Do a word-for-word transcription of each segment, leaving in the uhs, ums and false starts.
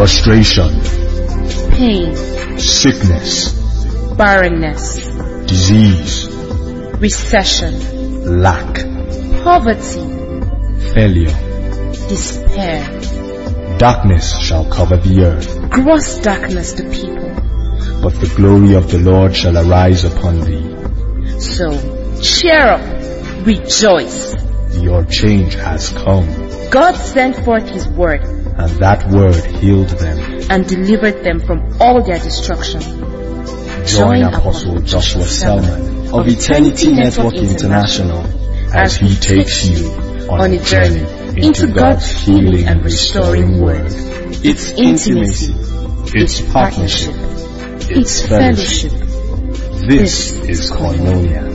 frustration, pain, sickness, barrenness, disease, recession, lack, poverty, failure. despair, Darkness shall cover the earth, gross darkness the people. but the glory of the Lord shall arise upon thee. So, cheer up, rejoice. Your change has come, God sent forth His word and that word healed them. and delivered them from all their destruction. Join Apostle Joshua Selman of Eternity Network International as he takes you on a journey into God's healing and restoring word. It's intimacy, it's partnership, it's fellowship. This is Koinonia.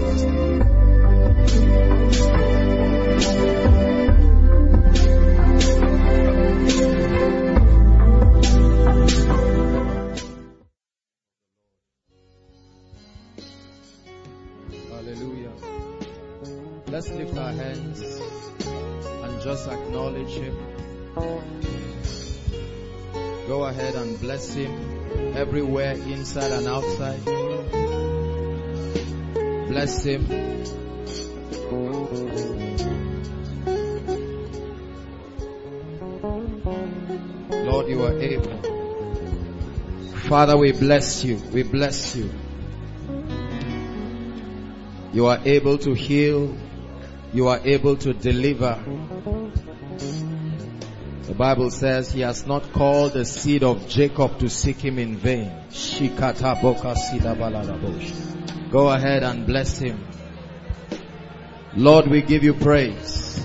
Hallelujah. Let's lift our hands and just acknowledge Him. Go ahead and bless Him everywhere, inside and outside. Bless Him. Lord, you are able. Father, we bless you. We bless you. You are able to heal. You are able to deliver. The Bible says He has not called the seed of Jacob to seek Him in vain. Go ahead and bless Him. Lord, we give you praise.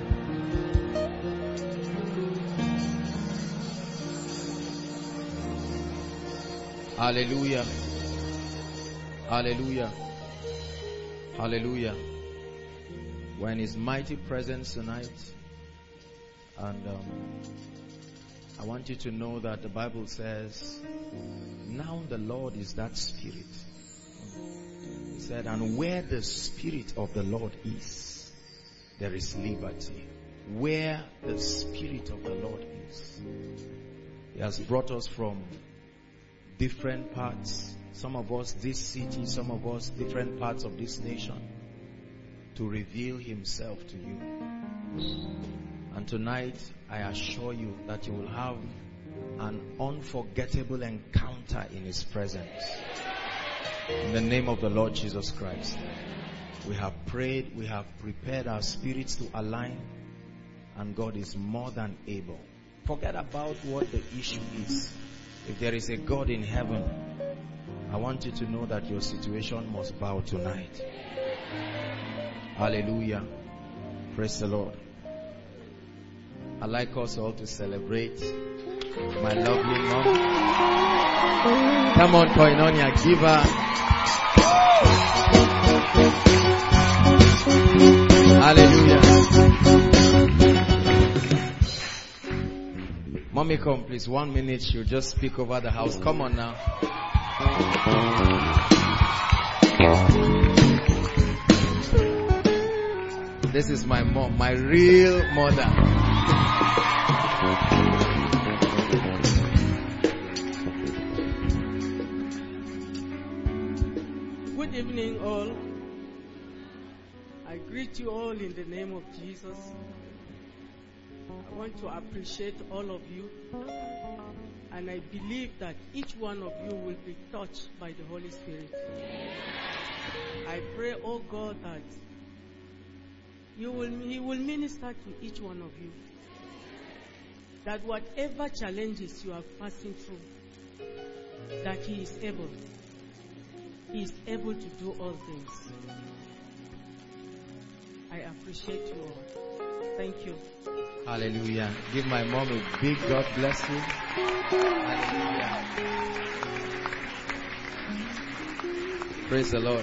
Hallelujah. Hallelujah. Hallelujah. We're in His mighty presence tonight. And um, I want you to know that the Bible says, now the Lord is that Spirit. He said, and where the Spirit of the Lord is, there is liberty. Where the Spirit of the Lord is. He has brought us from different parts. Some of us this city, some of us different parts of this nation, to reveal Himself to you. And tonight, I assure you that you will have an unforgettable encounter in His presence. In the name of the Lord Jesus Christ. We have prayed, we have prepared our spirits to align, and God is more than able. Forget about what the issue is. If there is a God in heaven, I want you to know that your situation must bow tonight. Hallelujah. Praise the Lord. I'd like us all to celebrate my lovely mom. Come on, Koinonia, give her. Hallelujah. Mommy, come please. One minute, she'll just speak over the house. Come on now. This is my mom, my real mother. Good evening, all. I greet you all in the name of Jesus. I want to appreciate all of you, and I believe that each one of you will be touched by the Holy Spirit. I pray, oh God, that you will, He will minister to each one of you, that whatever challenges you are passing through, that He is able. He is able to do all things. I appreciate you all. Thank you. Hallelujah. Give my mom a big God bless you. Hallelujah. Praise the Lord.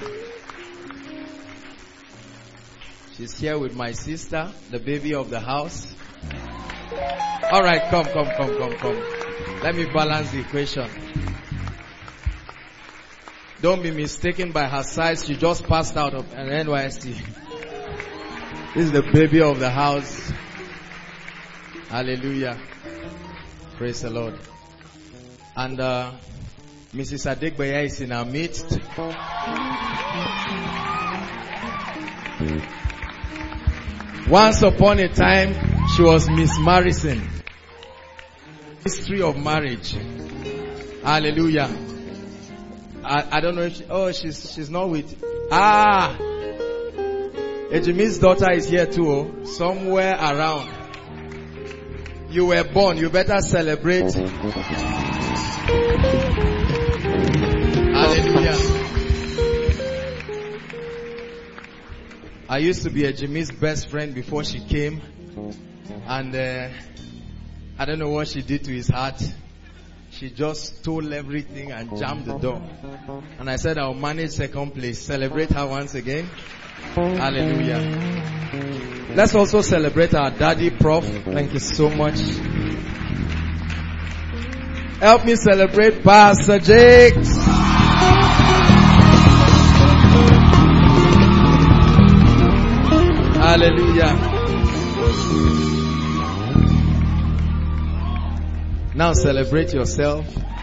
She's here with my sister, the baby of the house. All right, come, come, come, come, come. Let me balance the equation. Don't be mistaken by her size. She just passed out of an N Y S C. This is the baby of the house. Hallelujah. Praise the Lord. And uh, Missus Adegbeya is in our midst. Once upon a time, she was Miss Marison. History of marriage. Hallelujah. I, I don't know if she, oh she's she's not with ah Ejimi's daughter is here too, oh, somewhere around. You were born, you better celebrate. Hallelujah. I used to be Ejimi's best friend before she came, and uh, I don't know what she did to his heart. She just stole everything and jammed the door. And I said, I'll manage second place. Celebrate her once again. Hallelujah. Let's also celebrate our daddy, Prof. Thank you so much. Help me celebrate Pastor Jakes. Hallelujah. Now celebrate yourself.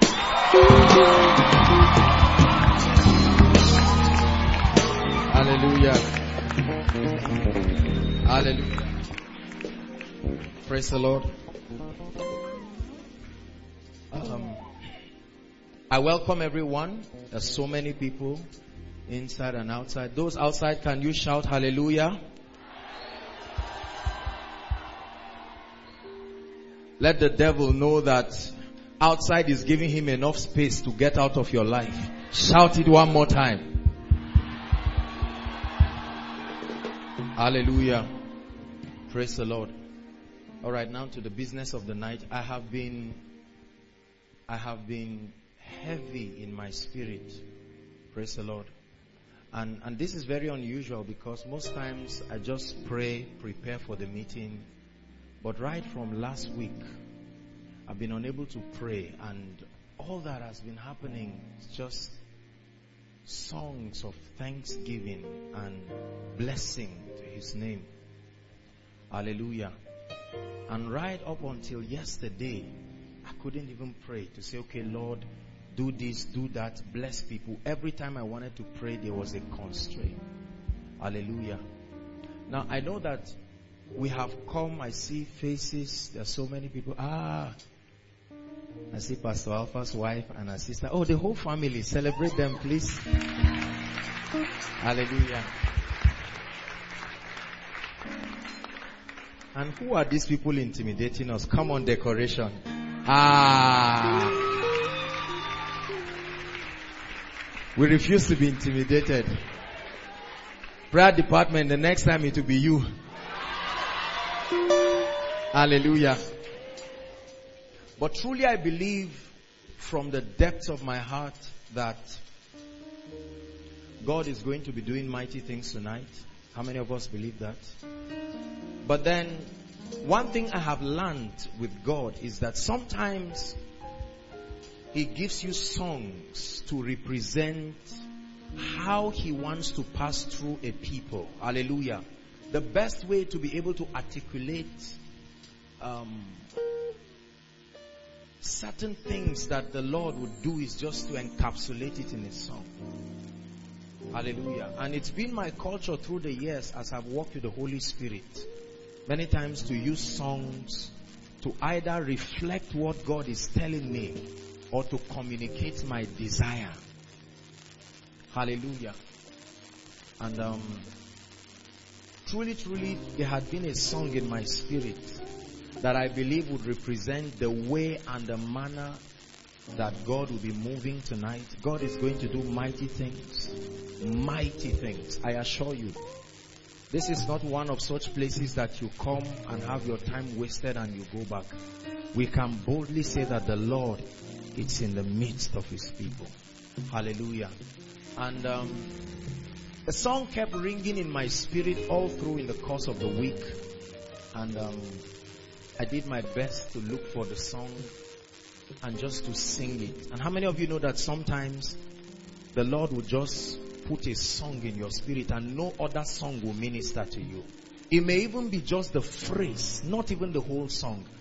Hallelujah. Hallelujah. Praise the Lord. Um, I welcome everyone. There's so many people inside and outside. Those outside, can you shout hallelujah? Let the devil know that outside is giving him enough space to get out of your life. Shout it one more time. Hallelujah. Praise the Lord. All right, now to the business of the night. I have been, I have been heavy in my spirit. Praise the Lord. And, and this is very unusual because most times I just pray, prepare for the meeting. But right from last week, I've been unable to pray, and all that has been happening is just songs of thanksgiving and blessing to His name. Hallelujah. And right up until yesterday, I couldn't even pray to say, okay, Lord, do this, do that, bless people. Every time I wanted to pray, there was a constraint. Hallelujah. Now, I know that we have come, I see faces, there are so many people. Ah, I see Pastor Alpha's wife and her sister. Oh, the whole family. Celebrate them, please. Hallelujah. And who are these people intimidating us? Come on, decoration. Ah. We refuse to be intimidated. Prayer department, the next time it will be you. Hallelujah. But truly I believe from the depths of my heart that God is going to be doing mighty things tonight. How many of us believe that? But then one thing I have learned with God is that sometimes He gives you songs to represent how He wants to pass through a people. Hallelujah. The best way to be able to articulate um, certain things that the Lord would do is just to encapsulate it in a song. Hallelujah. And it's been my culture through the years as I've walked with the Holy Spirit, many times to use songs to either reflect what God is telling me or to communicate my desire. Hallelujah. And um, truly, truly, there had been a song in my spirit that I believe would represent the way and the manner that God will be moving tonight. God is going to do mighty things. Mighty things. I assure you. This is not one of such places that you come and have your time wasted and you go back. We can boldly say that the Lord is in the midst of His people. Hallelujah. And um, the song kept ringing in my spirit all through in the course of the week. And um, I did my best to look for the song and just to sing it. And how many of you know that sometimes the Lord will just put a song in your spirit and no other song will minister to you? It may even be just the phrase, not even the whole song.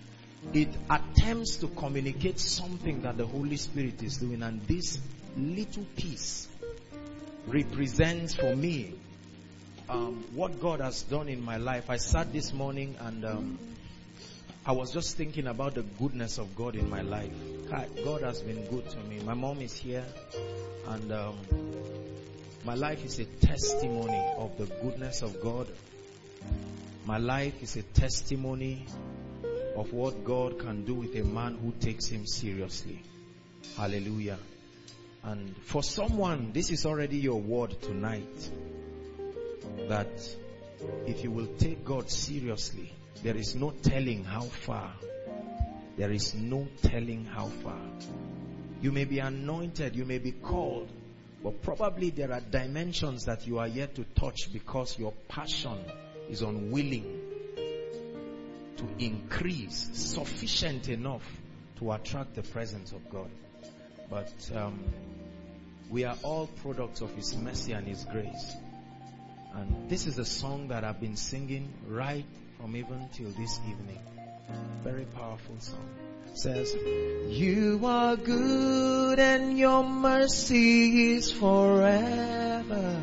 it attempts to communicate something that the Holy Spirit is doing, and this little piece represents for me um, what God has done in my life. I sat this morning and um, I was just thinking about the goodness of God in my life. God has been good to me. My mom is here, and um, my life is a testimony of the goodness of God. My life is a testimony of what God can do with a man who takes him seriously. Hallelujah. And for someone, this is already your word tonight, that if you will take God seriously, there is no telling how far. There is no telling how far. You may be anointed, you may be called, but probably there are dimensions that you are yet to touch because your passion is unwilling to increase sufficient enough to attract the presence of God. But um, we are all products of His mercy and His grace. And this is a song that I've been singing right from even till this evening. Very powerful song. It says, you are good and your mercy is forever.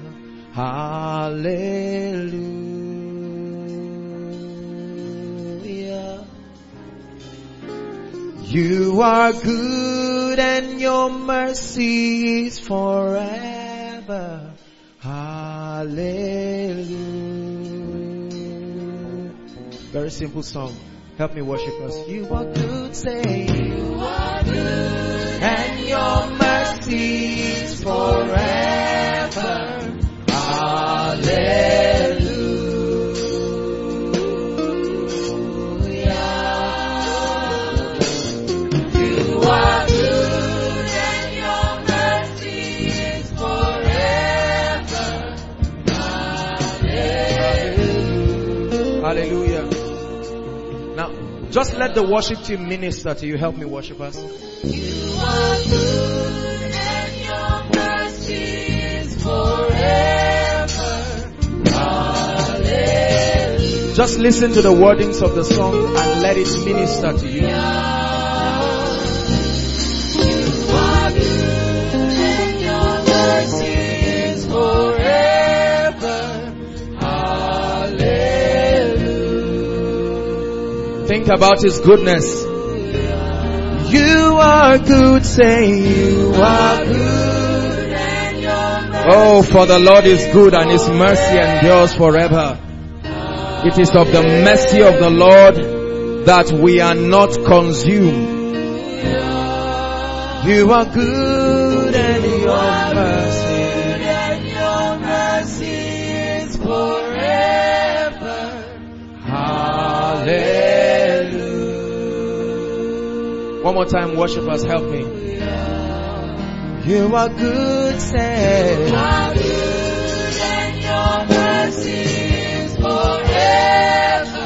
Hallelujah. You are good and your mercy is forever. Hallelujah. Very simple song. Help me worship us. You are good, say you are good, and your mercy is forever. Hallelujah. You are good, and your mercy is forever. Hallelujah. Hallelujah. Now, just let the worship team minister to you. Help me worship us. You are good and your mercy is forever. Hallelujah. Just listen to the wordings of the song and let it minister to you. You are good and your mercy is forever. Hallelujah. Think about His goodness. You are good, say you are good. And your mercy. Oh, for the Lord is good and His mercy endures forever. It is of the mercy of the Lord that we are not consumed. You are good and your mercy, and your mercy is forever. Hallelujah. One more time, worshipers, help me. You are good, say. You are good and your mercy is forever.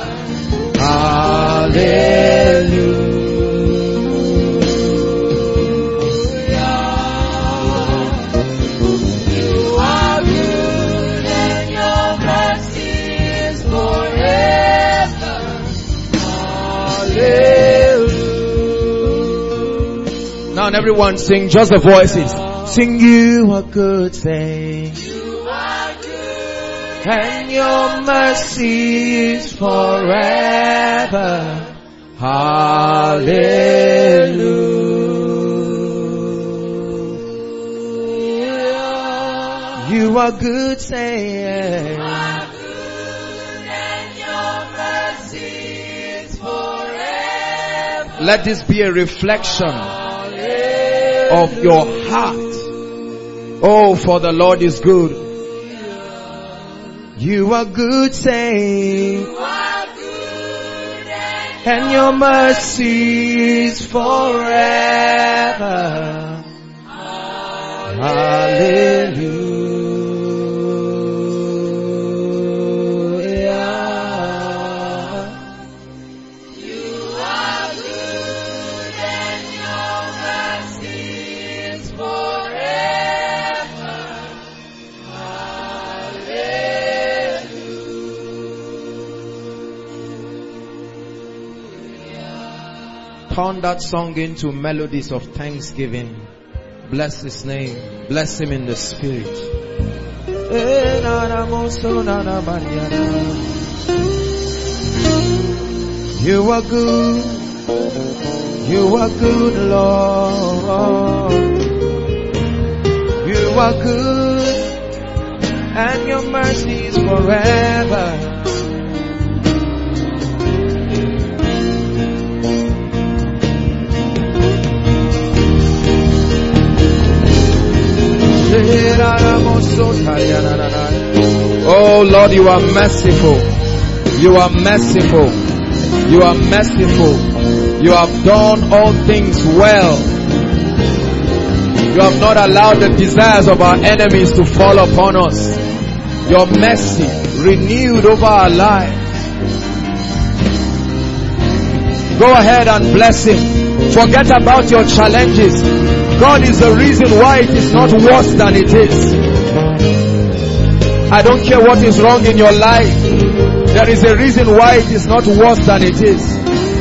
Hallelujah. You are good and your mercy is forever. Hallelujah. Now everyone sing, just the voices. Sing, you are good, say. You are good and your mercy is forever. Hallelujah. You are good, say. You are good and your mercy is forever. Let this be a reflection of your heart. Oh, for the Lord is good. You are good, say. You are good and your mercy is forever. Hallelujah. turn that song into melodies of thanksgiving. Bless His name. Bless Him in the Spirit. You are good. You are good, Lord. You are good, and your mercy is forever. Oh Lord, you are merciful. You are merciful. You are merciful. You have done all things well. You have not allowed the desires of our enemies to fall upon us. Your mercy renewed over our lives. Go ahead and bless Him. Forget about your challenges. God is the reason why it is not worse than it is. I don't care what is wrong in your life. There is a reason why it is not worse than it is.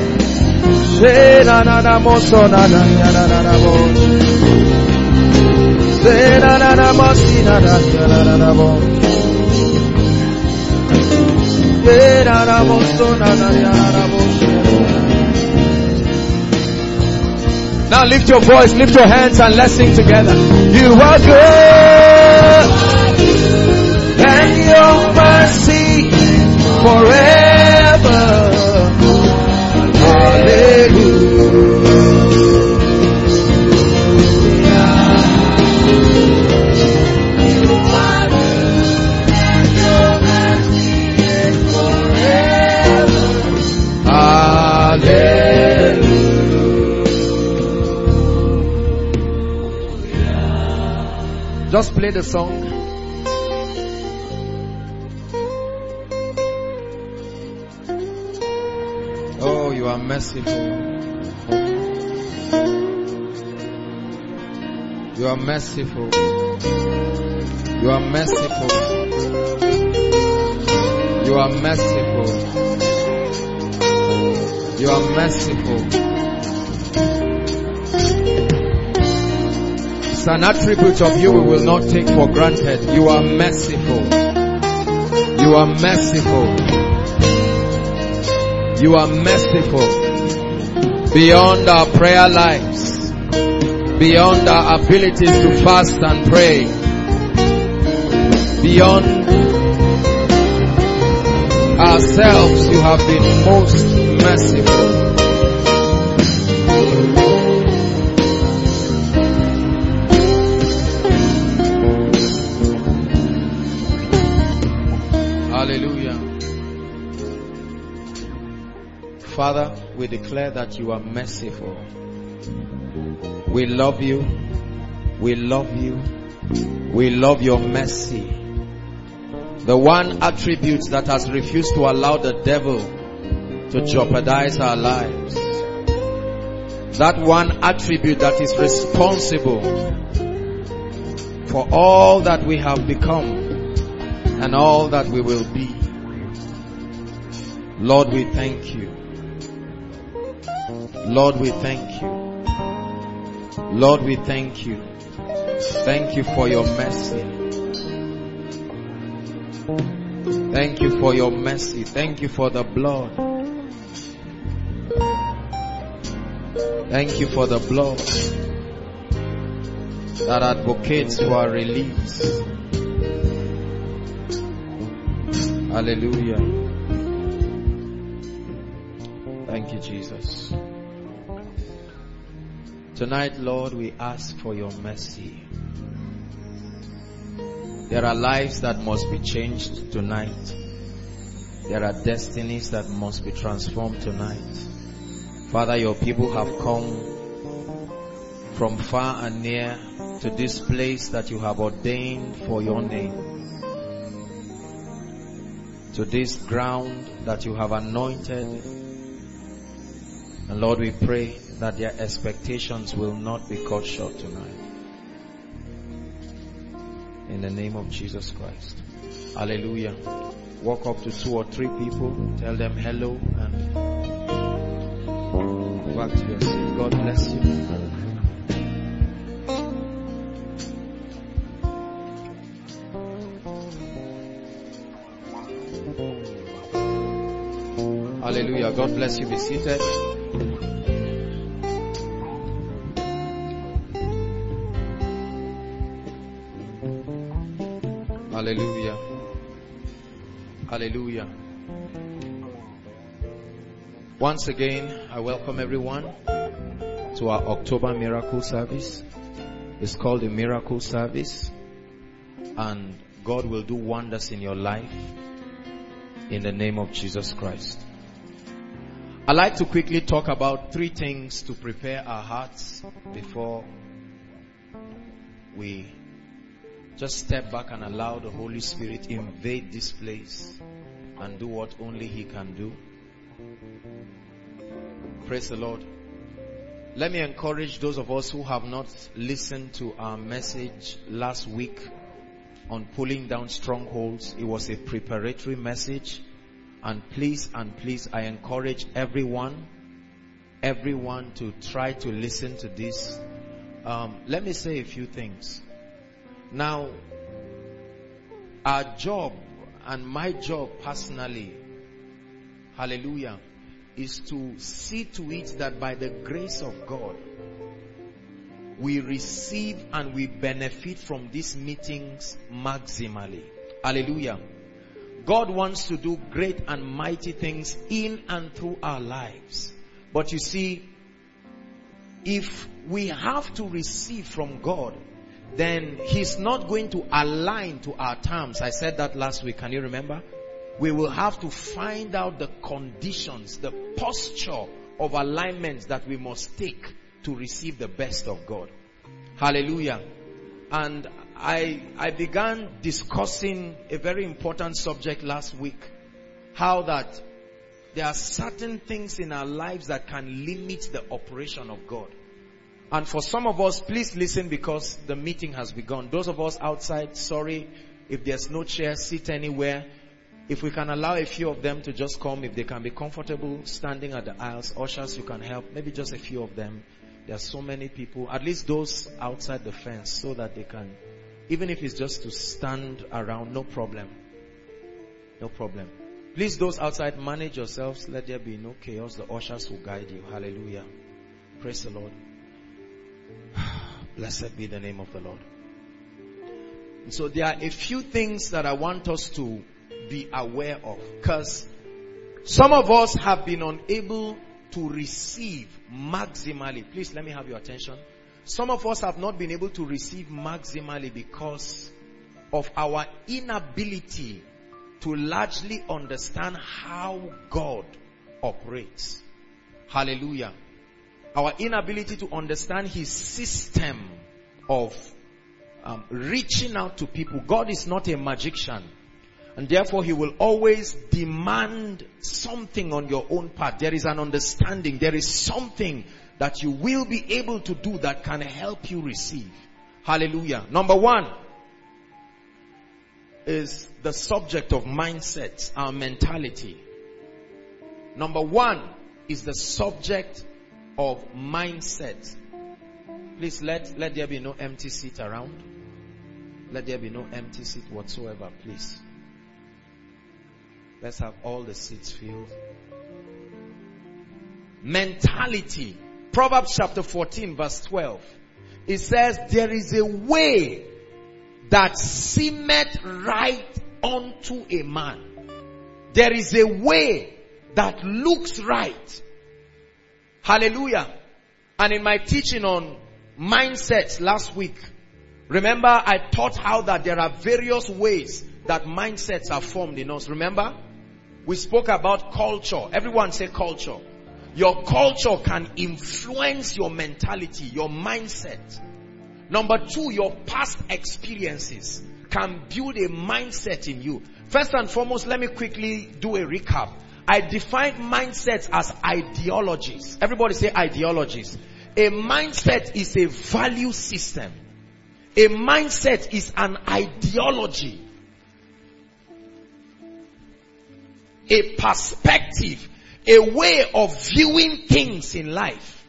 Now lift your voice, lift your hands, and let's sing together. You are good, and your mercy forever. Just play the song. Oh, you are merciful. You are merciful. You are merciful. You are merciful. You are merciful. It's an attribute of you we will not take for granted. You are merciful. You are merciful. You are merciful. Beyond our prayer lives, beyond our abilities to fast and pray, beyond ourselves, you have been most merciful. Hallelujah. Father, we declare that you are merciful. We love you. We love you. We love your mercy. The one attribute that has refused to allow the devil to jeopardize our lives. That one attribute that is responsible for all that we have become and all that we will be. Lord, we thank you. Lord, we thank you. Lord, we thank you. Thank you for your mercy. Thank you for your mercy. Thank you for the blood. Thank you for the blood that advocates for our release. Hallelujah. Thank you, Jesus. Tonight, Lord, we ask for your mercy. There are lives that must be changed tonight. There are destinies that must be transformed tonight. Father, your people have come from far and near to this place that you have ordained for your name. To this ground that you have anointed. And Lord, we pray that their expectations will not be cut short tonight. In the name of Jesus Christ. Hallelujah. Walk up to two or three people. Tell them hello and go back to your seat. Hallelujah. God bless you. Be seated. Hallelujah. Hallelujah. Once again, I welcome everyone to our October miracle service. It's called a miracle service, and God will do wonders in your life in the name of Jesus Christ. I'd like to quickly talk about three things to prepare our hearts before we just step back and allow the Holy Spirit invade this place and do what only He can do. Praise the Lord. Let me encourage those of us who have not listened to our message last week on pulling down strongholds. It was a preparatory message. And please, and please, I encourage everyone, everyone to try to listen to this. Um, let me say a few things. Now, our job and my job personally, hallelujah, is to see to it that by the grace of God, we receive and we benefit from these meetings maximally. Hallelujah. God wants to do great and mighty things in and through our lives. But you see, if we have to receive from God, then He's not going to align to our terms. I said that last week. Can you remember? We will have to find out the conditions, the posture of alignment that we must take to receive the best of God. Hallelujah. And I, I began discussing a very important subject last week. How that there are certain things in our lives that can limit the operation of God. And for some of us, please listen, because the meeting has begun. Those of us outside, sorry, if there's no chair, sit anywhere. If we can allow a few of them to just come, if they can be comfortable standing at the aisles, ushers, you can help. Maybe just a few of them. There are so many people, at least those outside the fence, so that they can, even if it's just to stand around, no problem. No problem. Please, those outside, manage yourselves. Let there be no chaos. The ushers will guide you. Hallelujah. Praise the Lord. Blessed be the name of the Lord. And so there are a few things that I want us to be aware of, because some of us have been unable to receive maximally. Please let me have your attention. Some of us have not been able to receive maximally because of our inability to largely understand how God operates. Hallelujah. Our inability to understand His system of um, reaching out to people. God is not a magician. And therefore He will always demand something on your own part. There is an understanding. There is something that you will be able to do that can help you receive. Hallelujah. Number one is the subject of mindset, our mentality. Number one is the subject of mindset. Please let, let there be no empty seat around. Let there be no empty seat whatsoever, please. Let's have all the seats filled. Mentality. Proverbs chapter fourteen verse twelve. It says, there is a way that seemeth right unto a man. There is a way that looks right. Hallelujah. And in my teaching on mindsets last week, remember I taught how that there are various ways that mindsets are formed in us. Remember? We spoke about culture. Everyone say culture. Your culture can influence your mentality, your mindset. Number two, your past experiences can build a mindset in you. First and foremost, let me quickly do a recap. I define mindsets as ideologies. Everybody say ideologies. A mindset is a value system. A mindset is an ideology. A perspective. A way of viewing things in life.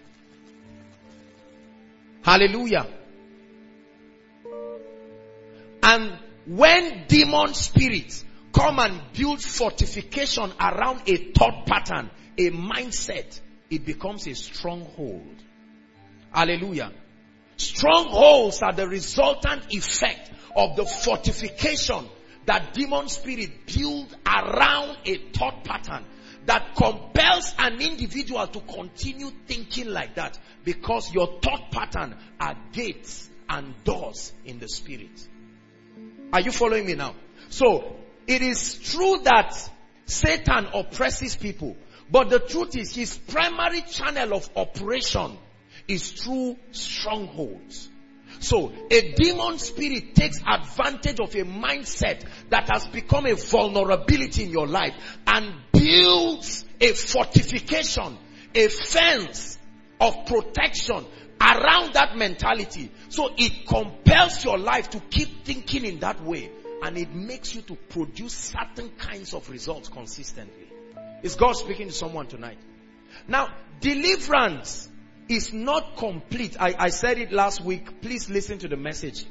Hallelujah. And when demon spirits come and build fortification around a thought pattern, a mindset, it becomes a stronghold. Hallelujah. Strongholds are the resultant effect of the fortification that demon spirit build around a thought pattern that compels an individual to continue thinking like that, because your thought pattern are gates and doors in the spirit. Are you following me now? So, it is true that Satan oppresses people, but the truth is his primary channel of operation is through strongholds. So, a demon spirit takes advantage of a mindset that has become a vulnerability in your life and builds a fortification, a fence of protection around that mentality. So it compels your life to keep thinking in that way, and it makes you to produce certain kinds of results consistently. Is God speaking to someone tonight? Now, deliverance is not complete. I, I said it last week. Please listen to the message.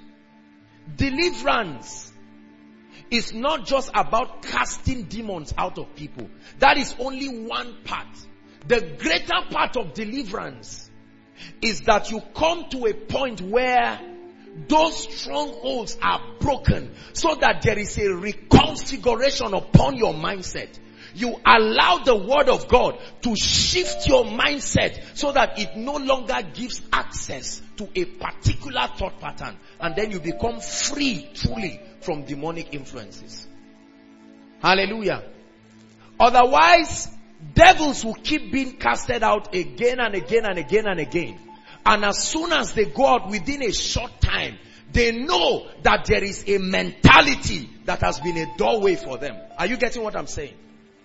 Deliverance is not just about casting demons out of people. That is only one part. The greater part of deliverance is that you come to a point where those strongholds are broken, so that there is a reconfiguration upon your mindset. You allow the word of God to shift your mindset so that it no longer gives access to a particular thought pattern, and then you become free truly from demonic influences. Hallelujah. Otherwise, devils will keep being casted out again and again and again and again. And as soon as they go out within a short time, they know that there is a mentality that has been a doorway for them. Are you getting what I'm saying?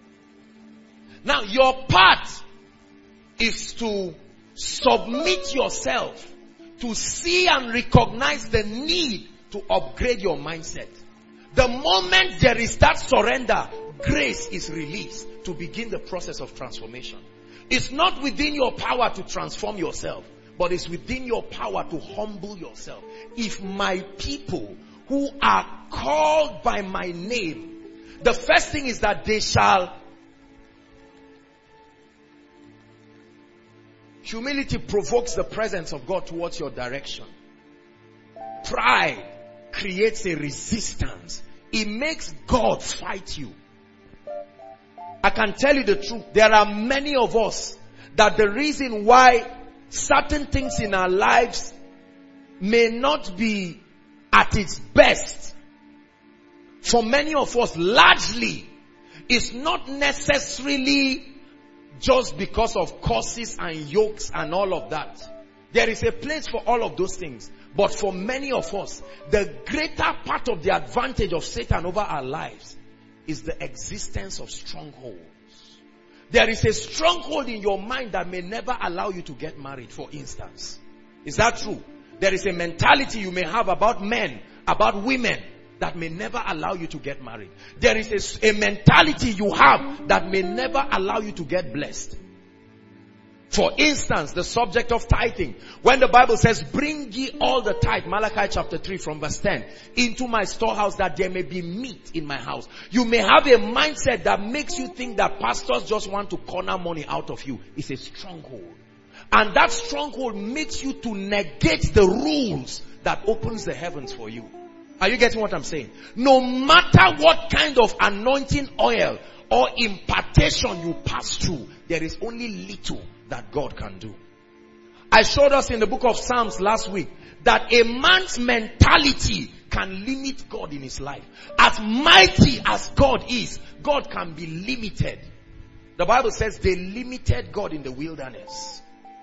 Now, your part is to submit yourself to see and recognize the need to upgrade your mindset. The moment there is that surrender, grace is released to begin the process of transformation. It's not within your power to transform yourself, but it's within your power to humble yourself. If my people who are called by my name, the first thing is that they shall. Humility provokes the presence of God towards your direction. Pride creates a resistance. It makes God fight you. I can tell you the truth. There are many of us that the reason why certain things in our lives may not be at its best, for many of us largely, is not necessarily just because of curses and yokes and all of that. There is a place for all of those things. But for many of us, the greater part of the advantage of Satan over our lives is the existence of strongholds. There is a stronghold in your mind that may never allow you to get married, for instance. Is that true? There is a mentality you may have about men, about women, that may never allow you to get married. There is a, a mentality you have that may never allow you to get blessed. For instance, the subject of tithing. When the Bible says, bring ye all the tithe, Malachi chapter three from verse ten, into my storehouse that there may be meat in my house. You may have a mindset that makes you think that pastors just want to corner money out of you. It's a stronghold. And that stronghold makes you to negate the rules that opens the heavens for you. Are you getting what I'm saying? No matter what kind of anointing oil or impartation you pass through, there is only little that God can do. I showed us in the book of Psalms last week that a man's mentality can limit God in his life. As mighty as God is, God can be limited. The Bible says they limited God in the wilderness.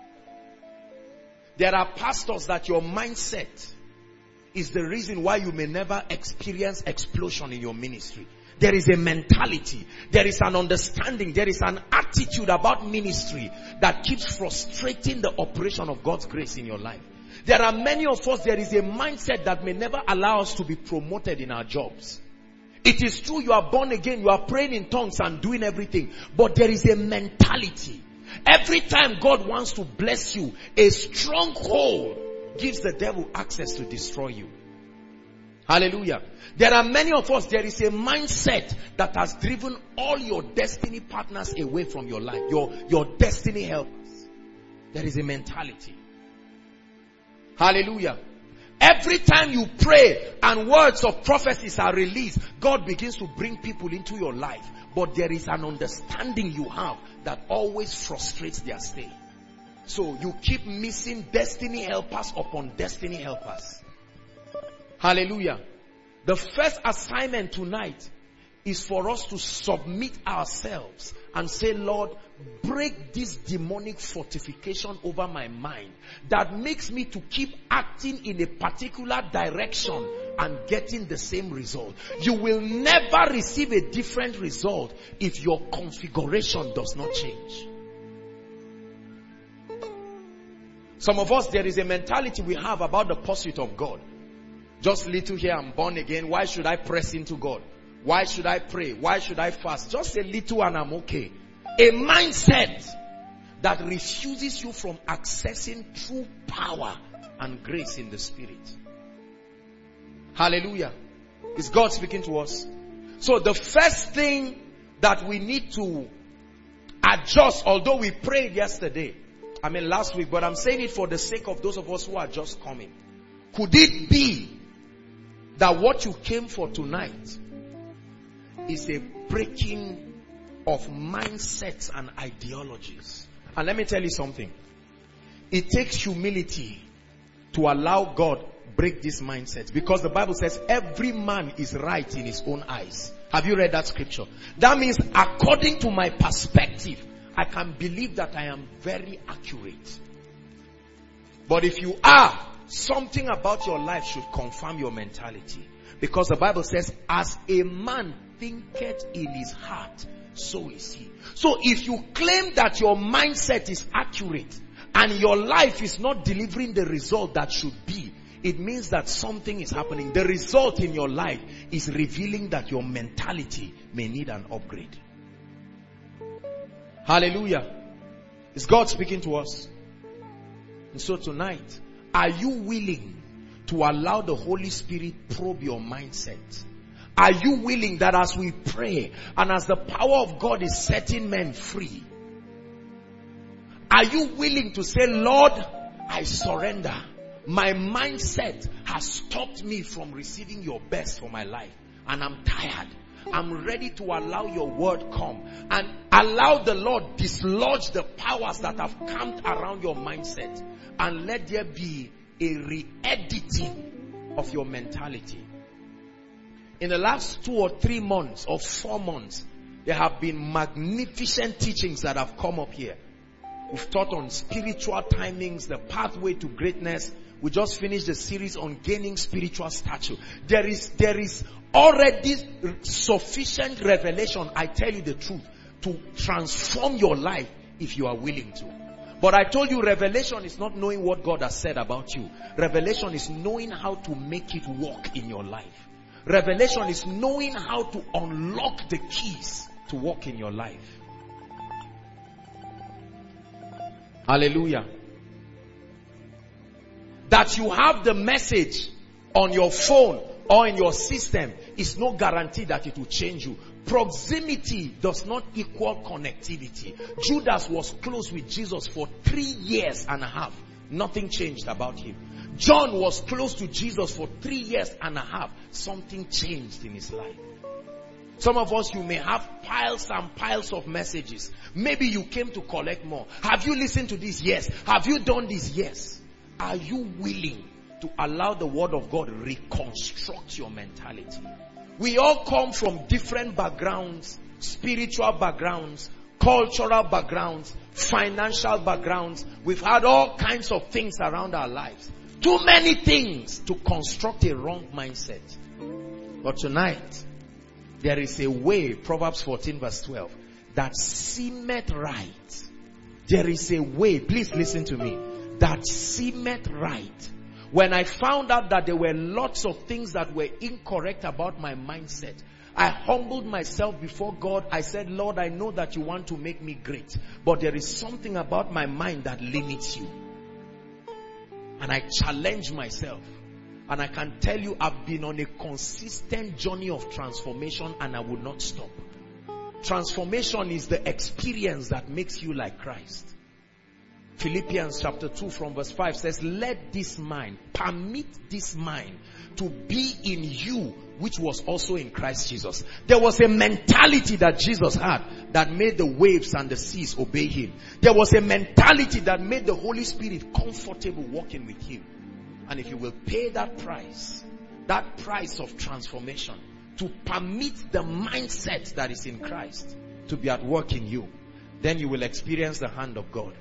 There are pastors that your mindset is the reason why you may never experience explosion in your ministry. There is a mentality, there is an understanding, there is an attitude about ministry that keeps frustrating the operation of God's grace in your life. There are many of us, there is a mindset that may never allow us to be promoted in our jobs. It is true you are born again, you are praying in tongues and doing everything, but there is a mentality. Every time God wants to bless you, a stronghold gives the devil access to destroy you. Hallelujah. There are many of us, there is a mindset that has driven all your destiny partners away from your life. Your, your destiny helpers. There is a mentality. Hallelujah. Every time you pray and words of prophecies are released, God begins to bring people into your life. But there is an understanding you have that always frustrates their stay. So you keep missing destiny helpers upon destiny helpers. Hallelujah. The first assignment tonight is for us to submit ourselves and say, Lord, break this demonic fortification over my mind that makes me to keep acting in a particular direction and getting the same result. You will never receive a different result if your configuration does not change. Some of us, there is a mentality we have about the pursuit of God. Just little here, I'm born again. Why should I press into God? Why should I pray? Why should I fast? Just a little and I'm okay. A mindset that refuses you from accessing true power and grace in the Spirit. Hallelujah. Is God speaking to us? So the first thing that we need to adjust, although we prayed yesterday, I mean last week, but I'm saying it for the sake of those of us who are just coming. Could it be that what you came for tonight is a breaking of mindsets and ideologies? And let me tell you something. It takes humility to allow God break these mindsets, because the Bible says every man is right in his own eyes. Have you read that scripture? That means according to my perspective, I can believe that I am very accurate. But if you are, something about your life should confirm your mentality. Because the Bible says, as a man thinketh in his heart, so is he. So if you claim that your mindset is accurate and your life is not delivering the result that should be, it means that something is happening. The result in your life is revealing that your mentality may need an upgrade. Hallelujah. Is God speaking to us? And so tonight, are you willing to allow the Holy Spirit probe your mindset? Are you willing that as we pray and as the power of God is setting men free, are you willing to say, Lord, I surrender. My mindset has stopped me from receiving your best for my life, and I'm tired. I'm ready to allow your word come and allow the Lord dislodge the powers that have camped around your mindset, and let there be a re-editing of your mentality. In the last two or three months or four months, there have been magnificent teachings that have come up here. We've taught on spiritual timings, the pathway to greatness. We just finished the series on gaining spiritual stature. There is, there is already sufficient revelation, I tell you the truth, to transform your life if you are willing to. But I told you, revelation is not knowing what God has said about you. Revelation is knowing how to make it work in your life. Revelation is knowing how to unlock the keys to walk in your life. Hallelujah. That you have the message on your phone or in your system is no guarantee that it will change you. Proximity does not equal connectivity. Judas was close with Jesus for three years and a half. Nothing changed about him. John was close to Jesus for three years and a half. Something changed in his life. Some of us, you may have piles and piles of messages. Maybe you came to collect more. Have you listened to this? Yes. Have you done this? Yes. Are you willing to allow the word of God reconstruct your mentality? We all come from different backgrounds, spiritual backgrounds, cultural backgrounds, financial backgrounds. We've had all kinds of things around our lives. Too many things to construct a wrong mindset. But tonight, there is a way, Proverbs fourteen verse twelve, that seemeth right. There is a way, please listen to me, that seemeth right. When I found out that there were lots of things that were incorrect about my mindset, I humbled myself before God. I said, Lord, I know that you want to make me great, but there is something about my mind that limits you. And I challenged myself. And I can tell you, I've been on a consistent journey of transformation and I will not stop. Transformation is the experience that makes you like Christ. Philippians chapter two from verse five says, let this mind, permit this mind to be in you, which was also in Christ Jesus. There was a mentality that Jesus had that made the waves and the seas obey him. There was a mentality that made the Holy Spirit comfortable walking with him. And if you will pay that price, that price of transformation, to permit the mindset that is in Christ to be at work in you, then you will experience the hand of God.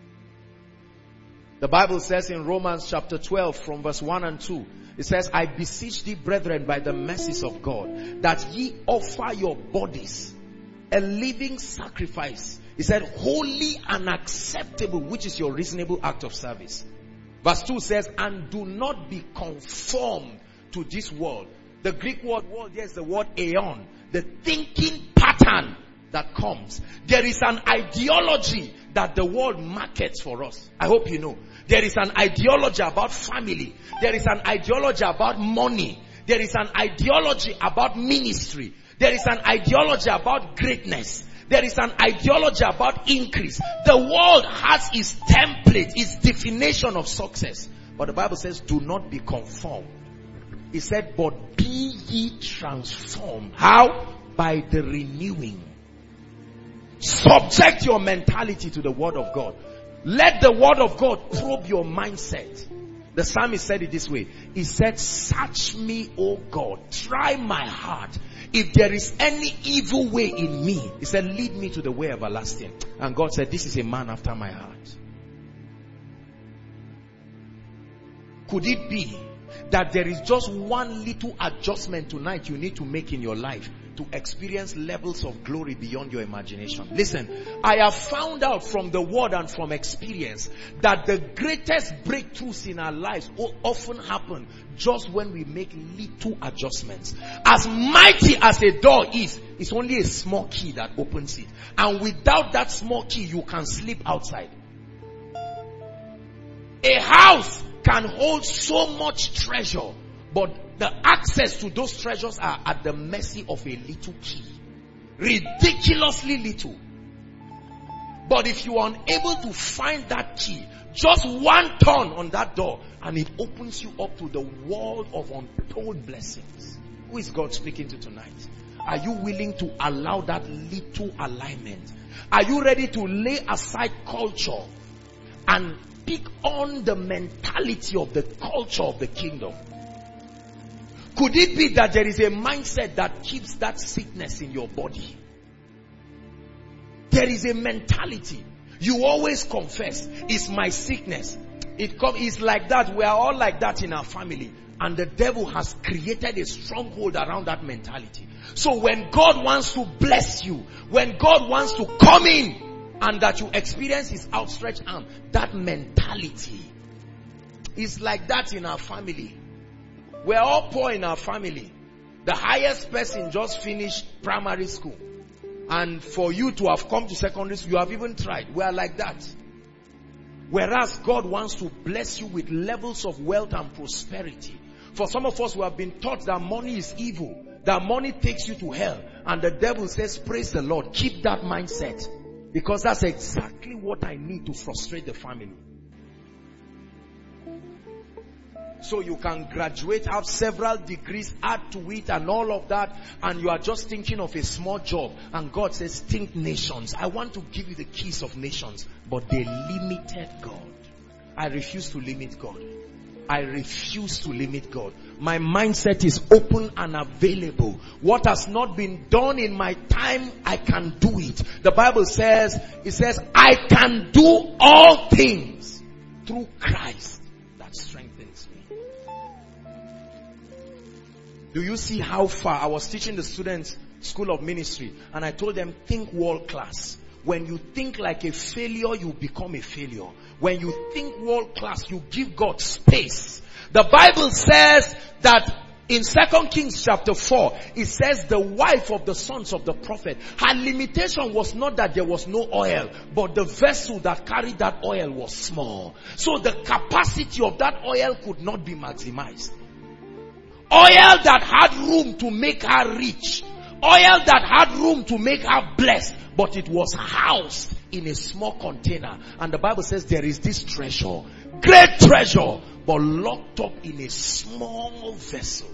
The Bible says in Romans chapter twelve from verse one and two, it says, I beseech thee, brethren, by the mercies of God, that ye offer your bodies a living sacrifice. He said, holy and acceptable, which is your reasonable act of service. Verse two says, and do not be conformed to this world. The Greek word world here is the word aeon, the thinking pattern that comes. There is an ideology that the world markets for us. I hope you know. There is an ideology about family. There is an ideology about money. There is an ideology about ministry. There is an ideology about greatness. There is an ideology about increase. The world has its template, its definition of success. But the Bible says, do not be conformed. It said, but be ye transformed. How? By the renewing. Subject your mentality to the word of God. Let the word of God probe your mindset. The psalmist said it this way. He said, search me, O God. Try my heart. If there is any evil way in me, he said, lead me to the way everlasting. And God said, this is a man after my heart. Could it be that there is just one little adjustment tonight you need to make in your life to experience levels of glory beyond your imagination? Listen, I have found out from the word and from experience that the greatest breakthroughs in our lives often happen just when we make little adjustments. As mighty as a door is, it's only a small key that opens it. And without that small key, you can sleep outside. A house can hold so much treasure, but the access to those treasures are at the mercy of a little key. Ridiculously little. But if you are unable to find that key, just one turn on that door and it opens you up to the world of untold blessings. Who is God speaking to tonight? Are you willing to allow that little alignment? Are you ready to lay aside culture and pick on the mentality of the culture of the kingdom? Could it be that there is a mindset that keeps that sickness in your body? There is a mentality. You always confess, it's my sickness. It come, it's like that. We are all like that in our family. And the devil has created a stronghold around that mentality. So when God wants to bless you, when God wants to come in, and that you experience his outstretched arm, that mentality is like that in our family. We're all poor in our family. The highest person just finished primary school. And for you to have come to secondary school, you have even tried. We are like that. Whereas God wants to bless you with levels of wealth and prosperity. For some of us who have been taught that money is evil, that money takes you to hell. And the devil says, praise the Lord, keep that mindset. Because that's exactly what I need to frustrate the family. So you can graduate, have several degrees, add to it and all of that, and you are just thinking of a small job. And God says, think nations. I want to give you the keys of nations. But they limited God. I refuse to limit God. I refuse to limit God. My mindset is open and available. What has not been done in my time, I can do it. The Bible says, it says, I can do all things through Christ that strengthens me. Do you see how far? I was teaching the students School of Ministry, and I told them, think world class. When you think like a failure, you become a failure. When you think world class, you give God space. The Bible says that in Second Kings chapter four, it says the wife of the sons of the prophet, her limitation was not that there was no oil, but the vessel that carried that oil was small. So the capacity of that oil could not be maximized. Oil that had room to make her rich. Oil that had room to make her blessed. But it was housed in a small container. And the Bible says there is this treasure. Great treasure. But locked up in a small vessel.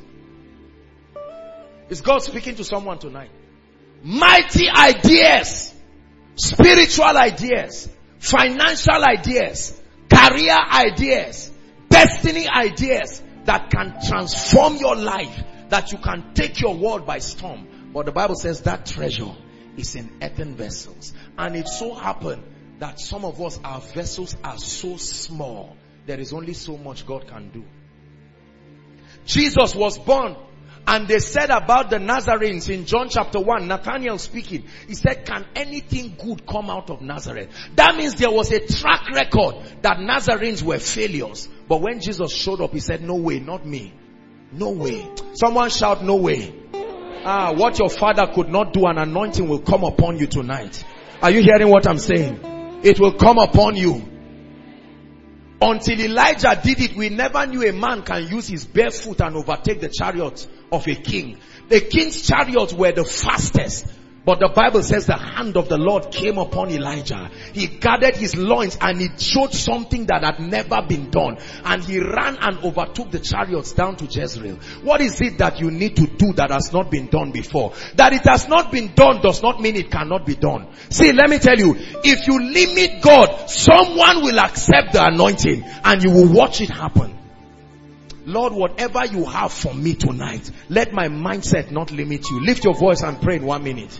Is God speaking to someone tonight? Mighty ideas. Spiritual ideas. Financial ideas. Career ideas. Destiny ideas. That can transform your life. That you can take your world by storm. But the Bible says that treasure is in earthen vessels. And it so happened that some of us, our vessels are so small. There is only so much God can do. Jesus was born. And they said about the Nazarenes in John chapter one, Nathanael speaking, he said, can anything good come out of Nazareth? That means there was a track record that Nazarenes were failures. But when Jesus showed up, he said, no way, not me. No way. Someone shout, no way. Ah, what your father could not do, an anointing will come upon you tonight. Are you hearing what I'm saying? It will come upon you. Until Elijah did it, we never knew a man can use his bare foot and overtake the chariot of a king. The king's chariots were the fastest. But the Bible says the hand of the Lord came upon Elijah. He gathered his loins and he showed something that had never been done. And he ran and overtook the chariots down to Jezreel. What is it that you need to do that has not been done before? That it has not been done does not mean it cannot be done. See, let me tell you, if you limit God, someone will accept the anointing and you will watch it happen. Lord, whatever you have for me tonight, let my mindset not limit you. Lift your voice and pray in one minute.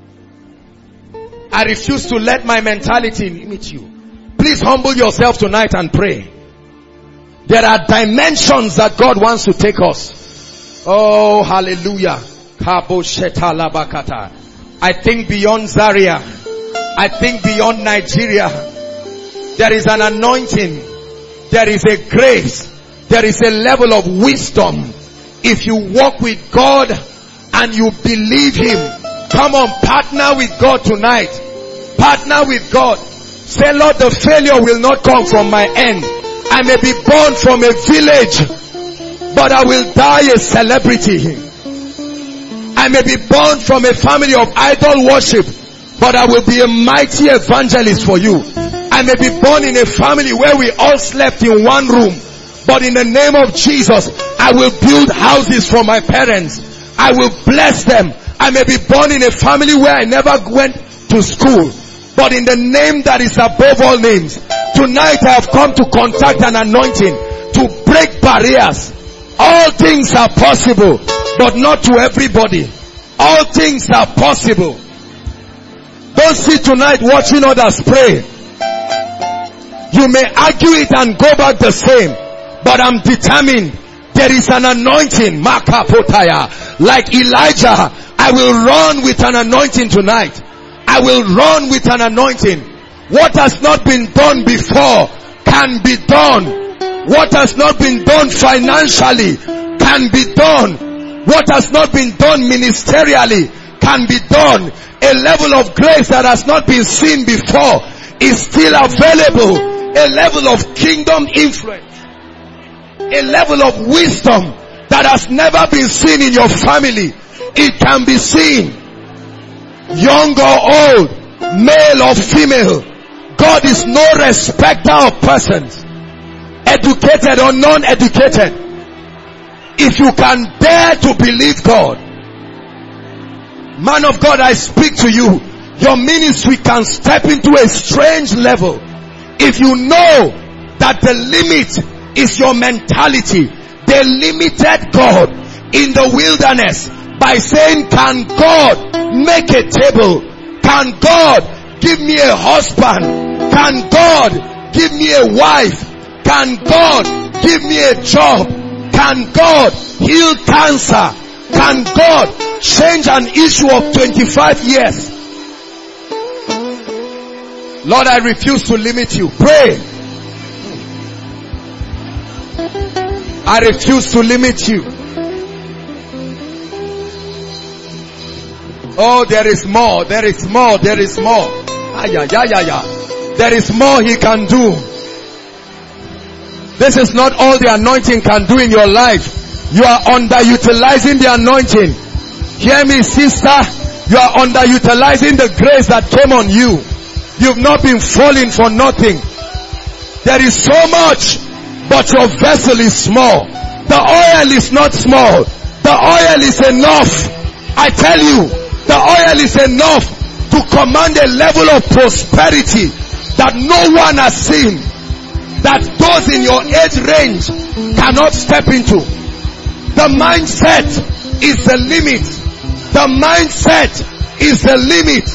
I refuse to let my mentality limit you. Please humble yourself tonight and pray. There are dimensions that God wants to take us. Oh, hallelujah. I think beyond Zaria. I think beyond Nigeria. There is an anointing. There is a grace. There is a level of wisdom. If you walk with God and you believe Him, come on, partner with God tonight. Partner with God. Say, Lord, the failure will not come from my end. I may be born from a village, but I will die a celebrity. I may be born from a family of idol worship, but I will be a mighty evangelist for you. I may be born in a family where we all slept in one room, but in the name of Jesus, I will build houses for my parents. I will bless them. I may be born in a family where I never went to school, but in the name that is above all names, tonight I have come to contact an anointing to break barriers. All things are possible, but not to everybody. All things are possible. Don't sit tonight watching others pray. You may argue it and go back the same, but I'm determined. There is an anointing, Makapotaya. Like Elijah, I will run with an anointing tonight. I will run with an anointing. What has not been done before can be done. What has not been done financially can be done. What has not been done ministerially can be done. A level of grace that has not been seen before is still available. A level of kingdom influence. A level of wisdom that has never been seen in your family. It can be seen. Young or old, male or female. God is no respecter of persons. Educated or non-educated. If you can dare to believe God. Man of God, I speak to you. Your ministry can step into a strange level. If you know that the limit is your mentality. They limited God in the wilderness by saying, can God make a table? Can God give me a husband? Can God give me a wife? Can God give me a job? Can God heal cancer? Can God change an issue of twenty-five years? Lord, I refuse to limit you. Pray. I refuse to limit you. Oh, there is more, there is more, there is more. Ah, yeah, yeah, yeah, yeah. There is more He can do. This is not all the anointing can do in your life. You are underutilizing the anointing. Hear me, sister. You are underutilizing the grace that came on you. You've not been falling for nothing. There is so much, but your vessel is small. The oil is not small. The oil is enough. I tell you, the oil is enough to command a level of prosperity that no one has seen, that those in your age range cannot step into. The mindset is the limit. The mindset is the limit.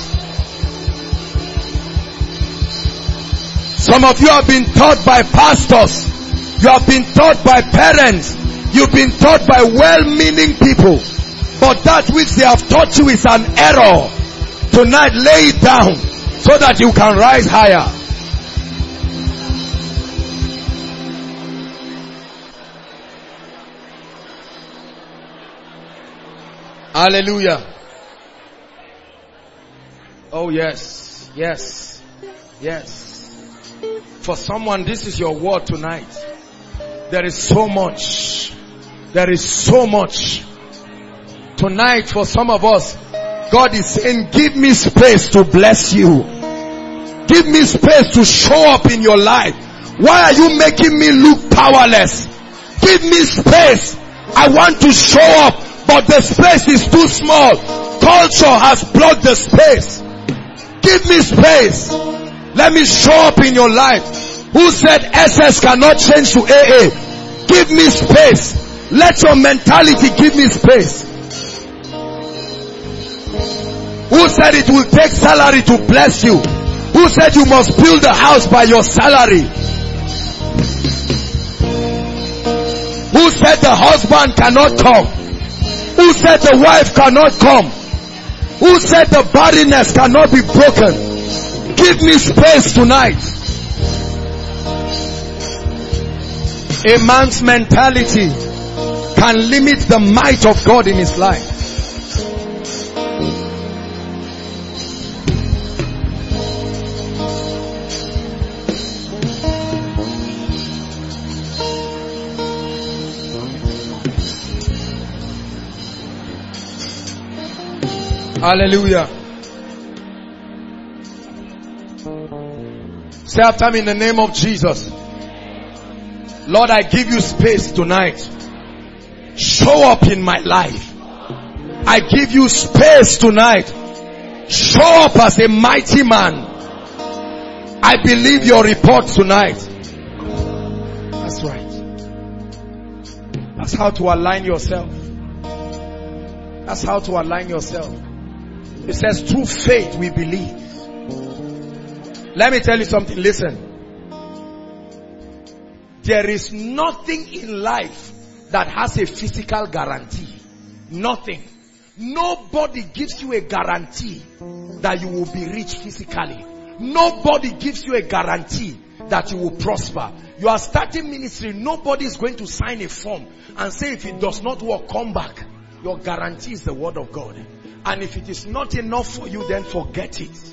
Some of you have been taught by pastors. You have been taught by parents. You've been taught by well-meaning people. But that which they have taught you is an error. Tonight, lay it down so that you can rise higher. Hallelujah. Oh yes, yes, yes. For someone, this is your word tonight. There is so much. There is so much. Tonight, for some of us, God is saying, give me space to bless you. Give me space to show up in your life. Why are you making me look powerless? Give me space. I want to show up, but the space is too small. Culture has blocked the space. Give me space. Let me show up in your life. Who said S S cannot change to A A? Give me space. Let your mentality give me space. Who said it will take salary to bless you? Who said you must build a house by your salary? Who said the husband cannot come? Who said the wife cannot come? Who said the barrenness cannot be broken? Give me space tonight. A man's mentality can limit the might of God in his life. Hallelujah. Say after me, in the name of Jesus. Lord, I give you space tonight. Show up in my life. I give you space tonight. Show up as a mighty man. I believe your report tonight. That's right. That's how to align yourself. That's how to align yourself. It says through faith we believe. Let me tell you something. Listen. There is nothing in life that has a physical guarantee. Nothing. Nobody gives you a guarantee that you will be rich physically. Nobody gives you a guarantee that you will prosper. You are starting ministry. Nobody is going to sign a form and say if it does not work, come back. Your guarantee is the word of God. And if it is not enough for you, then forget it.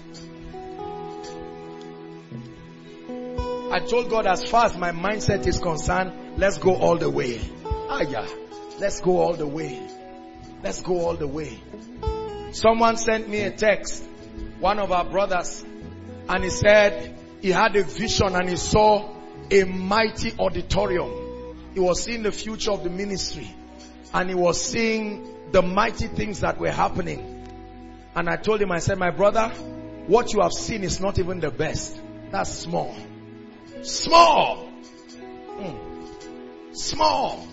I told God, as far as my mindset is concerned, let's go all the way. Ah, yeah. Let's go all the way. Let's go all the way. Someone sent me a text, one of our brothers, and he said he had a vision and he saw a mighty auditorium. He was seeing the future of the ministry, and he was seeing the mighty things that were happening. And I told him, I said, my brother, what you have seen is not even the best. That's small. Small. Mm. Small.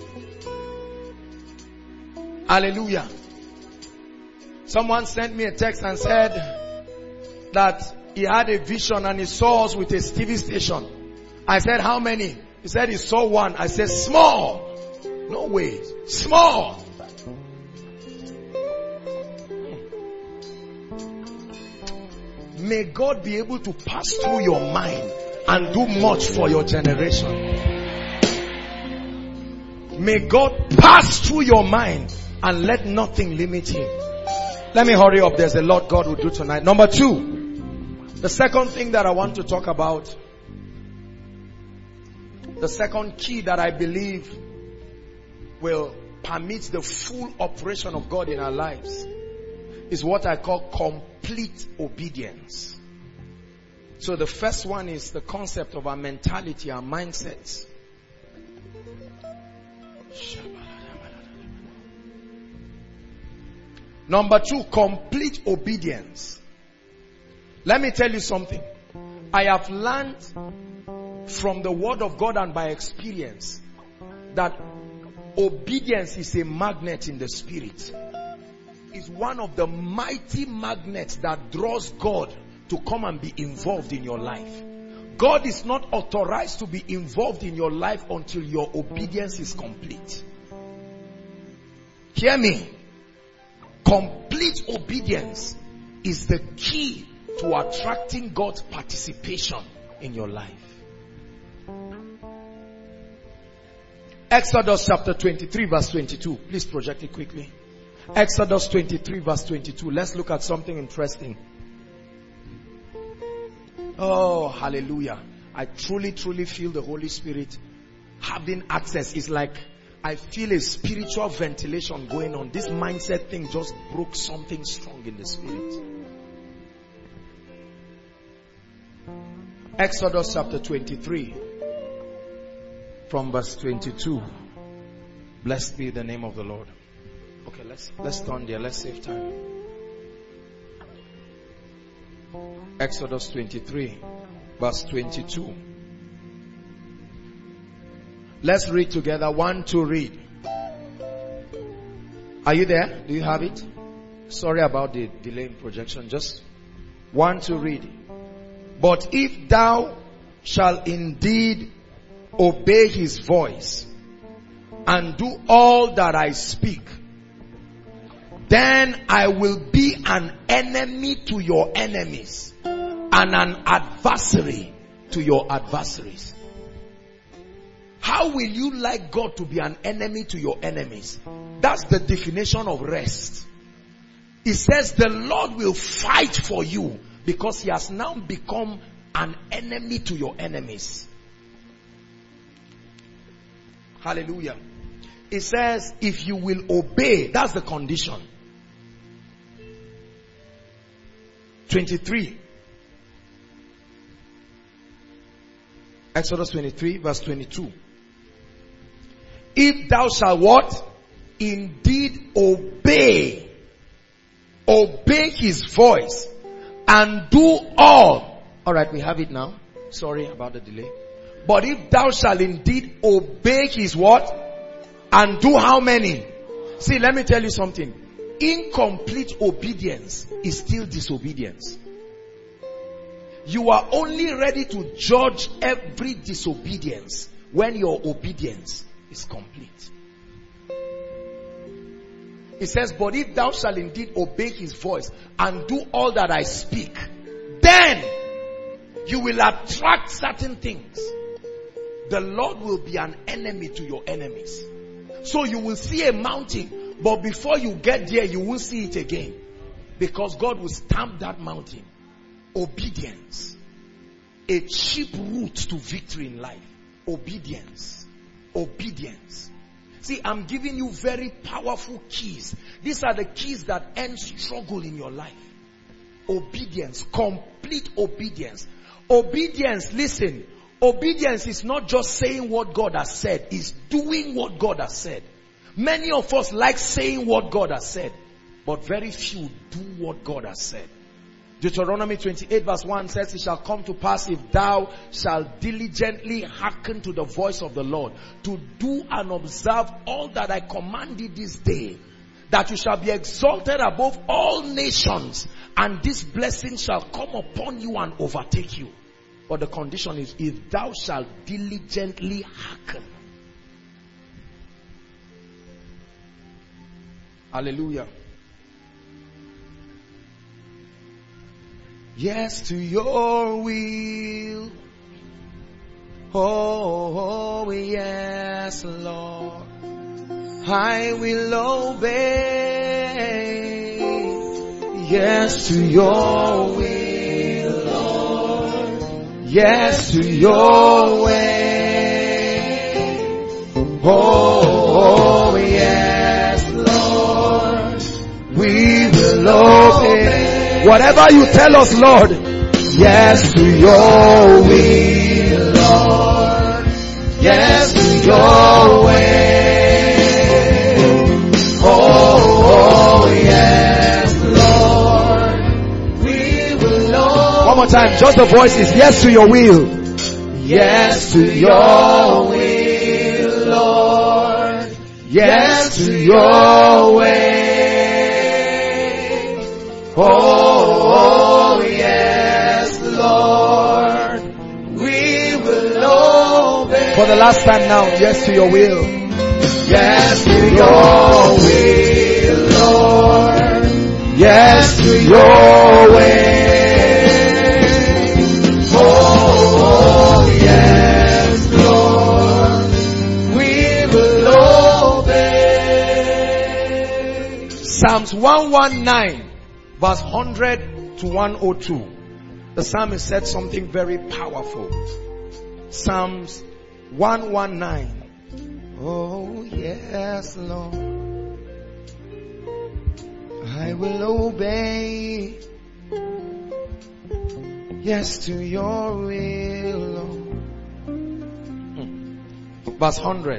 Hallelujah. Someone sent me a text and said that he had a vision and he saw us with a T V station. I said, how many? He said he saw one. I said, small. No way. Small. May God be able to pass through your mind and do much for your generation. May God pass through your mind and let nothing limit him. Let me hurry up. There's a lot God will do tonight. Number two, the second thing that I want to talk about, the second key that I believe will permit the full operation of God in our lives is what I call complete obedience. So the first one is the concept of our mentality, our mindsets. Number two, complete obedience. Let me tell you something. I have learned from the word of God and by experience that obedience is a magnet in the spirit. It's one of the mighty magnets that draws God to come and be involved in your life. God is not authorized to be involved in your life until your obedience is complete. Hear me. Complete obedience is the key to attracting God's participation in your life. Exodus chapter twenty-three verse twenty-two. Please project it quickly. Exodus twenty-three verse twenty-two. Let's look at something interesting. Oh, hallelujah. I truly, truly feel the Holy Spirit having access. It's like I feel a spiritual ventilation going on. This mindset thing just broke something strong in the spirit. Exodus chapter twenty-three from verse twenty-two. Blessed be the name of the Lord. Okay, let's let's turn there. Let's save time. Exodus twenty-three verse twenty-two. Let's read together. One, two, read. Are you there? Do you have it? Sorry about the delay in projection. Just one, two, read. But if thou shalt indeed obey his voice and do all that I speak, then I will be an enemy to your enemies and an adversary to your adversaries. How will you like God to be an enemy to your enemies? That's the definition of rest. It says the Lord will fight for you because he has now become an enemy to your enemies. Hallelujah. It says if you will obey, that's the condition. twenty-three. Exodus twenty-three verse twenty-two. If thou shalt what? Indeed obey. Obey his voice and do all. Alright, we have it now. Sorry about the delay. But if thou shalt indeed obey his what? And do how many? See, let me tell you something. Incomplete obedience is still disobedience. You are only ready to judge every disobedience when your obedience is complete. It says, but if thou shalt indeed obey his voice and do all that I speak, then you will attract certain things. The Lord will be an enemy to your enemies. So you will see a mountain, but before you get there, you won't see it again. Because God will stamp that mountain. Obedience. A cheap route to victory in life. Obedience. Obedience. See, I'm giving you very powerful keys. These are the keys that end struggle in your life. Obedience. Complete obedience. Obedience, listen. Obedience is not just saying what God has said. It's doing what God has said. Many of us like saying what God has said. But very few do what God has said. Deuteronomy twenty-eight verse one says, it shall come to pass if thou shalt diligently hearken to the voice of the Lord, to do and observe all that I command thee this day, that you shall be exalted above all nations, and this blessing shall come upon you and overtake you. But the condition is, if thou shalt diligently hearken. Hallelujah. Yes to your will. Oh, yes, Lord. I will obey. Yes to your will, Lord. Yes to your way. Oh, obey. Whatever you tell us, Lord. Yes to your will, Lord. Yes to your way. Oh, oh, yes, Lord. We will know. One more time, just the voices. Yes to your will. Yes to your will, Lord. Yes to your way. Oh, oh, yes, Lord. We will obey. For the last time now, yes to your will. Yes to your will, Lord. Yes to your way. Oh, oh, yes, Lord. We will obey. Psalms one nineteen, verse one hundred to one oh two. The psalmist said something very powerful. Psalms one nineteen. Oh, yes, Lord. I will obey. Yes to your will, Lord. Hmm. Verse one hundred.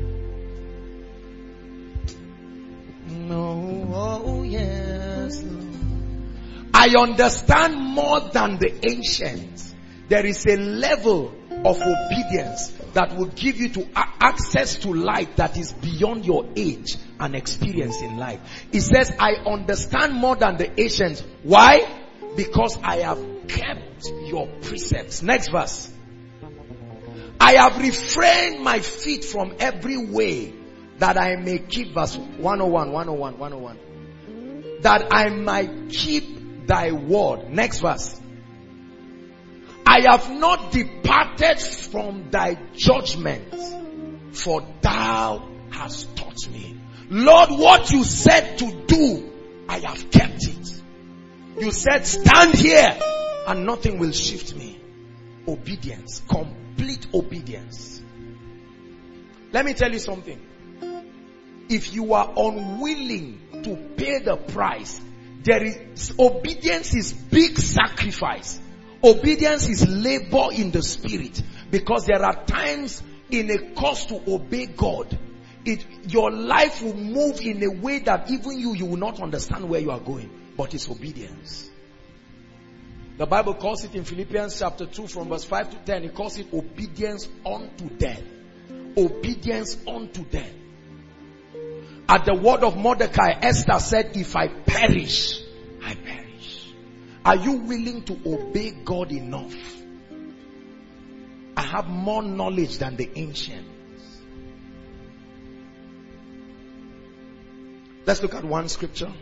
No, oh, yes, Lord. I understand more than the ancients. There is a level of obedience that will give you to access to light that is beyond your age and experience in life. It says, I understand more than the ancients. Why? Because I have kept your precepts. Next verse. I have refrained my feet from every way that I may keep, verse one oh one, one oh one, one oh one. That I might keep thy word. Next verse. I have not departed from thy judgments, for thou hast taught me. Lord, what you said to do, I have kept it. You said, stand here and nothing will shift me. Obedience, complete obedience. Let me tell you something. If you are unwilling to pay the price, there is obedience is big sacrifice. Obedience is labor in the spirit, because there are times in a course to obey God, it, your life will move in a way that even you, you will not understand where you are going, but it's obedience. The Bible calls it in Philippians chapter two from verse five to ten, it calls it obedience unto death. Obedience unto death. At the word of Mordecai, Esther said, if I perish, I perish. Are you willing to obey God enough? I have more knowledge than the ancients. Let's look at one scripture.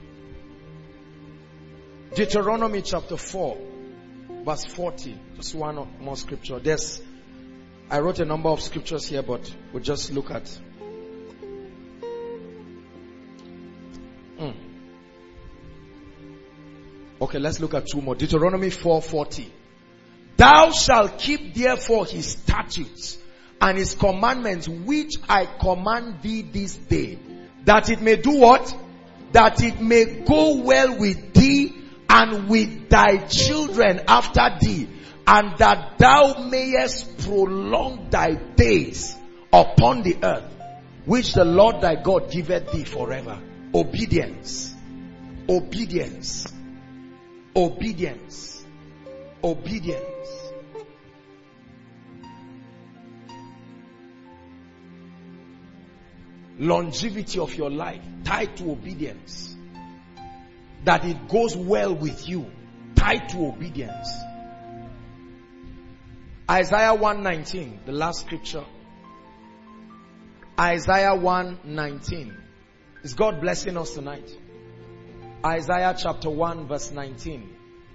Deuteronomy chapter four, verse forty. Just one more scripture. There's, I wrote a number of scriptures here, but we'll just look at. Mm. Okay, let's look at two more. Deuteronomy four forty. Thou shalt keep therefore his statutes and his commandments which I command thee this day, that it may do what? That it may go well with thee and with thy children after thee, and that thou mayest prolong thy days upon the earth, which the Lord thy God giveth thee forever. Obedience. Obedience. Obedience. Obedience. Longevity of your life tied to obedience. That it goes well with you, tied to obedience. Isaiah one nineteen, the last scripture. Isaiah one nineteen. Is God blessing us tonight? Isaiah chapter one verse nineteen.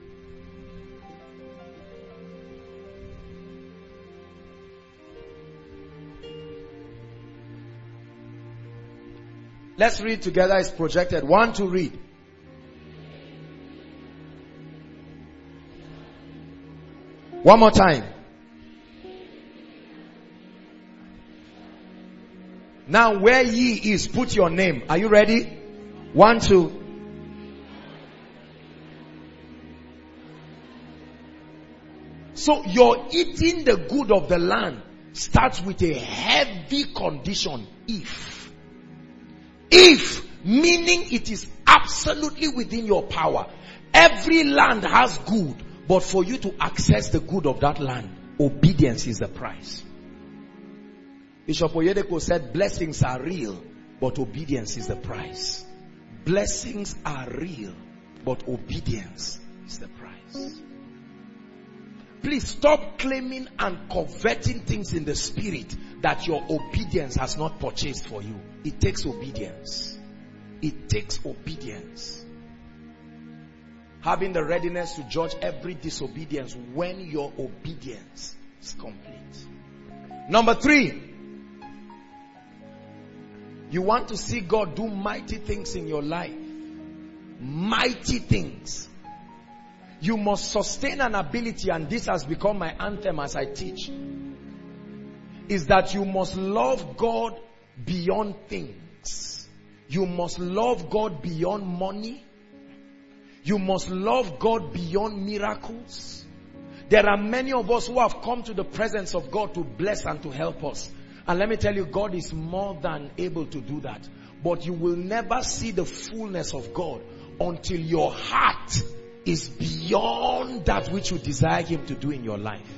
Let's read together. It's projected. One to read. One more time. Now where ye is, put your name. Are you ready? One, two. So your eating the good of the land starts with a heavy condition. If. If, meaning it is absolutely within your power. Every land has good, but for you to access the good of that land, obedience is the price. Bishop Oyedepo said blessings are real, but obedience is the price. Blessings are real, but obedience is the price. Please stop claiming and coveting things in the spirit that your obedience has not purchased for you. It takes obedience. It takes obedience. Having the readiness to judge every disobedience when your obedience is complete. Number three, you want to see God do mighty things in your life. Mighty things. You must sustain an ability, and this has become my anthem as I teach, is that you must love God beyond things. You must love God beyond money. You must love God beyond miracles. There are many of us who have come to the presence of God to bless and to help us. And let me tell you, God is more than able to do that. But you will never see the fullness of God until your heart is beyond that which you desire Him to do in your life.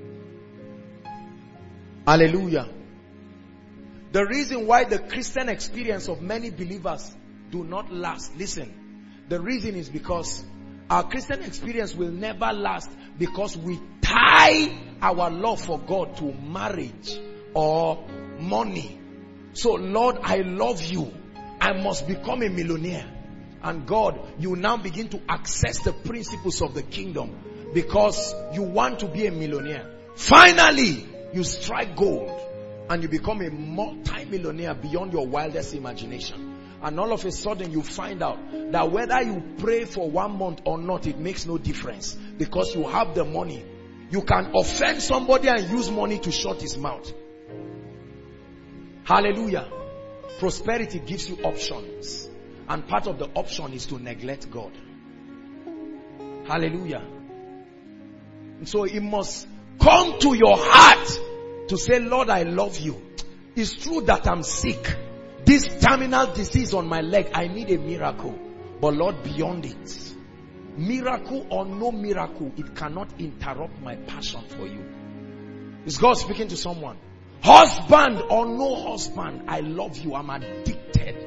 Hallelujah. The reason why the Christian experience of many believers do not last, listen, the reason is because our Christian experience will never last because we tie our love for God to marriage or money. So, Lord, I love you. I must become a millionaire. And God, you now begin to access the principles of the kingdom because you want to be a millionaire. Finally, you strike gold and you become a multi-millionaire beyond your wildest imagination. And all of a sudden you find out that whether you pray for one month or not, it makes no difference because you have the money. You can offend somebody and use money to shut his mouth. Hallelujah. Prosperity gives you options. And part of the option is to neglect God. Hallelujah. And so it must come to your heart to say, Lord, I love you. It's true that I'm sick. This terminal disease on my leg, I need a miracle. But Lord, beyond it, miracle or no miracle, it cannot interrupt my passion for you. Is God speaking to someone? Husband or no husband, I love you. I'm addicted.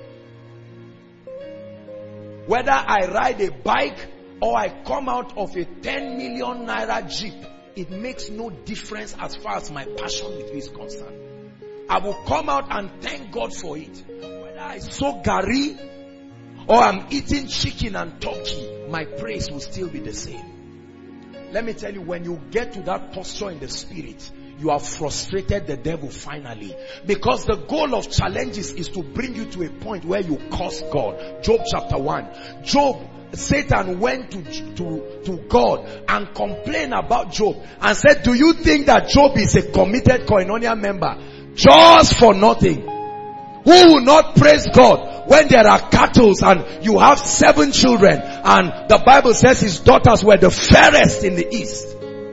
Whether I ride a bike or I come out of a ten million naira jeep, it makes no difference as far as my passion with you is concerned. I will come out and thank God for it. Whether I sow gari or I'm eating chicken and turkey, my praise will still be the same. Let me tell you, when you get to that posture in the spirit, you have frustrated the devil finally. Because the goal of challenges is to bring you to a point where you curse God. Job chapter one. Job, Satan went to, to, to God and complained about Job and said, do you think that Job is a committed Koinonia member? Just for nothing. Who will not praise God when there are cattle and you have seven children and the Bible says his daughters were the fairest in the east?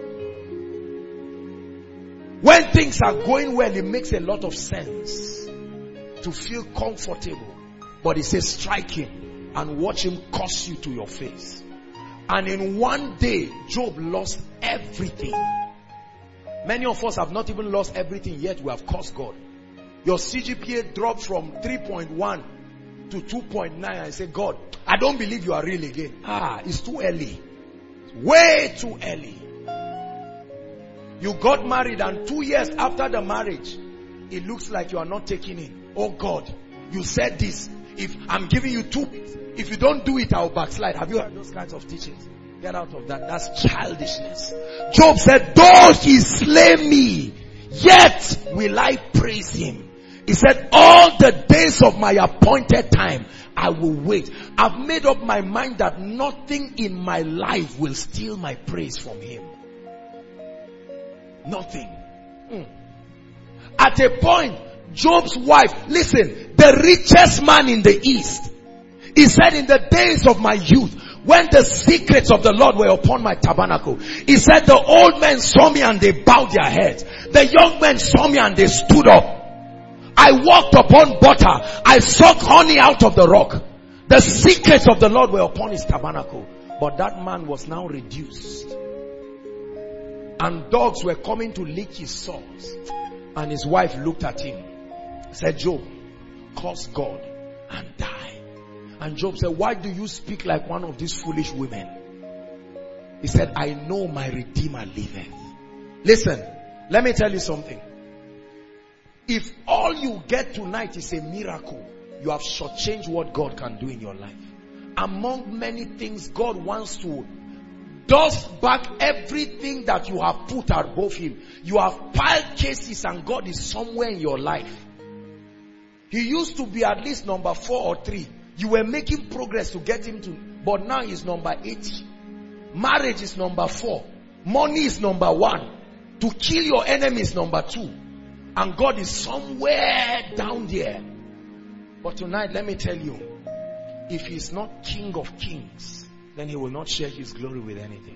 When things are going well, it makes a lot of sense to feel comfortable. But it says strike him and watch him curse you to your face. And in one day, Job lost everything. Many of us have not even lost everything yet. We have cursed God. Your C G P A dropped from three point one to two point nine and say, God, I don't believe you are real again. Ah, it's too early. It's way too early. You got married and two years after the marriage, it looks like you are not taking it. Oh God, you said this. If I'm giving you two weeks, if you don't do it, I'll backslide. Have you heard those kinds of teachings? Get out of that. That's childishness. Job said, though he slay me, yet will I praise him. He said, all the days of my appointed time, I will wait. I've made up my mind that nothing in my life will steal my praise from him. Nothing. Mm. At a point, Job's wife, listen, the richest man in the east, he said, in the days of my youth, when the secrets of the Lord were upon my tabernacle, he said the old men saw me and they bowed their heads. The young men saw me and they stood up. I walked upon butter. I sucked honey out of the rock. The secrets of the Lord were upon his tabernacle. But that man was now reduced. And dogs were coming to lick his sores. And his wife looked at him. Said, Job, curse God and die. And Job said, why do you speak like one of these foolish women? He said, I know my Redeemer liveth. Listen, let me tell you something. If all you get tonight is a miracle, you have shortchanged what God can do in your life. Among many things, God wants to dust back everything that you have put above him. You have piled cases and God is somewhere in your life. He used to be at least number four or three. You were making progress to get him to, but now he's number eighty. Marriage is number four. Money is number one. To kill your enemy is number two. And God is somewhere down there. But tonight, let me tell you, if he's not King of Kings, then he will not share his glory with anything.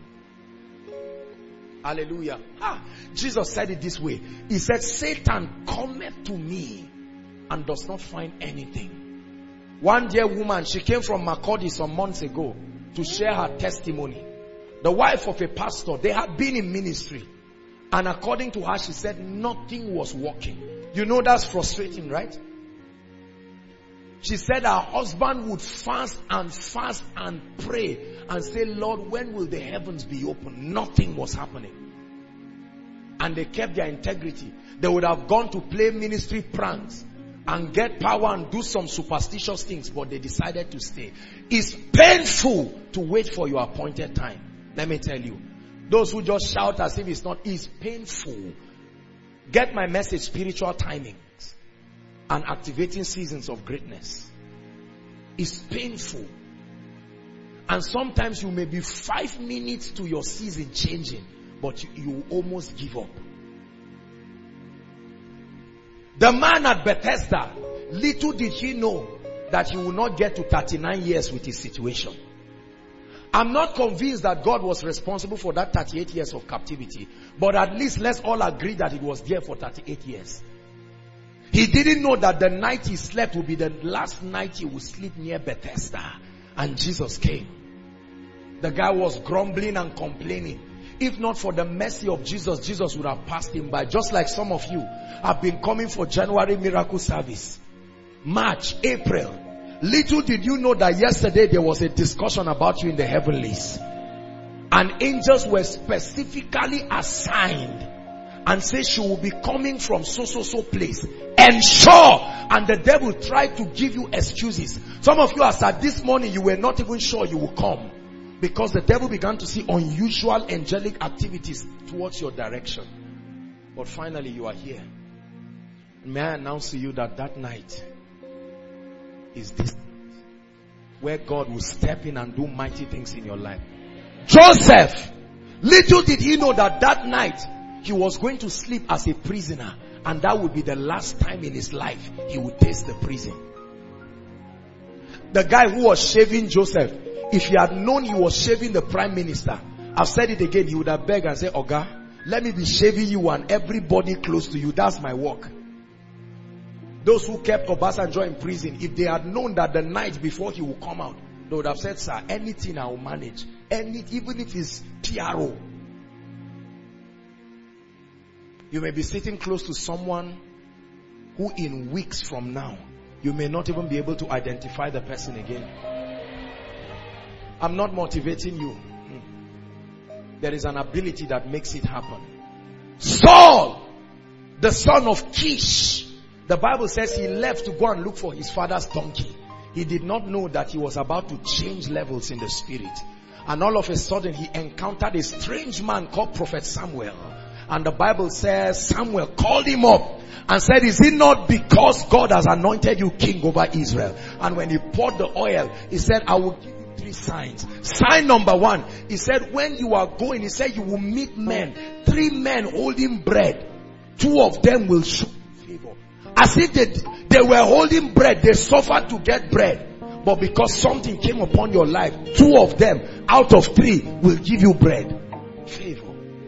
Hallelujah. Ah, Jesus said it this way. He said, Satan cometh to me and does not find anything. One dear woman, she came from Makurdi some months ago to share her testimony. The wife of a pastor, they had been in ministry. And according to her, she said nothing was working. You know that's frustrating, right? She said her husband would fast and fast and pray and say, Lord, when will the heavens be open? Nothing was happening. And they kept their integrity. They would have gone to play ministry pranks and get power and do some superstitious things, but they decided to stay. It's painful to wait for your appointed time. Let me tell you. Those who just shout as if it's not, it's painful. Get my message, spiritual timings and activating seasons of greatness. It's painful. And sometimes you may be five minutes to your season changing, but you, you almost give up. The man at Bethesda, little did he know that he would not get to thirty-nine years with his situation. I'm not convinced that God was responsible for that thirty-eight years of captivity. But at least let's all agree that it was there for thirty-eight years. He didn't know that the night he slept would be the last night he would sleep near Bethesda. And Jesus came. The guy was grumbling and complaining. If not for the mercy of Jesus, Jesus would have passed him by. Just like some of you have been coming for January miracle service. March, April. Little did you know that yesterday there was a discussion about you in the heavenlies. And angels were specifically assigned and say she will be coming from so so so place. Ensure. And the devil tried to give you excuses. Some of you, as at this morning, you were not even sure you will come. Because the devil began to see unusual angelic activities towards your direction. But finally you are here. May I announce to you that that night is this, where God will step in and do mighty things in your life. Joseph, little did he know that that night he was going to sleep as a prisoner, and that would be the last time in his life he would taste the prison. The guy who was shaving Joseph, if he had known he was shaving the prime minister, I've said it again, he would have begged and said, Oga, let me be shaving you and everybody close to you. That's my work. Those who kept Obasanjo in prison, if they had known that the night before he would come out, they would have said, sir, anything I will manage. Any, even if it's P R O. You may be sitting close to someone who in weeks from now, you may not even be able to identify the person again. I'm not motivating you. There is an ability that makes it happen. Saul, the son of Kish, the Bible says he left to go and look for his father's donkey. He did not know that he was about to change levels in the spirit. And all of a sudden he encountered a strange man called Prophet Samuel. And the Bible says Samuel called him up and said, is it not because God has anointed you king over Israel? And when he poured the oil, he said, I will give you three signs. Sign number one, he said, when you are going, he said, you will meet men, three men holding bread. Two of them will show you favor. As if they, they were holding bread, they suffered to get bread. But because something came upon your life, two of them out of three will give you bread. Favor.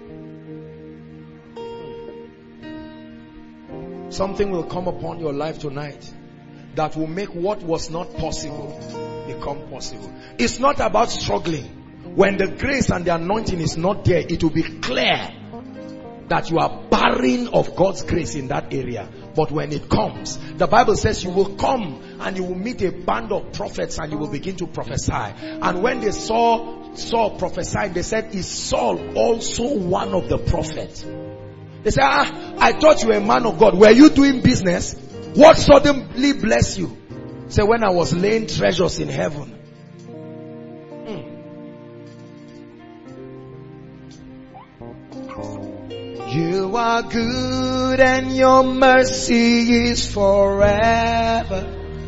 Something will come upon your life tonight that will make what was not possible become possible. It's not about struggling. When the grace and the anointing is not there, it will be clear that you are barren of God's grace in that area. But when it comes, the Bible says you will come and you will meet a band of prophets and you will begin to prophesy. And when they saw Saul prophesying, they said, is Saul also one of the prophets? They said, ah, I thought you were a man of God. Were you doing business? What suddenly blessed you? Say, when I was laying treasures in heaven. You are good and your mercy is forever.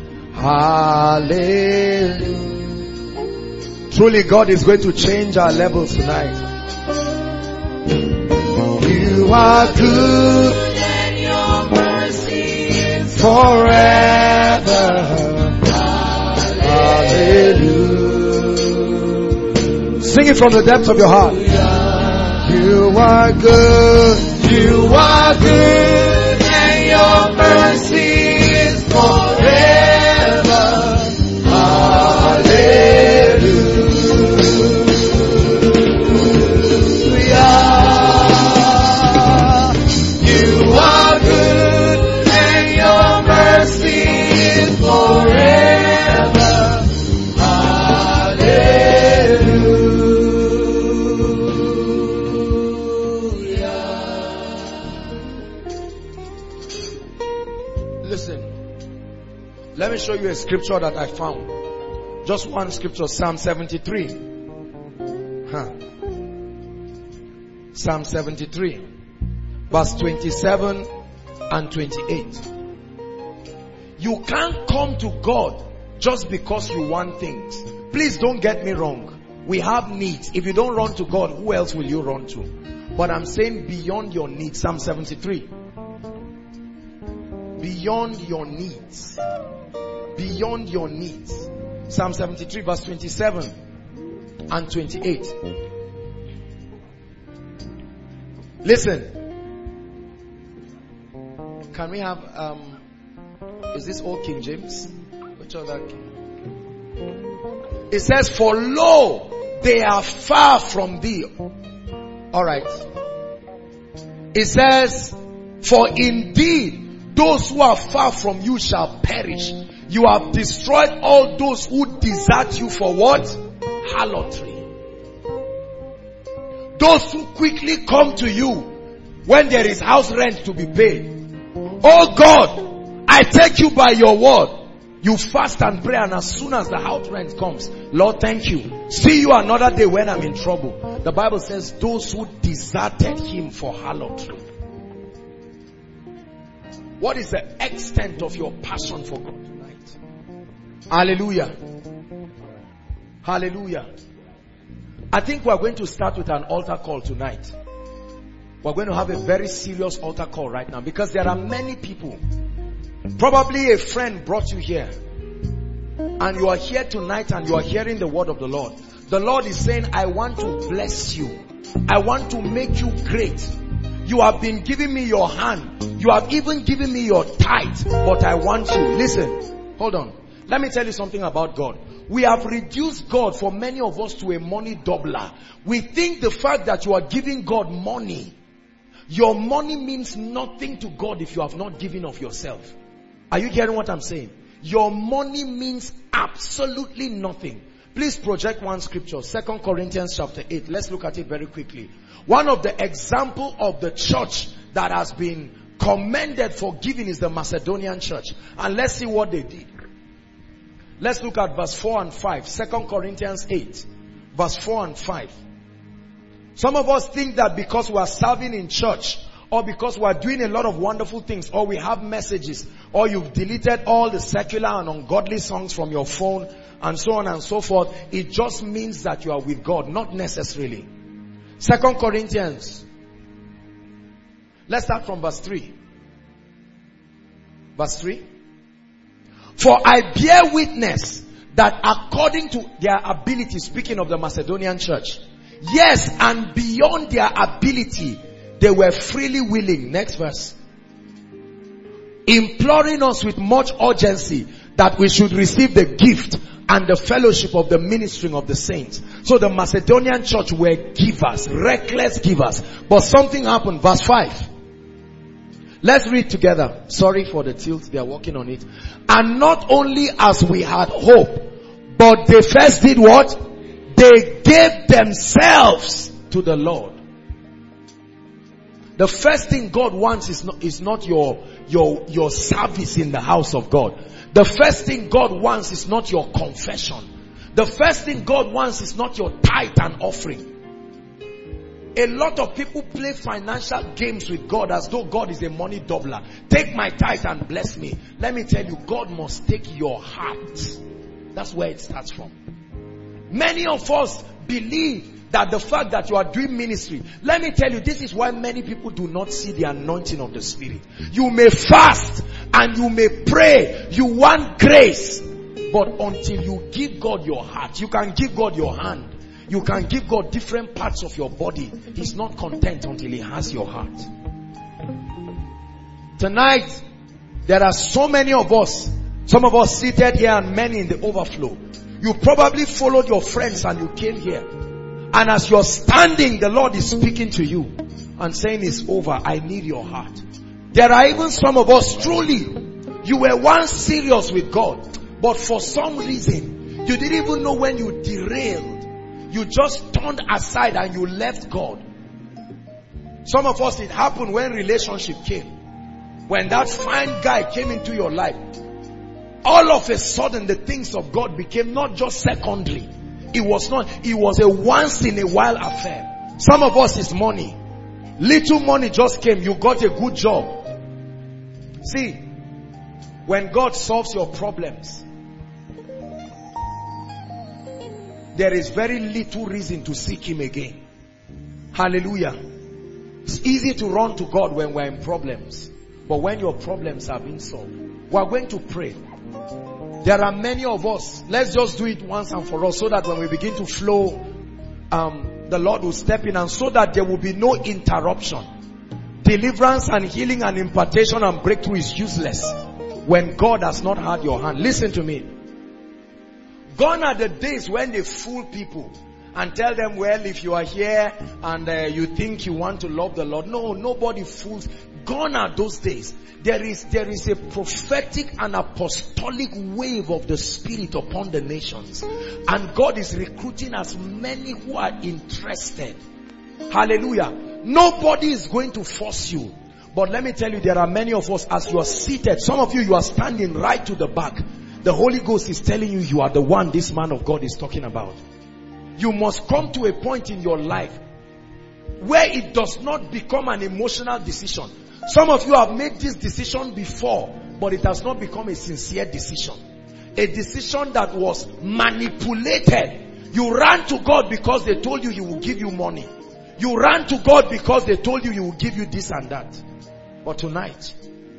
Hallelujah. Truly God is going to change our levels tonight. You are good and your mercy is forever. Hallelujah. Sing it from the depths of your heart. You are good, you are good, and your mercy is forever. Hallelujah. You are good, and your mercy is forever. Let me show you a scripture that I found. Just one scripture, Psalm seventy-three. Huh. Psalm seventy-three, verse twenty-seven and twenty-eight. You can't come to God just because you want things. Please don't get me wrong. We have needs. If you don't run to God, who else will you run to? But I'm saying beyond your needs. Psalm seventy-three. Beyond your needs. Beyond your needs. Psalm seventy-three verse twenty-seven and twenty-eight. Listen. Can we have, um, is this Old King James? Which other king? It says, for lo, they are far from thee. Alright. It says, for indeed, those who are far from you shall perish. You have destroyed all those who desert you for what? Harlotry. Those who quickly come to you when there is house rent to be paid. Oh God, I take you by your word. You fast and pray, and as soon as the house rent comes, Lord, thank you. See you another day when I'm in trouble. The Bible says those who deserted him for harlotry. What is the extent of your passion for God tonight? Hallelujah. Hallelujah. I think we're going to start with an altar call tonight. We're going to have a very serious altar call right now, because there are many people. Probably a friend brought you here, and you are here tonight and you are hearing the word of the Lord. The Lord is saying, I want to bless you. I want to make you great. You have been giving me your hand. You have even given me your tithe. But I want you. Listen. Hold on. Let me tell you something about God. We have reduced God, for many of us, to a money doubler. We think the fact that you are giving God money, your money means nothing to God if you have not given of yourself. Are you hearing what I'm saying? Your money means absolutely nothing. Please project one scripture. Second Corinthians chapter eight. Let's look at it very quickly. One of the example of the church that has been commended for giving is the Macedonian church. And let's see what they did. Let's look at verse four and five. Second Corinthians eight. Verse four and five. Some of us think that because we are serving in church, or because we are doing a lot of wonderful things, or we have messages, or you've deleted all the secular and ungodly songs from your phone, and so on and so forth, it just means that you are with God. Not necessarily. Second Corinthians. Let's start from verse three. Verse three. For I bear witness that according to their ability, speaking of the Macedonian church, yes, and beyond their ability, they were freely willing. Next verse. Imploring us with much urgency that we should receive the gift and the fellowship of the ministering of the saints. So the Macedonian church were givers, reckless givers. But something happened. Verse five. Let's read together. Sorry for the tilt. They are working on it. And not only as we had hope, but they first did what? They gave themselves to the Lord. The first thing God wants is not, is not your, your, your service in the house of God. The first thing God wants is not your confession. The first thing God wants is not your tithe and offering. A lot of people play financial games with God as though God is a money doubler. Take my tithe and bless me. Let me tell you, God must take your heart. That's where it starts from. Many of us believe that the fact that you are doing ministry, let me tell you, this is why many people do not see the anointing of the Spirit. You may fast and you may pray, you want grace, but until you give God your heart, you can give God your hand, you can give God different parts of your body. He's not content until He has your heart. Tonight, there are so many of us, some of us seated here and many in the overflow. You probably followed your friends and you came here. And as you're standing, the Lord is speaking to you and saying, it's over. I need your heart. There are even some of us, truly, you were once serious with God, but for some reason, you didn't even know when you derailed. You just turned aside and you left God. Some of us, it happened when relationship came. When that fine guy came into your life, all of a sudden the things of God became not just secondary. It was not, it was a once in a while affair. Some of us is money. Little money just came, you got a good job. See, when God solves your problems, there is very little reason to seek Him again. Hallelujah. It's easy to run to God when we're in problems. But when your problems have been solved, we're going to pray. There are many of us. Let's just do it once and for all, so that when we begin to flow, um, the Lord will step in, and so that there will be no interruption. Deliverance and healing and impartation and breakthrough is useless when God has not had your hand. Listen to me. Gone are the days when they fool people and tell them, well, if you are here and uh, you think you want to love the Lord. No, nobody fools. Gone are those days. There is, there is a prophetic and apostolic wave of the Spirit upon the nations. And God is recruiting as many who are interested. Hallelujah. Nobody is going to force you. But let me tell you, there are many of us, as you are seated, some of you, you are standing right to the back. The Holy Ghost is telling you, you are the one this man of God is talking about. You must come to a point in your life where it does not become an emotional decision. Some of you have made this decision before, but it has not become a sincere decision. A decision that was manipulated. You ran to God because they told you He will give you money. You ran to God because they told you He will give you this and that. But tonight,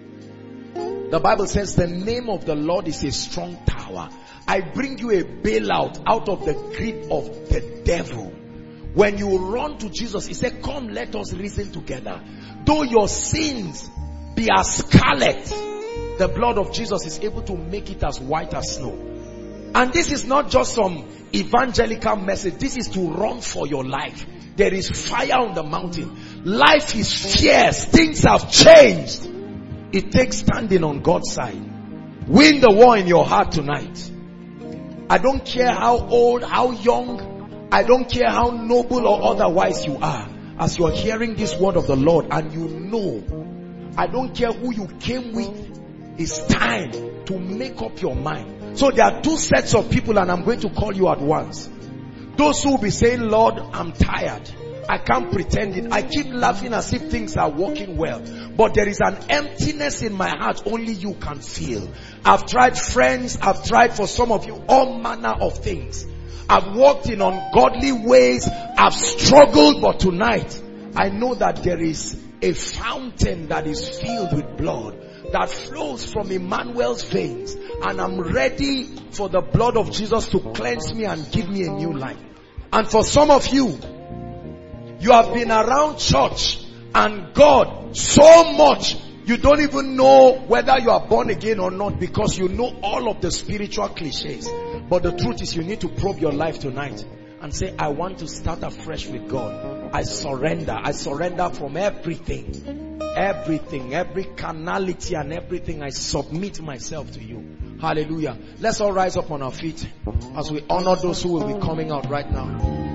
the Bible says the name of the Lord is a strong tower. I bring you a bailout out of the grip of the devil. When you run to Jesus, He said, come, let us reason together. Though your sins be as scarlet, the blood of Jesus is able to make it as white as snow. And this is not just some evangelical message. This is to run for your life. There is fire on the mountain. Life is fierce. Things have changed. It takes standing on God's side. Win the war in your heart tonight. I don't care how old, how young, I don't care how noble or otherwise you are. As you are hearing this word of the Lord and you know, I don't care who you came with, it's time to make up your mind. So there are two sets of people, and I'm going to call you at once. Those who will be saying, Lord, I'm tired. I can't pretend it. I keep laughing as if things are working well. But there is an emptiness in my heart only you can feel. I've tried friends. I've tried, for some of you, all manner of things. I've walked in ungodly ways. I've struggled. But tonight, I know that there is a fountain that is filled with blood. that flows from Emmanuel's veins, and I'm ready for the blood of Jesus to cleanse me and give me a new life. And for some of you, you have been around church and God so much, you don't even know whether you are born again or not, because you know all of the spiritual cliches. But the truth is, you need to probe your life tonight and say, I want to start afresh with God. I surrender. I surrender from everything. Everything, every carnality and everything. I submit myself to you. Hallelujah. Let's all rise up on our feet as we honor those who will be coming out right now.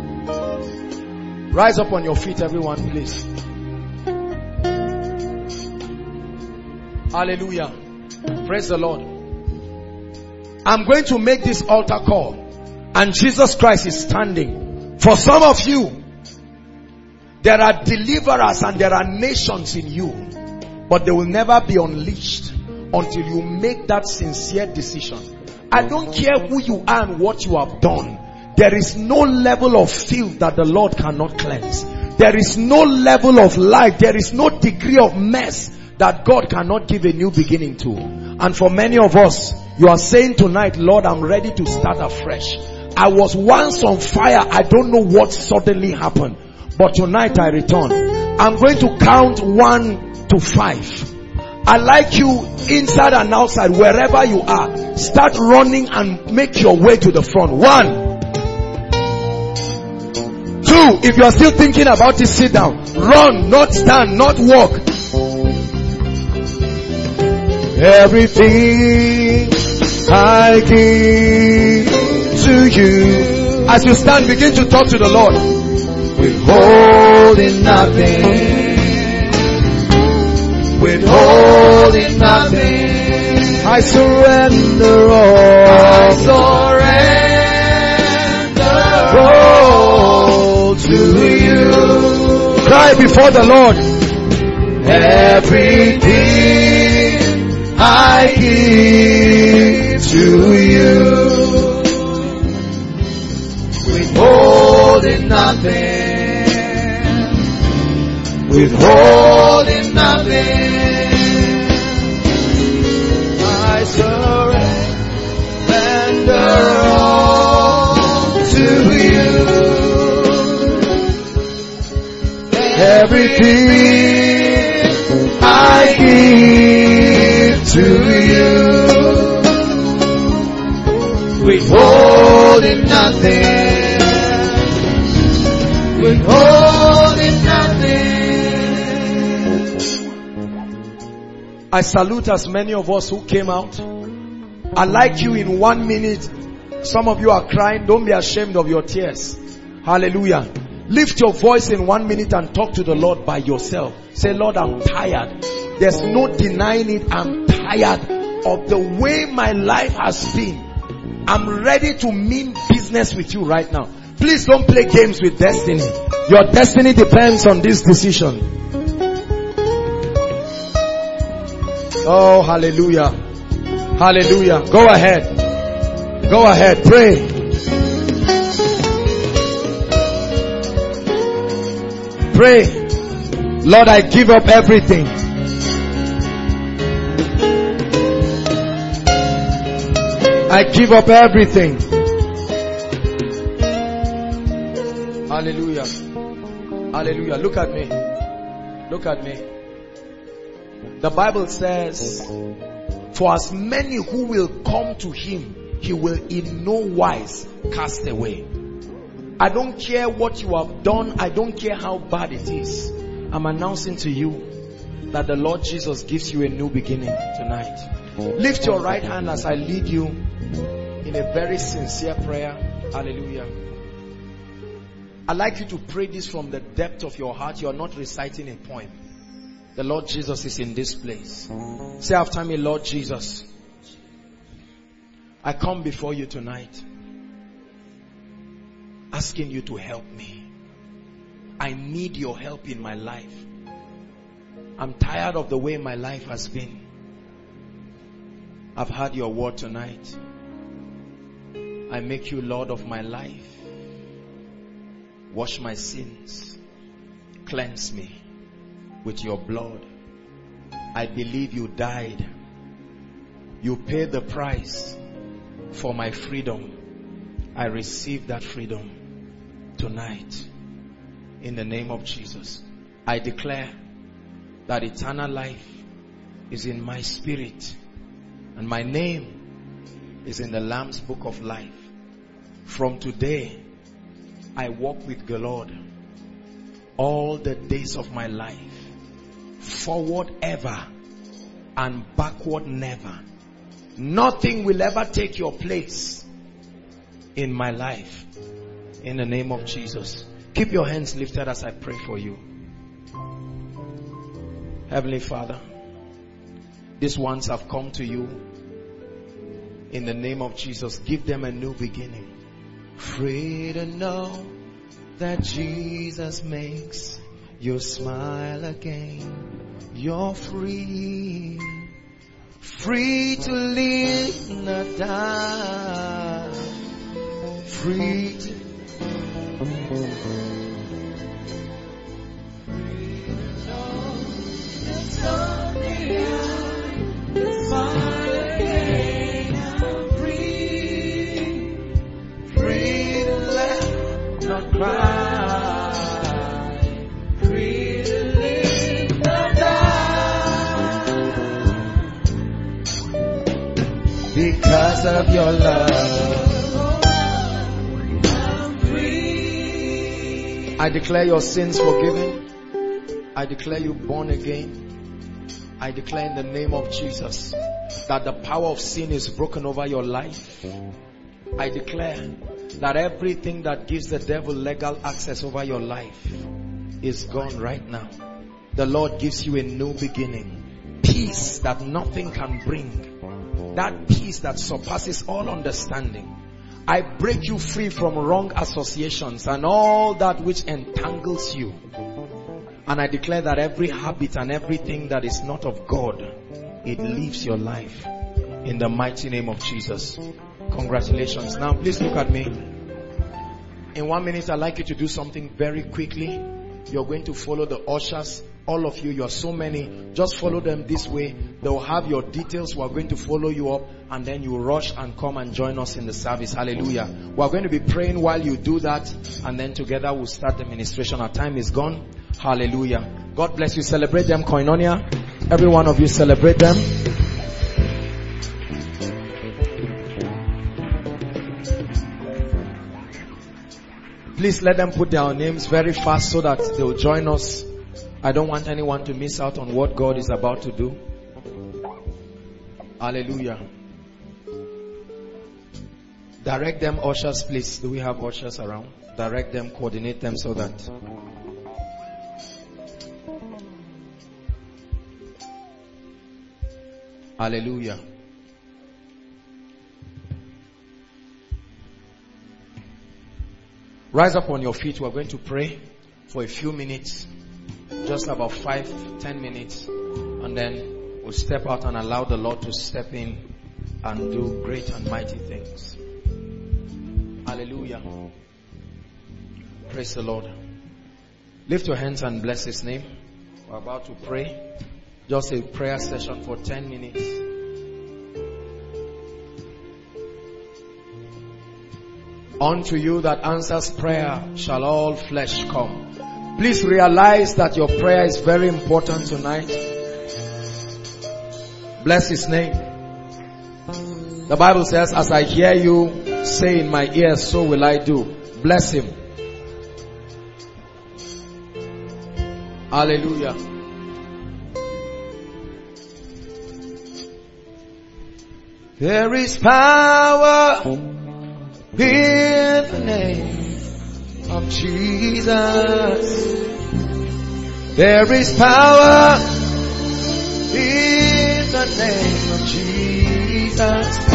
Rise up on your feet, everyone, please. Hallelujah. Praise the Lord. I'm going to make this altar call, and Jesus Christ is standing. For some of you, there are deliverers and there are nations in you, but they will never be unleashed until you make that sincere decision. I don't care who you are and what you have done. There is no level of filth that the Lord cannot cleanse. There is no level of life. There is no degree of mess that God cannot give a new beginning to. And for many of us, you are saying tonight, Lord, I'm ready to start afresh. I was once on fire. I don't know what suddenly happened. But tonight I return. I'm going to count one to five. I like you inside and outside, wherever you are. Start running and make your way to the front. One. Two. If you are still thinking about it, sit down. Run, not stand, not walk. Everything I give to you. As you stand, begin to talk to the Lord. Withholding nothing. Withholding nothing. I surrender all. I surrender all to you. Cry before the Lord. Everything I give to you, withholding nothing, withholding nothing. I surrender all to you. Everything I give to you, withholding nothing, withholding nothing. I salute as many of us who came out. I like you in one minute. Some of you are crying. Don't be ashamed of your tears. Hallelujah. Lift your voice in one minute and talk to the Lord by yourself. Say, Lord, I'm tired. There's no denying it. I'm tired of the way my life has been. I'm ready to mean business with you right now. Please don't play games with destiny. Your destiny depends on this decision. Oh, hallelujah. Hallelujah. Go ahead. Go ahead. Pray. Pray. Lord, I give up everything. I give up everything. Hallelujah. Hallelujah. Look at me. Look at me. The Bible says, for as many who will come to him, he will in no wise cast away. I don't care what you have done. I don't care how bad it is. I'm announcing to you that the Lord Jesus gives you a new beginning tonight. Lift your right hand as I lead you in a very sincere prayer. Hallelujah. I'd like you to pray this from the depth of your heart. You are not reciting a poem. The Lord Jesus is in this place. Say after me, Lord Jesus, I come before you tonight, asking you to help me. I need your help in my life. I'm tired of the way my life has been. I've heard your word tonight. I make you Lord of my life. Wash my sins. Cleanse me with your blood. I believe you died. You paid the price for my freedom. I receive that freedom tonight. In the name of Jesus, I declare that eternal life is in my spirit, and my name is in the Lamb's book of life. From today, I walk with the Lord all the days of my life. Forward ever and backward never. Nothing will ever take your place in my life. In the name of Jesus. Keep your hands lifted as I pray for you. Heavenly Father, these ones have come to you. In the name of Jesus, give them a new beginning. Free to know that Jesus makes you smile again. You're free. Free to live, not die. Free to because of your love, I'm free. I declare your sins forgiven. I declare you born again. I declare in the name of Jesus that the power of sin is broken over your life. I declare that everything that gives the devil legal access over your life is gone right now. The Lord gives you a new beginning. Peace that nothing can bring. That peace that surpasses all understanding. I break you free from wrong associations and all that which entangles you. And I declare that every habit and everything that is not of God, it leaves your life. In the mighty name of Jesus. Congratulations. Now please look at me. In one minute I'd like you to do something very quickly. You're going to follow the ushers. All of you, you are so many. Just follow them this way. They will have your details. We are going to follow you up, and then you rush and come and join us in the service. Hallelujah. We are going to be praying while you do that, and then together we'll start the ministration. Our time is gone. Hallelujah. God bless you. Celebrate them, Koinonia. Every one of you celebrate them. Please let them put their names very fast so that they will join us. I don't want anyone to miss out on what God is about to do. Hallelujah. Direct them, ushers, please. Do we have ushers around? Direct them, coordinate them so that. Hallelujah. Rise up on your feet. We're going to pray for a few minutes. Just about five, ten minutes. And then we'll step out and allow the Lord to step in and do great and mighty things. Hallelujah. Praise the Lord. Lift your hands and bless His name. We're about to pray. Just a prayer session for ten minutes. Unto you that answers prayer shall all flesh come. Please realize that your prayer is very important tonight. Bless His name. The Bible says, as I hear you say in my ears, so will I do. Bless Him. Hallelujah. There is power in the name of Jesus. There is power in the name of Jesus.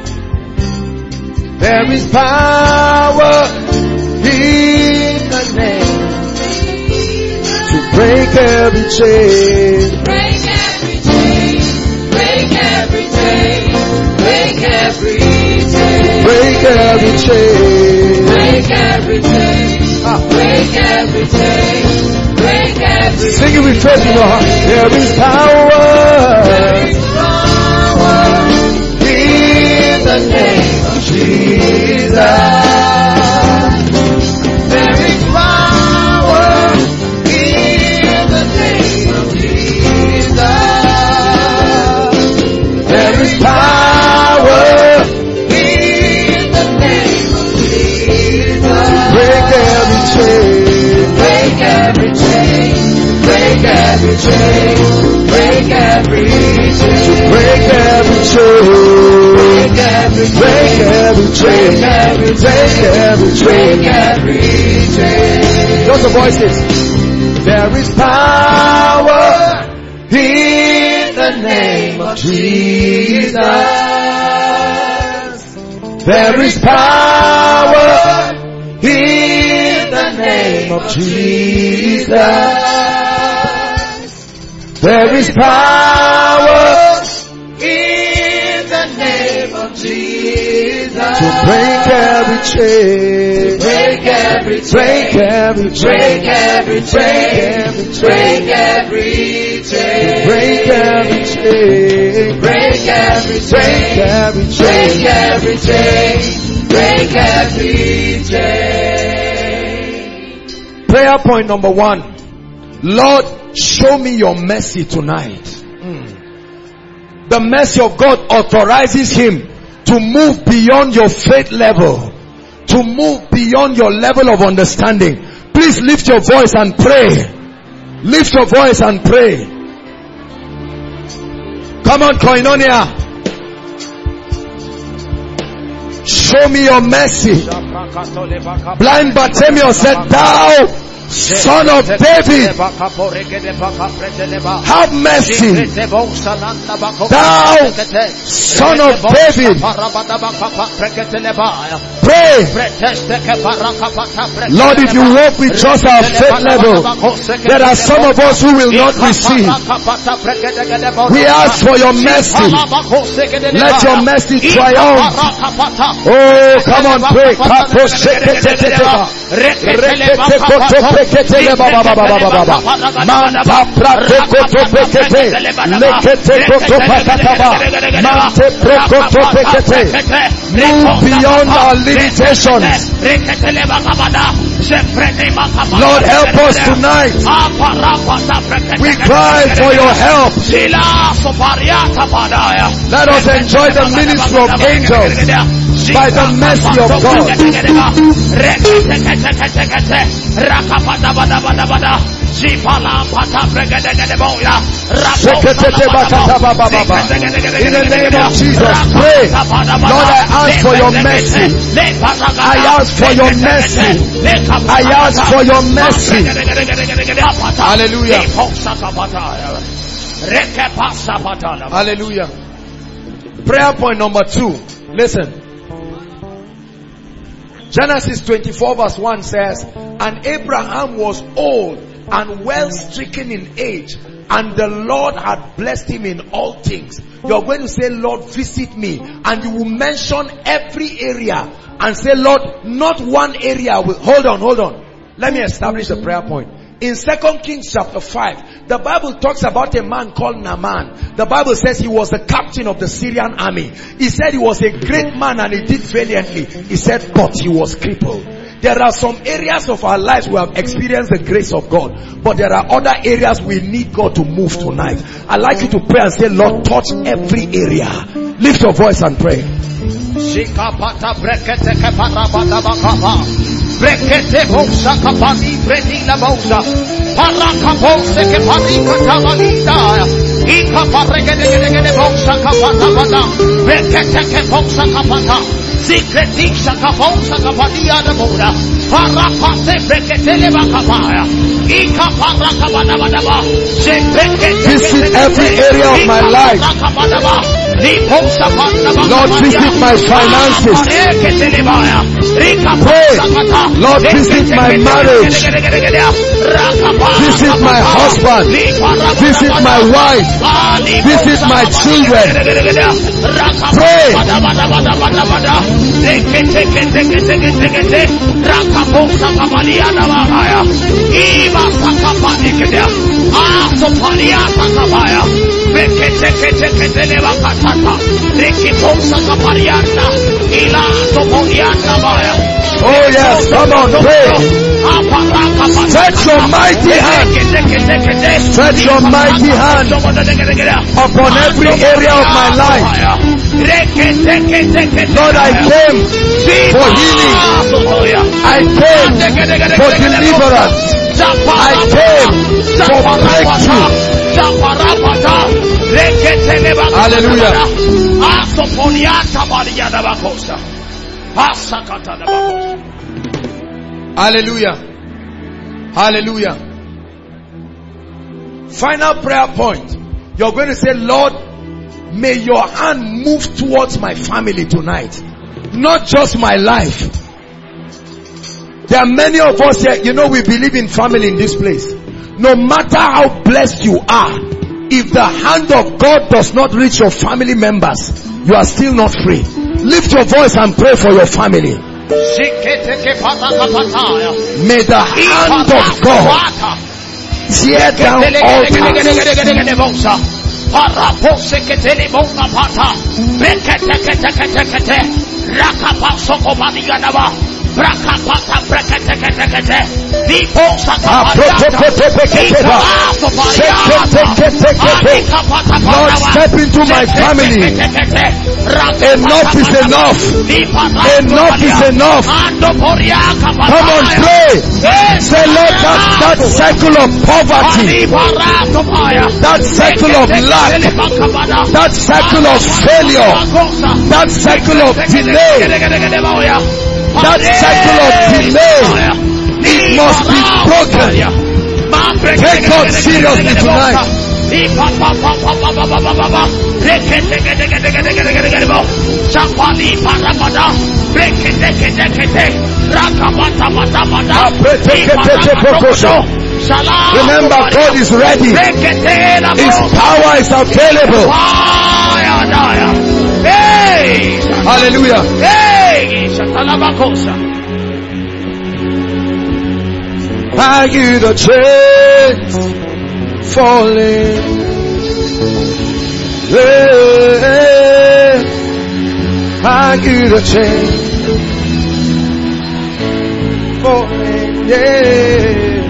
There is power in the name to break every chain. Break every chain. Break every chain. Break every chain. Break every chain. Break every chain. Ah. Break every chain. Break every chain. Sing it with faith in your heart. There is power every chain, break every chain, break every chain, break every break every chain, break every chain, break every break every chain. Just the voices. There is power in the name of Jesus. There is power in the name of Jesus. There is power in the name of Jesus to break every chain, break every chain, break every chain, break every chain, break every chain, break every chain, break every chain, break every chain, break every chain. Prayer point number one. Lord, show me your mercy tonight. Mm. The mercy of God authorizes him to move beyond your faith level, to move beyond your level of understanding. Please lift your voice and pray. Lift your voice and pray. Come on, Koinonia. Show me your mercy. Blind Bartimaeus said, thou Son of David, have mercy. Thou Son of David, pray. Lord, if you walk with just our faith level, there are some of us who will not receive. We ask for your mercy. Let your mercy triumph. Oh, come on, pray. Lekete baba baba baba baba manta prakoto pekete lekete koto pakataba mante prakoto pekete. Move beyond our limitations. Lord, help us tonight. We cry for your help. Let us enjoy the ministry of angels by the mercy of God. In the name of Jesus, pray. Lord, I ask for your mercy. I ask for your mercy. I ask for your mercy. Hallelujah. Hallelujah. Prayer point number two. Listen. Genesis twenty-four verse one says, and Abraham was old and well stricken in age, and the Lord had blessed him in all things. You're going to say, Lord, visit me. And you will mention every area and say, Lord, not one area will. Hold on, hold on. Let me establish the prayer point. In Second Kings chapter five, the Bible talks about a man called Naaman. The Bible says he was the captain of the Syrian army. He said he was a great man and he did valiantly. He said, but he was crippled. There are some areas of our lives we have experienced the grace of God, but there are other areas we need God to move tonight. I'd like you to pray and say, Lord, touch every area. Lift your voice and pray. Brekete bosa kapani predina bosa paraka bosa ke parika tabalida ika parege de de de bosa kapata bada brekete ke bosa kapata secreti shaka bosa kapadia de boda paraka te brekete le bakapaya ika paraka bada bada ba se brekete. Visit every area of my life. Lord, visit my finances. Pray. Lord, visit my marriage. Visit my husband. Visit my wife. Visit my children. Pray. Oh yes, come on, pray. Stretch your mighty hand. Stretch your mighty hand upon every area of my life. Lord, I came for healing. I came for deliverance. I came for breakthrough. Hallelujah. Hallelujah. Hallelujah. Final prayer point. You're going to say, Lord, may your hand move towards my family tonight. Not just my life. There are many of us here, you know, we believe in family in this place. No matter how blessed you are, if the hand of God does not reach your family members, you are still not free. Lift your voice and pray for your family. May the hand of God tear down altars. Brakapata brakete Vipo Lord, step into my family. Enough is enough. Enough is enough. Come on, pray. Say, Lord, that, that cycle of poverty, that cycle of lack, that cycle of failure, that cycle of delay, that cycle of delay, it must be broken. Take God seriously tonight. Remember, God is ready. His power is available. Hallelujah. I hear the chains falling. Hey, I hear the chains falling. Yeah,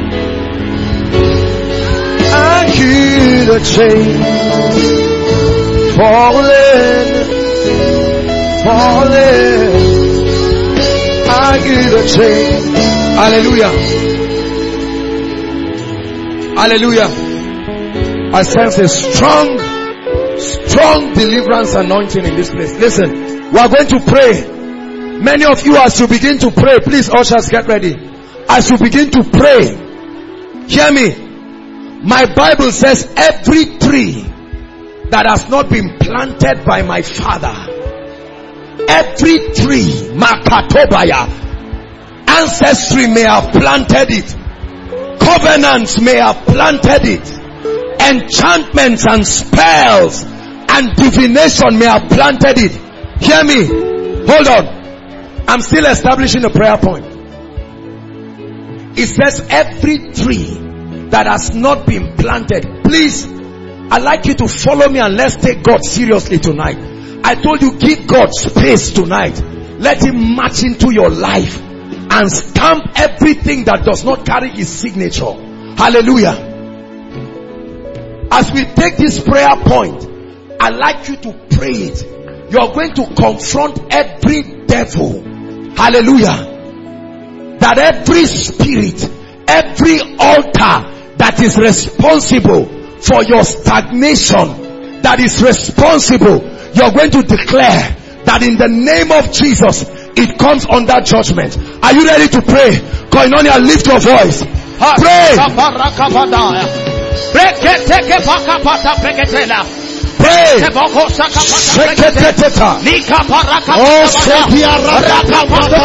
I hear the chains falling, falling. I hear the chains. Hallelujah. Hallelujah. I sense a strong, strong deliverance anointing in this place. Listen, we are going to pray. Many of you, as you begin to pray, please ushers, get ready. As you begin to pray, hear me. My Bible says every tree that has not been planted by my Father, every tree, Makatobaya, ancestry may have planted it, covenants may have planted it, enchantments and spells and divination may have planted it. Hear me. Hold on. I'm still establishing a prayer point. It says every tree that has not been planted. Please, I'd like you to follow me and let's take God seriously tonight. I told you, give God space tonight. Let him march into your life and stamp everything that does not carry his signature. Hallelujah. As we take this prayer point, I'd like you to pray it. You are going to confront every devil. Hallelujah. That every spirit, every altar that is responsible for your stagnation, that is responsible, you're going to declare that in the name of Jesus, it comes under judgment. Are you ready to pray? Koinonia, lift your voice. Pray. Pray. Sheketeta. Oh, Sepia Rakapata.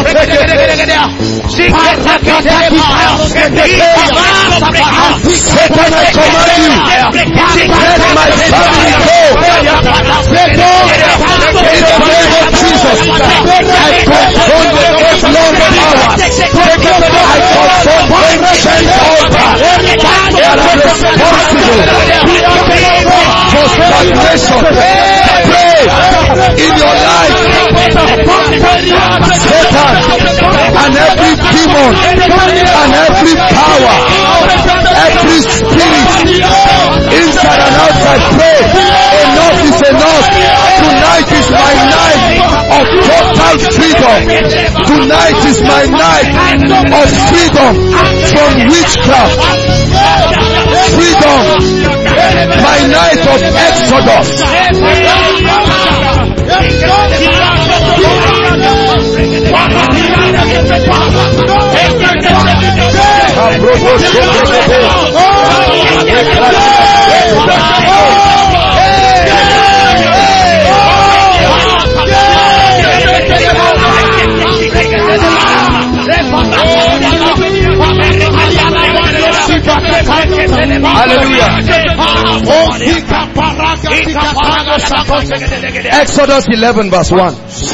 Satan, I command you. Let my family go. Let go. In the name of Jesus. I confront the Lord power. I confront ancient altar. They are responsible for stagnation. Pray in your life. Satan and every demon and every power, every spirit inside and outside, pray. Enough is enough. Tonight is my night of total freedom. Tonight is my night of freedom from witchcraft. Freedom. My night of exodus. Hallelujah. Exodus eleven verse one.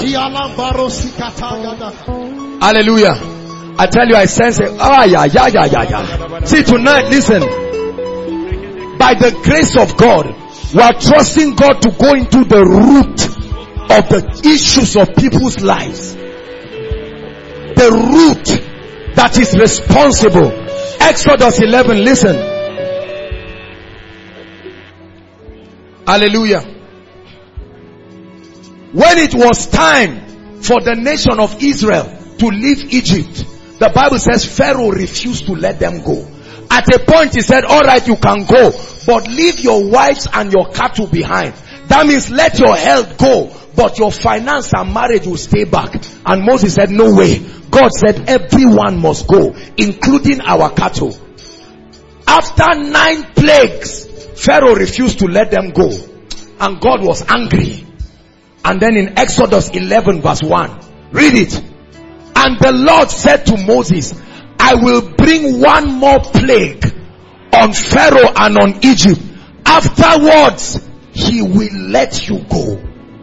Hallelujah. I tell you, I sense it. Ah, yeah, yeah, yeah, yeah, yeah. See, tonight, listen. By the grace of God, we are trusting God to go into the root of the issues of people's lives. The root that is responsible. Exodus eleven, listen. Hallelujah. When it was time for the nation of Israel to leave Egypt, the Bible says Pharaoh refused to let them go. At a point he said, all right, you can go, but leave your wives and your cattle behind. That means let your health go, but your finance and marriage will stay back. And Moses said, no way. God said everyone must go, including our cattle. After nine plagues, Pharaoh refused to let them go. And God was angry. And then in Exodus eleven verse one, read it. And the Lord said to Moses, I will bring one more plague on Pharaoh and on Egypt. Afterwards, he will let you go.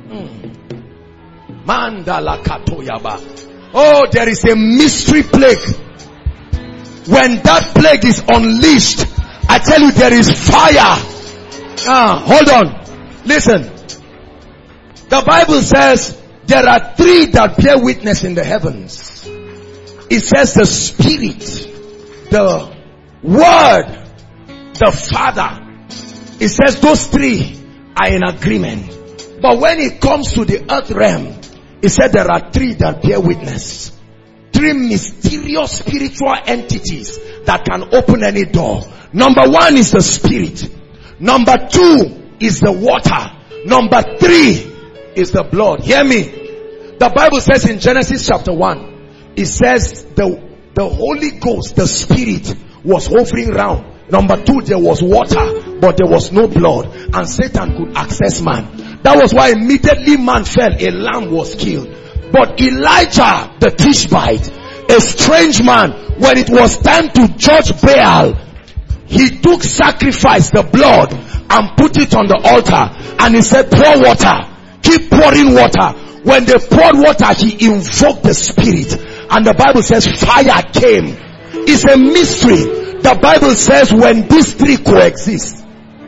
Mandala katoyaba. Oh, there is a mystery plague. When that plague is unleashed, I tell you there is fire. Ah, hold on. Listen. The Bible says there are three that bear witness in the heavens. It says the Spirit, the Word, the Father. It says those three are in agreement. But when it comes to the earth realm, it said there are three that bear witness. Three mysterious spiritual entities that can open any door. Number one is the Spirit. Number two is the water. Number three is the blood. Hear me. The Bible says in Genesis chapter one, it says the, the Holy Ghost, the Spirit, was hovering around. Number two, there was water, but there was no blood, and Satan could access man. That was why immediately man fell, a lamb was killed. But Elijah the Tishbite, a strange man, when it was time to judge Baal, he took sacrifice, the blood, and put it on the altar, and he said, pour water, keep pouring water. When they poured water, he invoked the Spirit, and the Bible says fire came. It's a mystery. The Bible says when these three coexist,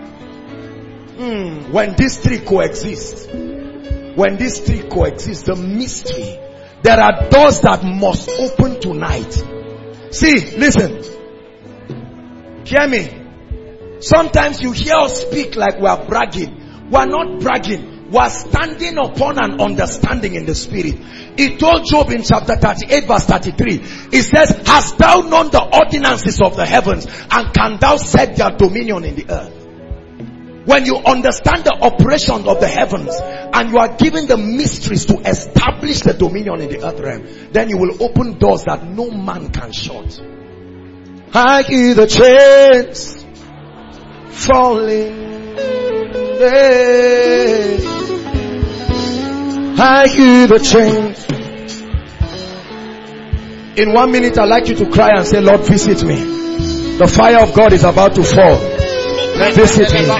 mm, when these three coexist, when these three coexist, the mystery, there are doors that must open tonight. See, listen, hear me. Sometimes you hear us speak like we are bragging. We are not bragging. We are standing upon an understanding in the Spirit. He told Job in chapter thirty-eight verse thirty-three, he says, hast thou known the ordinances of the heavens, and can thou set their dominion in the earth? When you understand the operation of the heavens, and you are given the mysteries to establish the dominion in the earth realm, then you will open doors that no man can shut. I hear the chains falling. I hear the chains. In one minute, I'd like you to cry and say, Lord, visit me. The fire of God is about to fall. Visit me.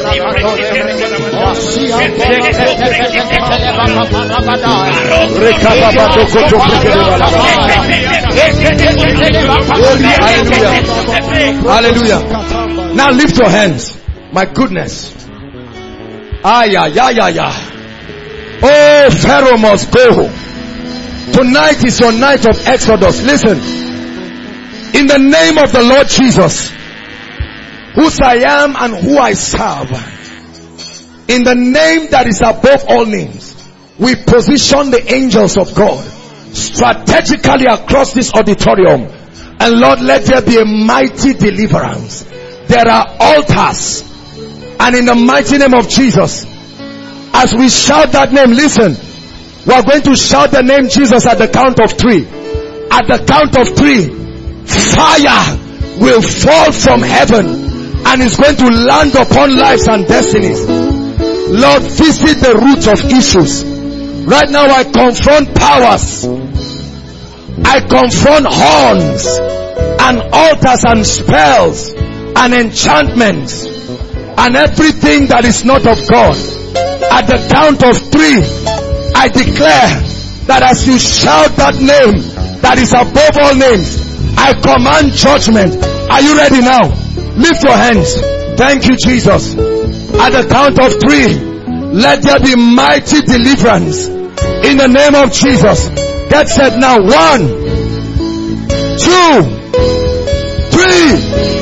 Hallelujah. Hallelujah. Now lift your hands. My goodness. Ah, yeah, yeah, yeah, yeah. Oh, Pharaoh must go. Tonight is your night of exodus. Listen. In the name of the Lord Jesus, whose I am and who I serve, in the name that is above all names, we position the angels of God strategically across this auditorium. And Lord, let there be a mighty deliverance. There are altars. And in the mighty name of Jesus, as we shout that name, listen, we are going to shout the name Jesus at the count of three. At the count of three, fire will fall from heaven and is going to land upon lives and destinies. Lord, visit the roots of issues. Right now I confront powers. I confront horns and altars and spells and enchantments and everything that is not of God. At the count of three, I declare that as you shout that name that is above all names, I command judgment. Are you ready now? Lift your hands. Thank you, Jesus. At the count of three, let there be mighty deliverance in the name of Jesus. Get set now. One, two, three.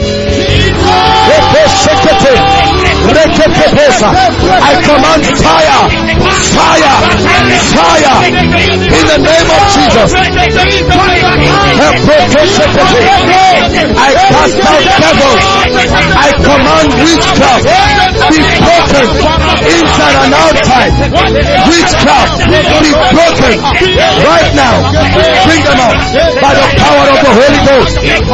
I command fire, fire, fire in the name of Jesus. I cast out devils. I command witchcraft be broken inside and outside. Witchcraft be broken right now. Bring them out by the power of the Holy Ghost.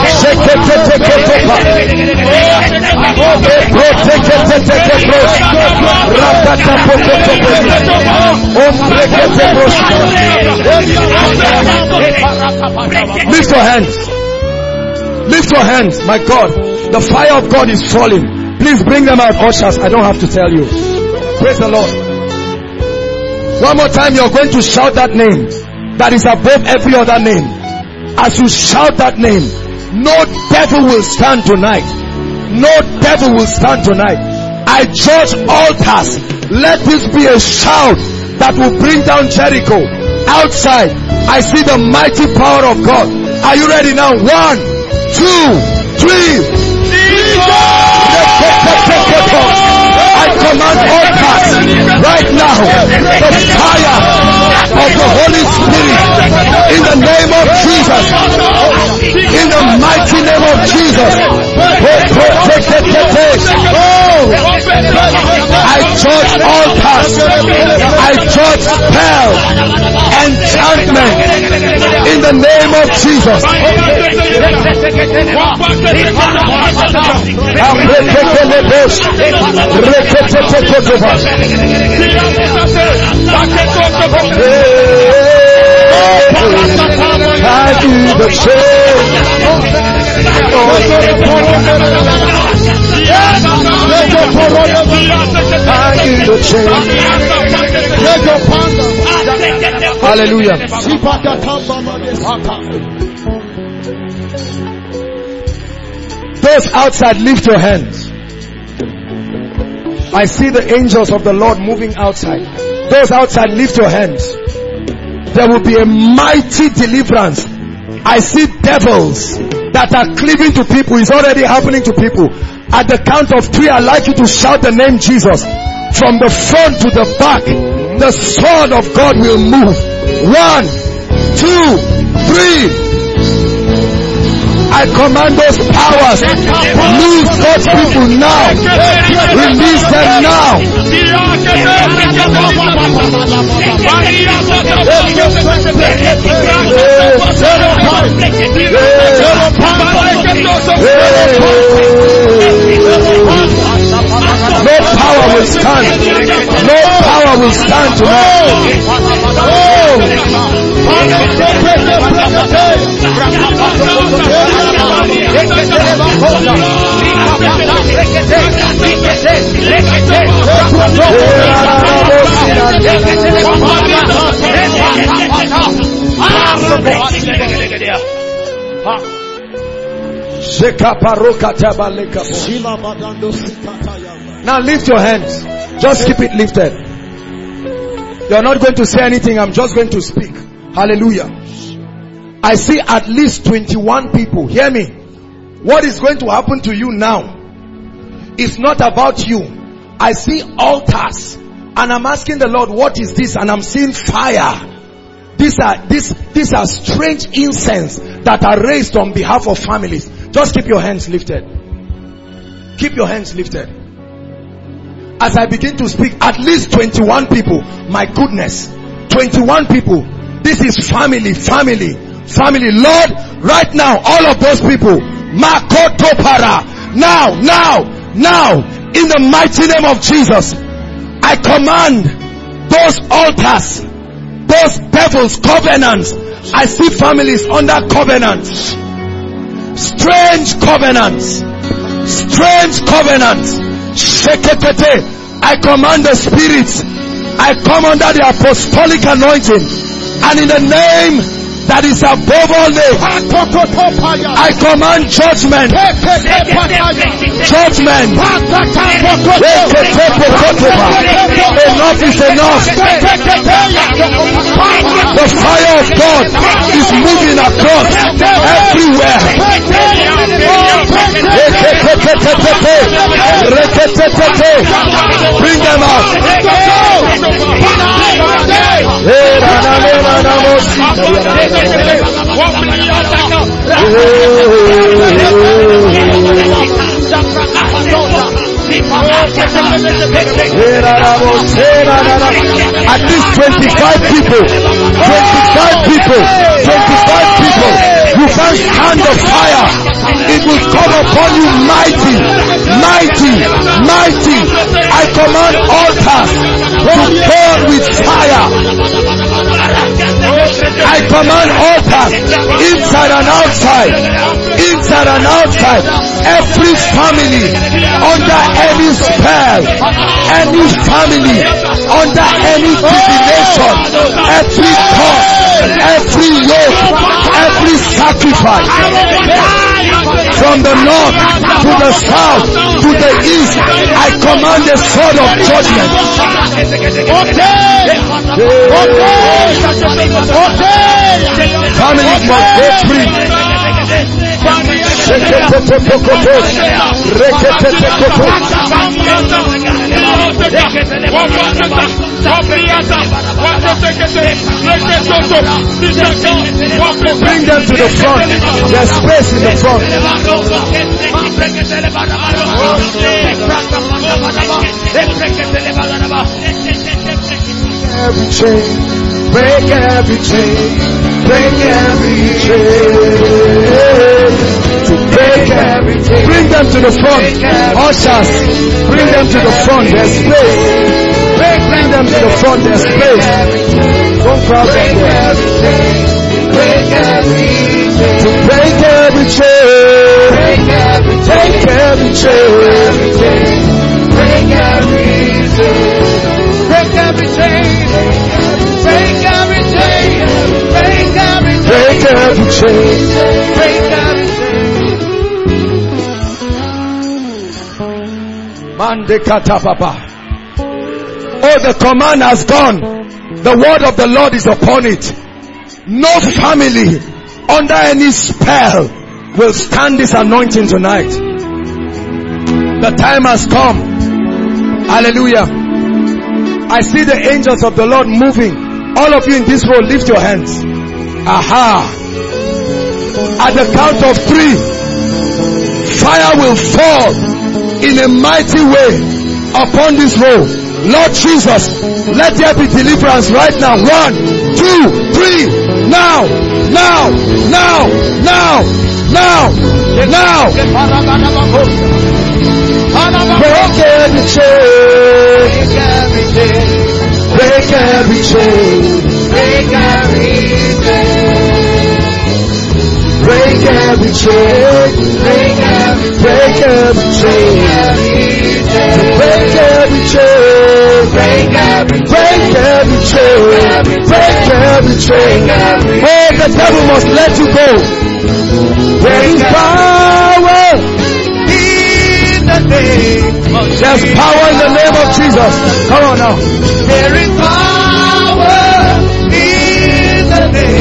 Lift your hands. Lift your hands. My God, the fire of God is falling. Please bring them out, ushers. I don't have to tell you. Praise the Lord. One more time, you're going to shout that name that is above every other name. As you shout that name, no devil will stand tonight. No devil will stand tonight. I judge altars. Let this be a shout that will bring down Jericho. Outside, I see the mighty power of God. Are you ready now? One, two, three. I command altars right now. The fire of the Holy Spirit in the name of Jesus. In the mighty name of Jesus. I judge altars. I judge spells, enchantment in the name of Jesus. I do the change. I do the change. Hallelujah. Those outside, lift your hands. I see the angels of the Lord moving outside. Those outside, lift your hands. There will be a mighty deliverance. I see devils that are cleaving to people. It's already happening to people. At the count of three, I'd like you to shout the name Jesus. From the front to the back, the sword of God will move. One, two, three. I command those powers, lose God's people now. Release them now. No power will stand. No power will stand tonight. Now lift your hands. Just keep it lifted. You're not going to say anything. I'm just going to speak. Hallelujah. I see at least twenty-one people. Hear me. What is going to happen to you now is not about you. I see altars and I'm asking the Lord, what is this? And I'm seeing fire. These are, these, these are strange incense that are raised on behalf of families. Just keep your hands lifted. Keep your hands lifted. As I begin to speak, at least twenty-one people. My goodness. twenty-one people. This is family, family, family. Lord, right now, all of those people. Makoto para. Now, now, now, in the mighty name of Jesus, I command those altars, those devils, covenants. I see families under covenants. Strange covenants. Strange covenants. Sheketete. I command the spirits. I come under the apostolic anointing. And in the name that is above all names, I command judgment. Judgment. Enough is enough. The fire of God is moving across everywhere. Bring them out. At least twenty-five people, twenty-five people, twenty-five people. You can't stand the fire. It will come upon you mighty, mighty, mighty. I command altars to burn with fire. I command altars inside and outside, inside and outside. Every family under any spell, any family under any divination, every curse, every yoke, every sacrifice, from the north to the south to the east, I command the sword of judgment. Families must go free. Bring them to the front. There's space in the front. Every chain, break every chain, break every chain, to break every chain. Bring them to the front. Ushers, bring them to the front. There's space. Bring them to the front. There's space. Don't crowd them there. Break every chain. To break every chain. Break every chain. Break every chain. Break every chain. Break every chain. Break every chain. Break every chain. Break every chain. Break every chain. Mande kata papa. Oh, the command has gone. The word of the Lord is upon it. No family under any spell will stand this anointing tonight. The time has come. Hallelujah. I see the angels of the Lord moving. All of you in this row, lift your hands. Aha. At the count of three, fire will fall in a mighty way upon this row. Lord Jesus, let there be deliverance right now. One, two, three. Now, now, now, now, now, now. Break every chain. Break every chain. Break every chain. Break every chain. Break every break every chain. Break every chain. Break every break every chain. Break every chain. Oh, the devil must let you go. There is power in the name of Jesus. There's power in the name of Jesus. Come on now. There is power in the name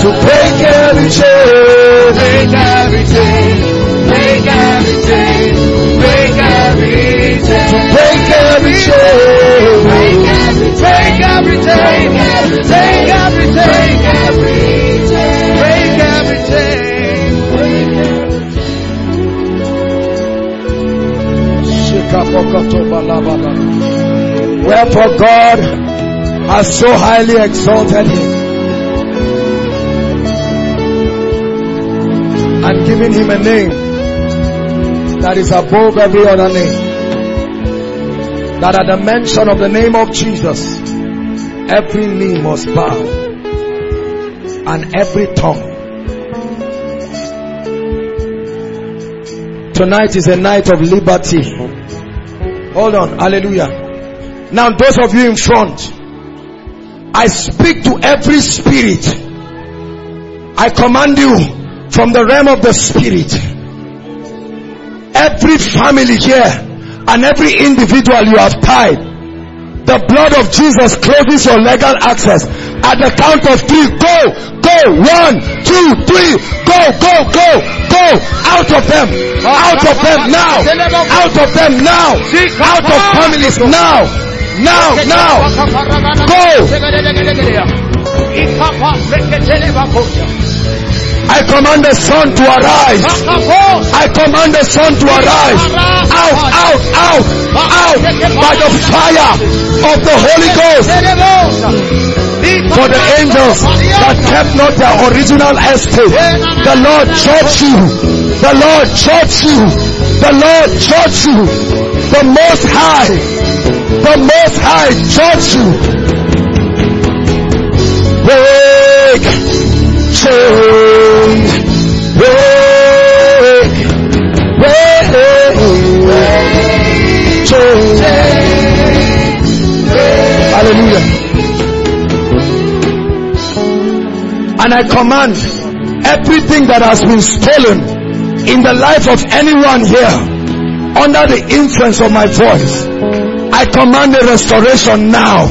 To break every chain. Break every chain. Break every chain. Break every chain. To break every chain. Break every chain. Break every chain. Break every chain. Break every chain. Break every chain. Wherefore God has so highly exalted him and given him a name that is above every other name, that at the mention of the name of Jesus every knee must bow and every tongue. Tonight is a night of liberty. Hold on, hallelujah. Now those of you in front, I speak to every spirit. I command you from the realm of the spirit. Every family here and every individual you have tied, the blood of Jesus closes your legal access. At the count of three, go, go, one, two, three, go, go, go, go, out of them, out of them now, out of them now, out of families now, now, now, go. I command the sun to arise. I command the sun to arise. Out, out, out, out by the fire of the Holy Ghost. For the angels that kept not their original estate, the Lord judge you. The Lord judge you. The Lord judge you. The Most High, the Most High judge you. Break chain, break, break, break chain. Hallelujah. And I command everything that has been stolen in the life of anyone here under the influence of my voice, I command a restoration now.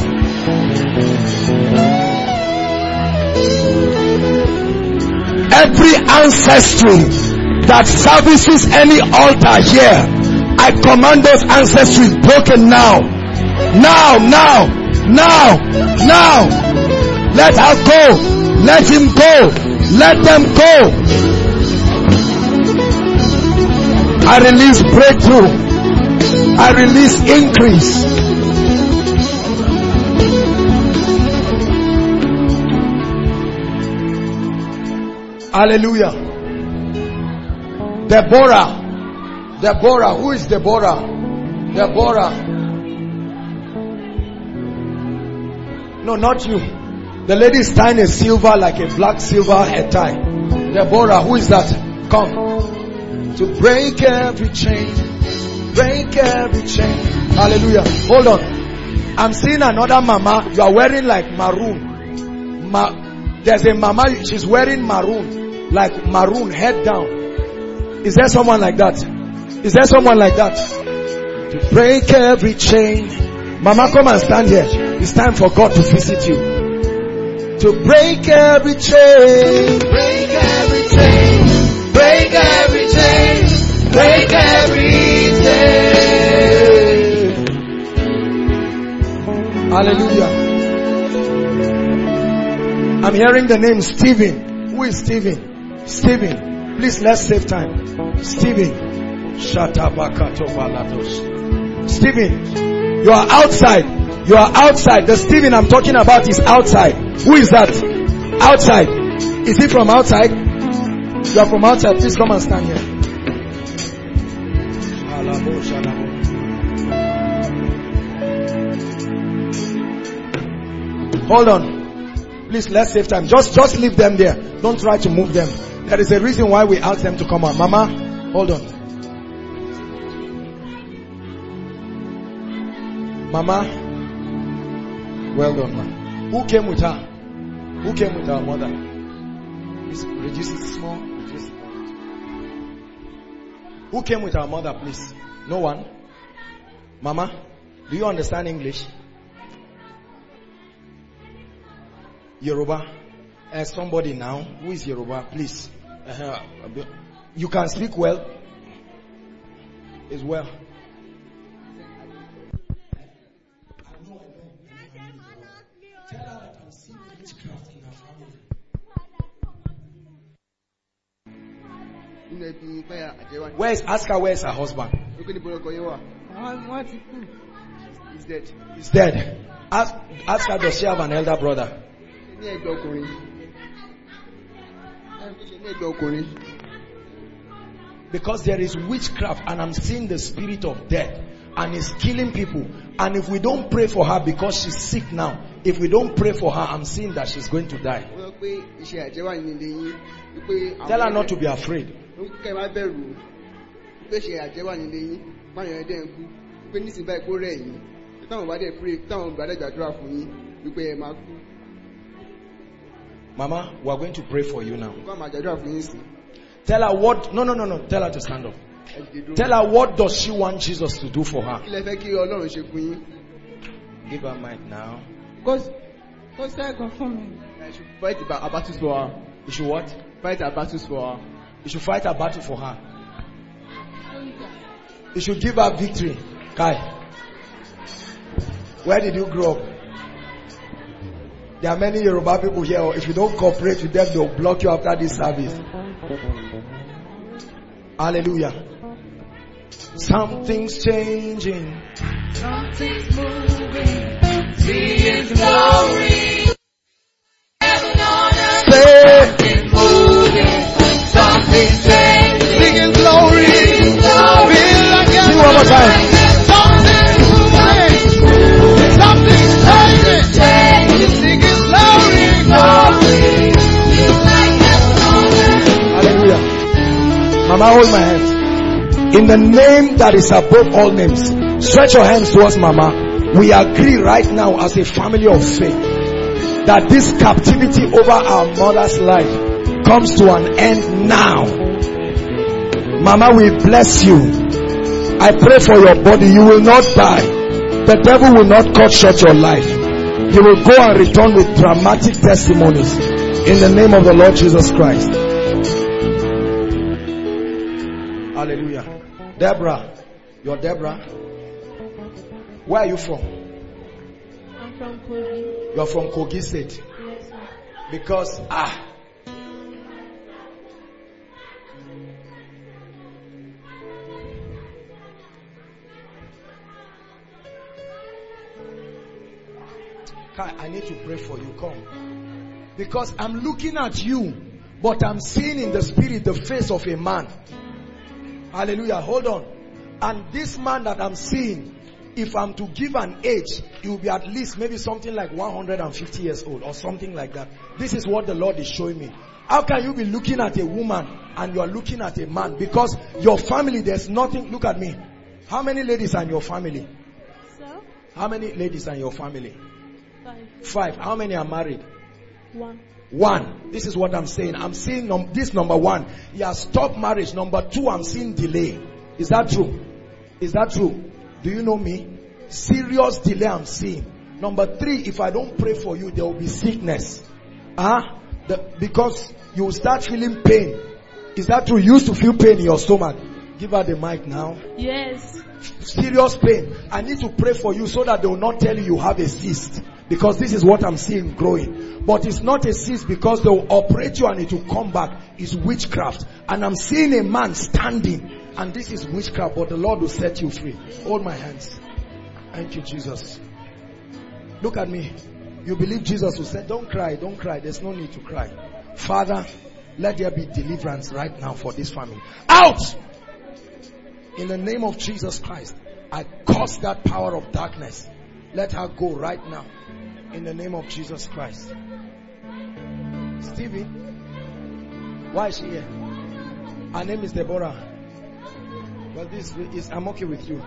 Every ancestry that services any altar here, I command those ancestries broken now. Now, now, now, now. Let her go. Let him go. Let them go. I release breakthrough. I release increase. Hallelujah. Deborah. Deborah. Who is Deborah? Deborah. No, not you. The lady is tying a silver, like a black silver head tie. Deborah. Who is that? Come. To break every chain. Break every chain. Hallelujah. Hold on. I'm seeing another mama. You are wearing like maroon. Ma- There's a mama. She's wearing maroon. Like maroon, head down. Is there someone like that? Is there someone like that? To break every chain. Mama, come and stand here. It's time for God to visit you. To break every chain. Break every chain. Break every chain. Break every chain. Hallelujah. I'm hearing the name Stephen. Who is Stephen? Stephen. Please, let's save time. Stephen. Shatabakato balados. Stephen, you are outside. You are outside. The Stephen I'm talking about is outside. Who is that? Outside. Is he from outside? You are from outside. Please come and stand here. Hold on. Please, let's save time. Just, just leave them there. Don't try to move them. There is a reason why we ask them to come out. Mama, hold on. Mama, well done, man. Who came with her? Who came with her mother? Please reduce it small. Reduce it. Who came with her mother, please? No one? Mama, do you understand English? Yoruba? Uh, somebody now, who is Yoruba, please. Uh-huh. You can speak well. Is well. Where is ask her where is her husband? He's dead. He's dead. Ask, ask her, does she have an elder brother? Because there is witchcraft and I'm seeing the spirit of death and it's killing people. And if we don't pray for her because she's sick now, if we don't pray for her, I'm seeing that she's going to die. Tell her not to be afraid. Mama, we are going to pray for you now. Tell her what, no, no, no, no, tell her to stand up. Tell her what does she want Jesus to do for her. Give her mic now. Because, because I got for me. I should fight a battle for her. You should what? Fight a battle for her. You should fight a battle for her. You should give her victory. Kai, where did you grow up? There are many Yoruba people here. If you don't cooperate with them, they'll block you after this service. Hallelujah. Something's changing. Something's moving. See His glory. Heaven on earth. Something's moving. Something's changing. Sing His glory. His glory. Sing one more time. Something's moving. Something's changing. Sing His glory. Glory. Like heaven on earth. Hallelujah. Mama, hold my hand. In the name that is above all names, stretch your hands towards Mama. We agree right now as a family of faith that this captivity over our mother's life comes to an end now. Mama, we bless you. I pray for your body. You will not die. The devil will not cut short your life. You will go and return with dramatic testimonies in the name of the Lord Jesus Christ. Hallelujah. Deborah, you're Deborah. Where are you from? I'm from Kogi. You're from Kogi State. Yes, sir. Because, ah. Kai, I need to pray for you. Come. Because I'm looking at you, but I'm seeing in the spirit the face of a man. Hallelujah. Hold on. And this man that I'm seeing, if I'm to give an age, he will be at least maybe something like one hundred fifty years old or something like that. This is what the Lord is showing me. How can you be looking at a woman and you are looking at a man? Because your family, there's nothing. Look at me. How many ladies are in your family? Sir? How many ladies are in your family? Five. Five. How many are married? One. One. This is what I'm saying. I'm seeing num- this number one. He has stopped marriage. Number two, I'm seeing delay. Is that true? Is that true? Do you know me? Serious delay I'm seeing. Number three, if I don't pray for you, there will be sickness. Ah, huh? Because you will start feeling pain. Is that true? You used to feel pain in your stomach. Give her the mic now. Yes. Serious pain. I need to pray for you so that they will not tell you you have a cyst. Because this is what I'm seeing growing. But it's not a cyst because they will operate you and it will come back. It's witchcraft. And I'm seeing a man standing. And this is witchcraft. But the Lord will set you free. Hold my hands. Thank you, Jesus. Look at me. You believe Jesus will say, don't cry, don't cry. There's no need to cry. Father, let there be deliverance right now for this family. Out! In the name of Jesus Christ, I curse that power of darkness. Let her go right now. In the name of Jesus Christ. Stevie, why is she here? Her name is Deborah. Well, this is, I'm okay with you.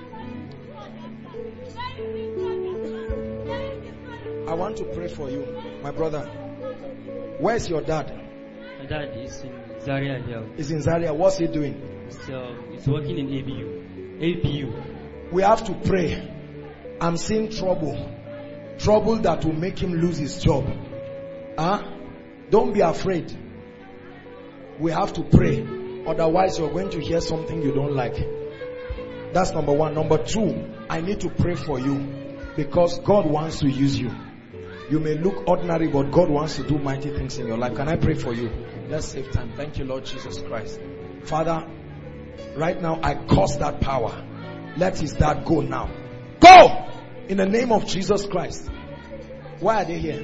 I want to pray for you, my brother. Where's your dad? My dad is in Zaria here. He's in Zaria. What's he doing? He's, uh, he's working in A B U. A B U. We have to pray. I'm seeing trouble. Trouble that will make him lose his job. Huh? Don't be afraid. We have to pray. Otherwise, you're going to hear something you don't like. That's number one. Number two, I need to pray for you because God wants to use you. You may look ordinary, but God wants to do mighty things in your life. Can I pray for you? Let's save time. Thank you, Lord Jesus Christ. Father, right now I curse that power. Let his dad go now. Go! In the name of Jesus Christ. Why are they here?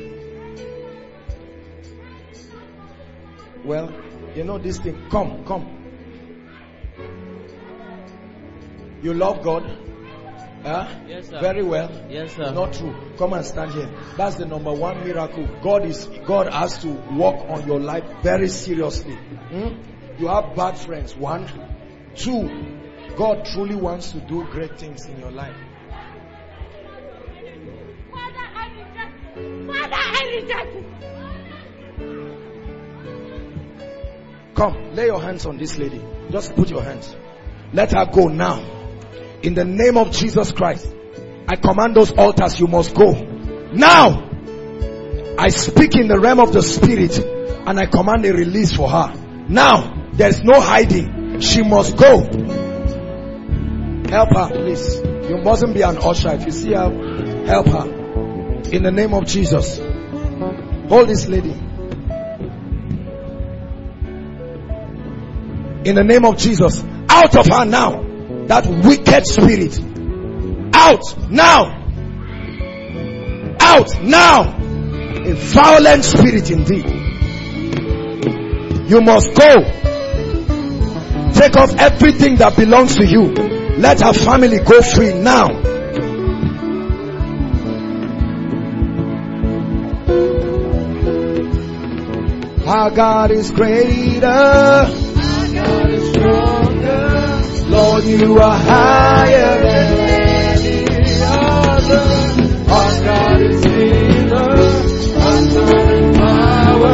Well, you know this thing. Come, come. You love God? Huh? Yes, sir. Very well. Yes, sir. Not true. Come and stand here. That's the number one miracle. God is God has to work on your life very seriously. Hmm? You have bad friends. One. Two. God truly wants to do great things in your life. Father, I reject it. Father, I reject it. Come, lay your hands on this lady. Just put your hands. Let her go now. In the name of Jesus Christ, I command those altars, you must go. Now, I speak in the realm of the spirit and I command a release for her. Now, there's no hiding. She must go. Help her, please. You mustn't be an usher. If you see her, help her. In the name of Jesus. Hold this lady. In the name of Jesus. Out of her now. That wicked spirit. Out now. Out now. A violent spirit indeed. You must go. Take off everything that belongs to you. Let her family go free now. Our God is greater. Our God is stronger. Lord, you are higher than any other. Our God is healer. Awesome in power,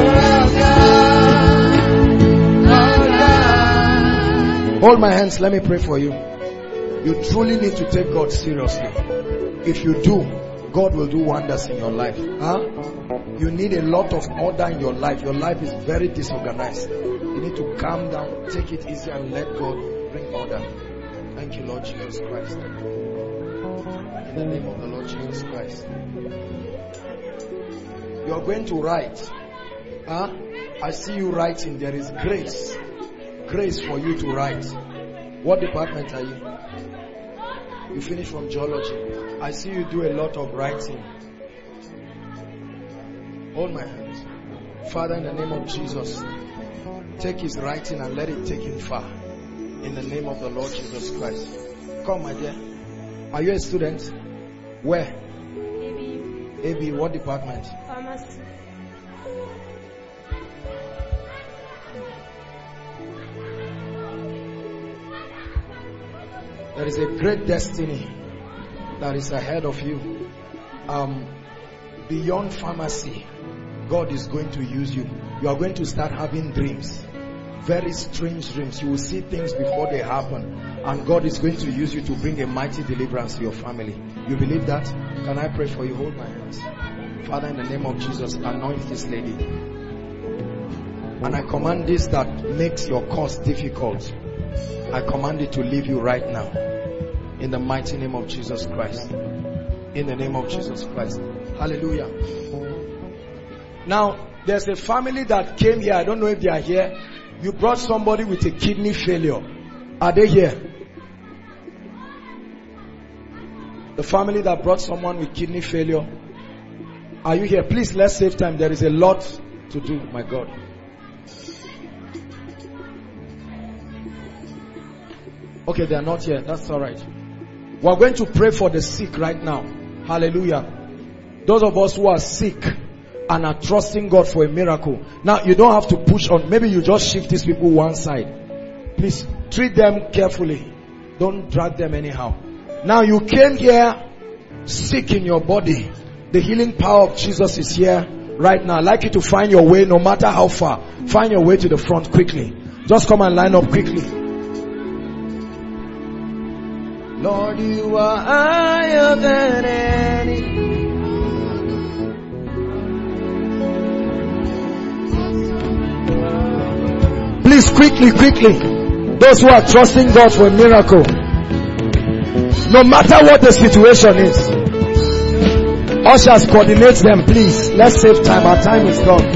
God. Our God. Hold my hands. Let me pray for you. You truly need to take God seriously. If you do, God will do wonders in your life. Huh? You need a lot of order in your life. Your life is very disorganized. You need to calm down, take it easy and let God bring order. Thank you, Lord Jesus Christ. In the name of the Lord Jesus Christ. You are going to write. Huh? I see you writing. There is grace. Grace for you to write. What department are you? You finish from geology. I see you do a lot of writing. Hold my hands. Father, in the name of Jesus, take his writing and let it take him far. In the name of the Lord Jesus Christ. Come, my dear. Are you a student? Where? A B. A B, what department? Pharmacy. There is a great destiny that is ahead of you. Um, beyond pharmacy, God is going to use you. You are going to start having dreams. Very strange dreams. You will see things before they happen. And God is going to use you to bring a mighty deliverance to your family. You believe that? Can I pray for you? Hold my hands. Father, in the name of Jesus, anoint this lady. And I command this that makes your cause difficult. I command it to leave you right now. In the mighty name of Jesus Christ. In the name of Jesus Christ. Hallelujah. Now, there's a family that came here. I don't know if they are here. You brought somebody with a kidney failure. Are they here? The family that brought someone with kidney failure. Are you here? Please, let's save time. There is a lot to do, my God. Okay, they are not here. That's all right. We are going to pray for the sick right now. Hallelujah. Those of us who are sick and are trusting God for a miracle. Now, you don't have to push on. Maybe you just shift these people one side. Please, treat them carefully. Don't drag them anyhow. Now, you came here sick in your body. The healing power of Jesus is here right now. I'd like you to find your way, no matter how far. Find your way to the front quickly. Just come and line up quickly. Lord, you are higher than any. Please, quickly, quickly. Those who are trusting God for a miracle. No matter what the situation is. Ushers, coordinate them, please. Let's save time. Our time is gone.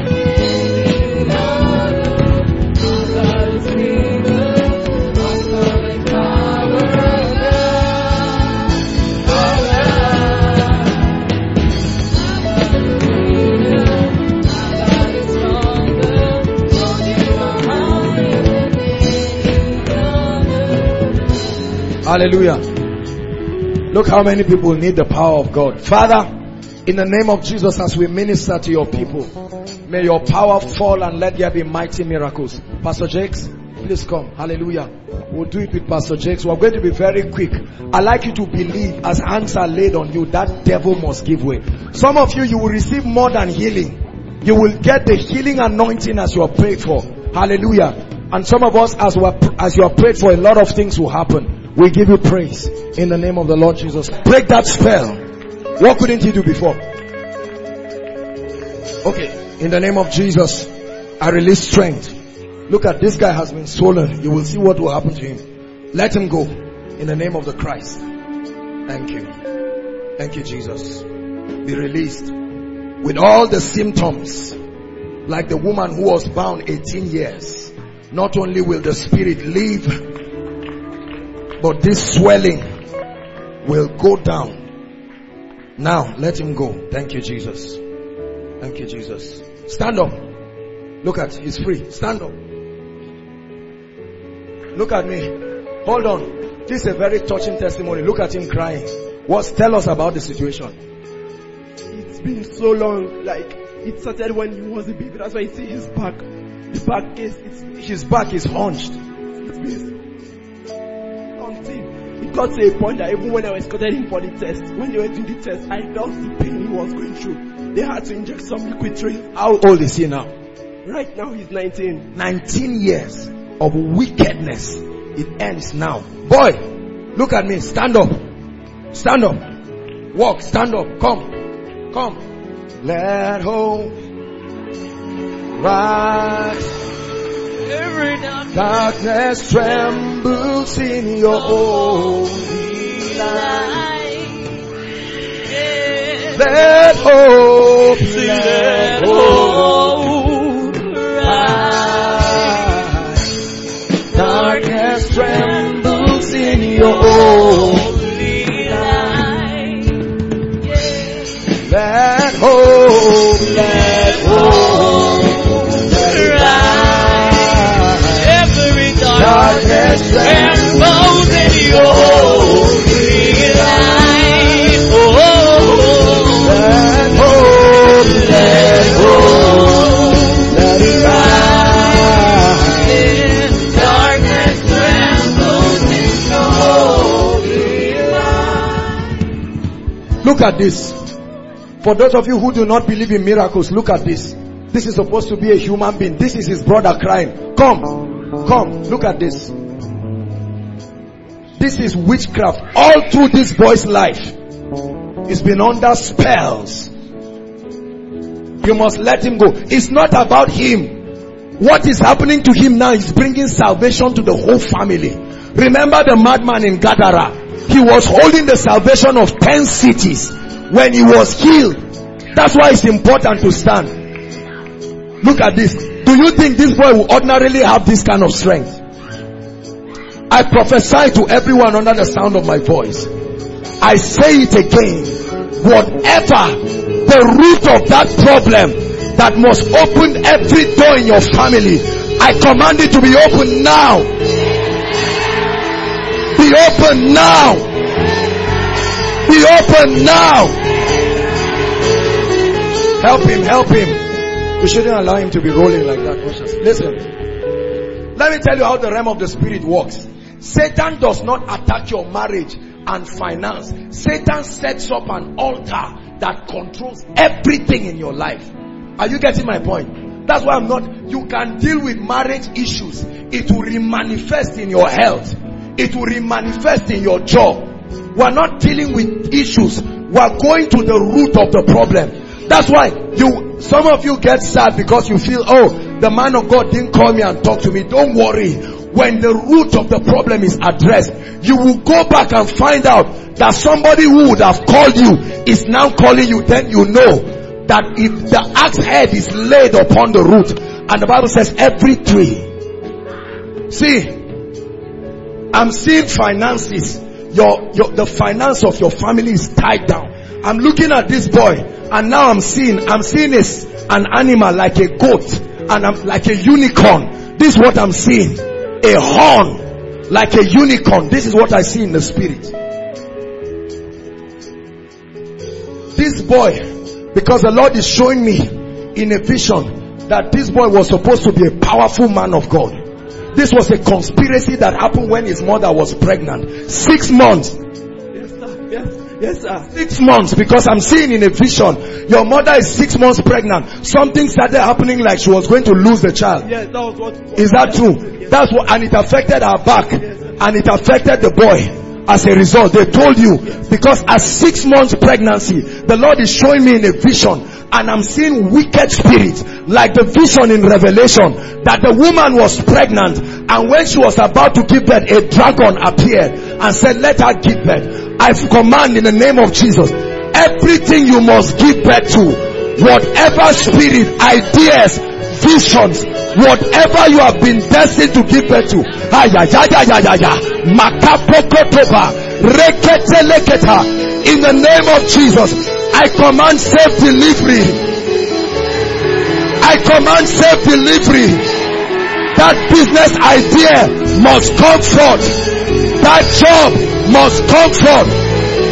Hallelujah. Look how many people need the power of God. Father, in the name of Jesus, as we minister to your people, may your power fall and let there be mighty miracles. Pastor Jakes, please come. Hallelujah. We'll do it with Pastor Jakes. We're going to be very quick. I'd like you to believe as hands are laid on you, that devil must give way. Some of you, you will receive more than healing. You will get the healing anointing as you are prayed for. Hallelujah. And some of us, as, we are, as you are prayed for, a lot of things will happen. We give you praise in the name of the Lord Jesus. Break that spell. What couldn't he do before? Okay. In the name of Jesus, I release strength. Look at this guy has been swollen. You will see what will happen to him. Let him go in the name of the Christ. Thank you. Thank you, Jesus. Be released with all the symptoms, like the woman who was bound eighteen years. Not only will the spirit leave, but this swelling will go down. Now, let him go. Thank you, Jesus. Thank you, Jesus. Stand up. Look at, he's free. Stand up. Look at me. Hold on. This is a very touching testimony. Look at him crying. What? Tell us about the situation. It's been so long. Like, it started when he was a baby. That's why you see his back. The back is, it's, his back is hunched. It's been it got to a point that even when I was escorted him for the test, when they were doing the test, I felt the pain he was going through. They had to inject some liquid train. How old is he now? Right now he's nineteen. nineteen years of wickedness. It ends now. Boy, look at me. Stand up. Stand up. Walk. Stand up. Come. Come. Let hope rise. Every darkness trembles in your holy light. Let hope, let hope rise. Darkness trembles in your holy light. Let hope, let hope darkness trembles in your holy light. Oh, let hope, let hope, let it rise. Darkness trembles in your holy light. Look at this. For those of you who do not believe in miracles, look at this. This is supposed to be a human being. This is his brother crying. Come. Come, look at this. This is witchcraft. All through this boy's life, he's been under spells. You must let him go. It's not about him. What is happening to him now is bringing salvation to the whole family. Remember the madman in Gadara? He was holding the salvation of ten cities when he was healed. That's why it's important to stand. Look at this. Do you think this boy will ordinarily have this kind of strength? I prophesy to everyone under the sound of my voice. I say it again. Whatever the root of that problem that must open every door in your family, I command it to be open now. Be open now. Be open now. Help him, help him. We shouldn't allow him to be rolling like that. Listen. Let me tell you how the realm of the spirit works. Satan does not attack your marriage and finance. Satan sets up an altar that controls everything in your life. Are you getting my point? That's why I'm not, you can deal with marriage issues. It will remanifest in your health. It will remanifest in your job. We're not dealing with issues. We're going to the root of the problem. That's why you, some of you get sad because you feel, oh, the man of God didn't call me and talk to me. Don't worry. When the root of the problem is addressed, you will go back and find out that somebody who would have called you is now calling you. Then you know that if the axe head is laid upon the root, and the Bible says every tree. See, I'm seeing finances. Your, your, the finance of your family is tied down. I'm looking at this boy, and now I'm seeing, I'm seeing this, an animal like a goat, and I'm like a unicorn. This is what I'm seeing. A horn, like a unicorn. This is what I see in the spirit. This boy, because the Lord is showing me in a vision that this boy was supposed to be a powerful man of God. This was a conspiracy that happened when his mother was pregnant. Six months. Yes, sir. Yes. Yes, sir. Six months, because I'm seeing in a vision, your mother is six months pregnant. Something started happening like she was going to lose the child. Yes, that was what. Is that true? Yes. That's what, and it affected her back, yes, and it affected the boy. As a result, they told you, because at six months pregnancy, the Lord is showing me in a vision, and I'm seeing wicked spirits, like the vision in Revelation, that the woman was pregnant, and when she was about to give birth, a dragon appeared and said, let her give birth. I command in the name of Jesus, everything you must give birth to, whatever spirit, ideas, visions, whatever you have been destined to give birth to, in the name of Jesus, I command safe delivery. I command safe delivery. That business idea must come forth. That job must come forth.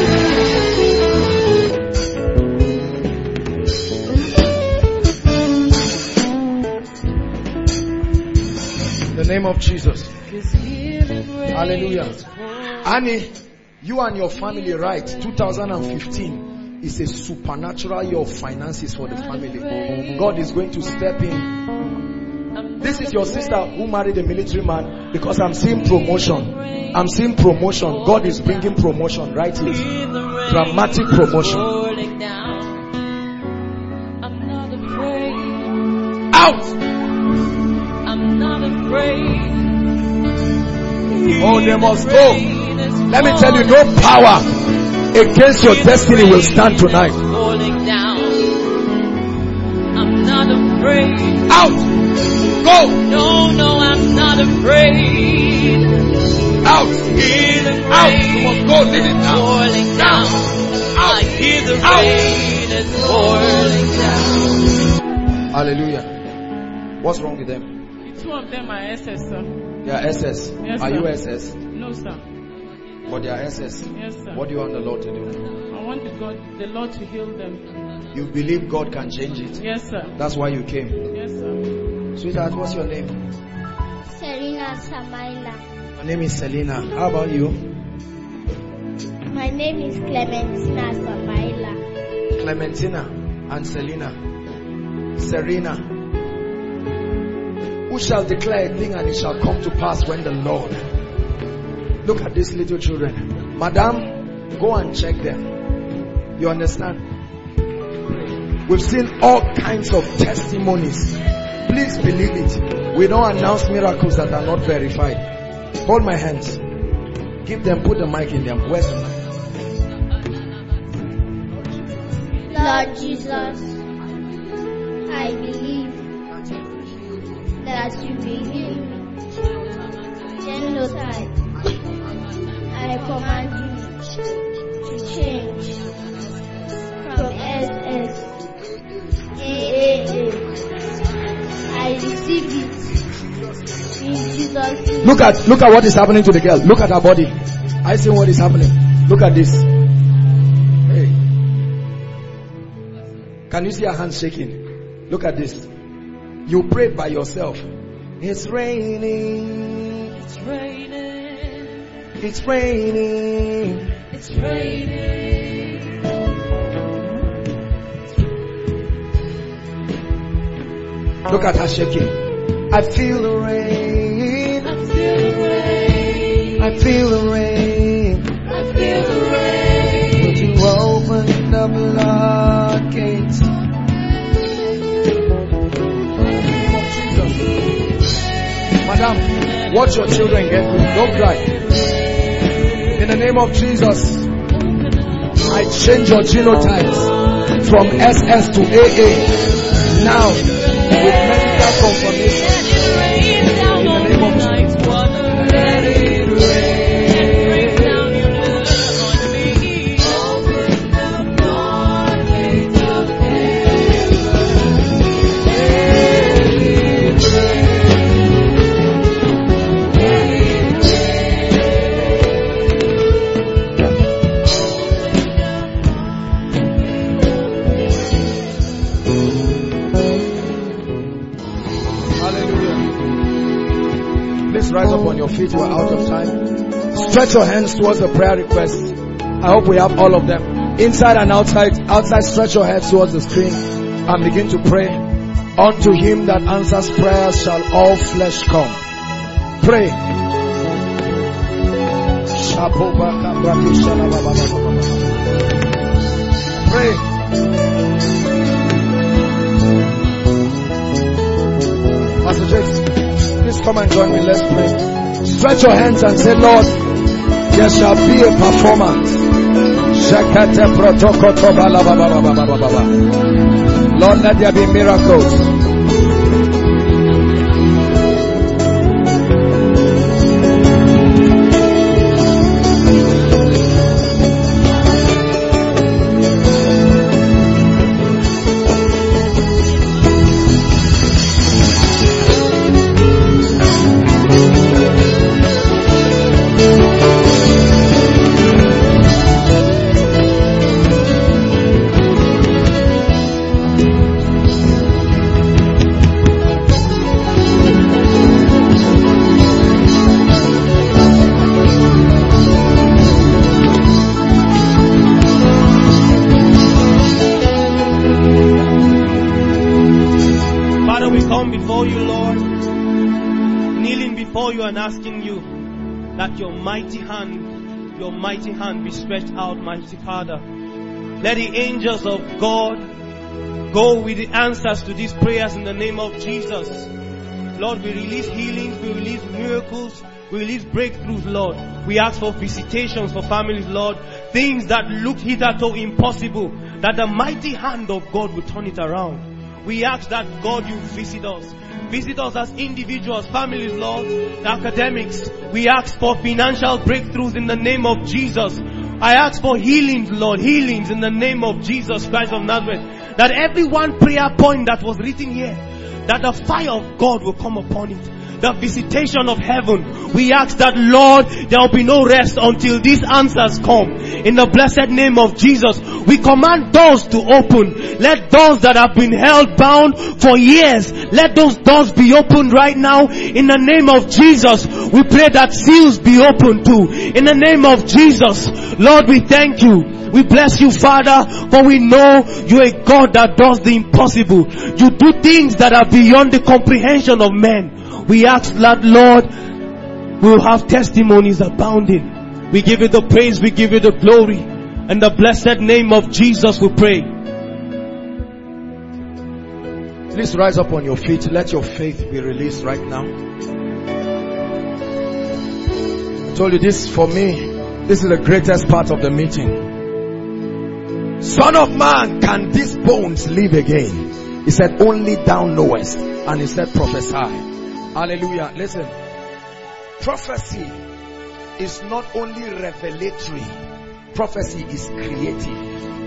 The name of Jesus. Hallelujah. Annie, you and your family, right? two thousand fifteen is a supernatural year of finances for the family. God is going to step in. This is your sister who married a military man, because I'm seeing promotion. I'm seeing promotion. God is bringing promotion right here. Dramatic promotion. Out! I'm not afraid. Oh, they must go. Let me tell you, no power against your destiny will stand tonight. I'm not afraid. Out! Go! No, no, I'm not afraid. Out! Out! You must go. Leave it now. Falling down. Out! I hear the Out! rain is falling down. Hallelujah. What's wrong with them? Two of them are S S, sir. They are S S. Yes, are sir. you S S? No, sir. But they are S S. Yes, sir. What do you want the Lord to do? I want the God, the Lord to heal them. You believe God can change it? Yes, sir. That's why you came. Yes, sir. Sweetheart, what's your name? Serena Samaila. My name is Selena. How about you? My name is Clementina Samaila. Clementina and Selena. Serena. Who shall declare a thing and it shall come to pass when the Lord. Look at these little children. Madam, go and check them. You understand? We've seen all kinds of testimonies. Please believe it. We don't announce miracles that are not verified. Hold my hands. Give them, put the mic in them. Where's the mic? Lord Jesus, I believe that you will heal me. Genotype, I command you to change from S S A A A. I receive it in Jesus' name. Look at, look at what is happening to the girl. Look at her body. I see what is happening. Look at this. Hey. Can you see her hands shaking? Look at this. You prayed by yourself. It's raining. It's raining. It's raining. It's raining. Look at her shaking. I feel the rain. I feel the rain. I feel the rain. I feel the rain. Would you open the floodgates? Madam, watch your children get good. Don't cry. In the name of Jesus, I change your genotypes from S S to A A. Now, with medical confirmation. In the name of Jesus. Rise up on your feet. We're out of time. Stretch your hands towards the prayer requests. I hope we have all of them. Inside and outside. Outside, stretch your hands towards the screen and begin to pray. Unto him that answers prayers shall all flesh come. Pray. Pray. Pastor Jakes, please come and join me. Let's pray. Stretch your hands and say, Lord, there shall be a performance. Lord, let there be miracles. And asking you that your mighty hand, your mighty hand be stretched out, mighty Father. Let the angels of God go with the answers to these prayers in the name of Jesus. Lord, we release healings, we release miracles, we release breakthroughs, Lord. We ask for visitations for families, Lord. Things that look hitherto impossible, that the mighty hand of God will turn it around. We ask that God, you visit us. Visit us as individuals, families, Lord, the academics. We ask for financial breakthroughs in the name of Jesus. I ask for healings, Lord, healings in the name of Jesus Christ of Nazareth. That every one prayer point that was written here, that the fire of God will come upon it. The visitation of heaven. We ask that, Lord, there will be no rest until these answers come. In the blessed name of Jesus, we command doors to open. Let doors that have been held bound for years, let those doors be opened right now. In the name of Jesus, we pray that seals be opened too. In the name of Jesus, Lord, we thank you. We bless you, Father, for we know you are a God that does the impossible. You do things that are beyond the comprehension of men. We ask that, Lord, we will have testimonies abounding. We give you the praise, we give you the glory. In the blessed name of Jesus we pray. Please rise up on your feet. Let your faith be released right now. I told you this, for me, this is the greatest part of the meeting. Son of man, can these bones live again? He said, only thou knowest. And he said, prophesy. Hallelujah. Listen. Prophecy is not only revelatory. Prophecy is creative.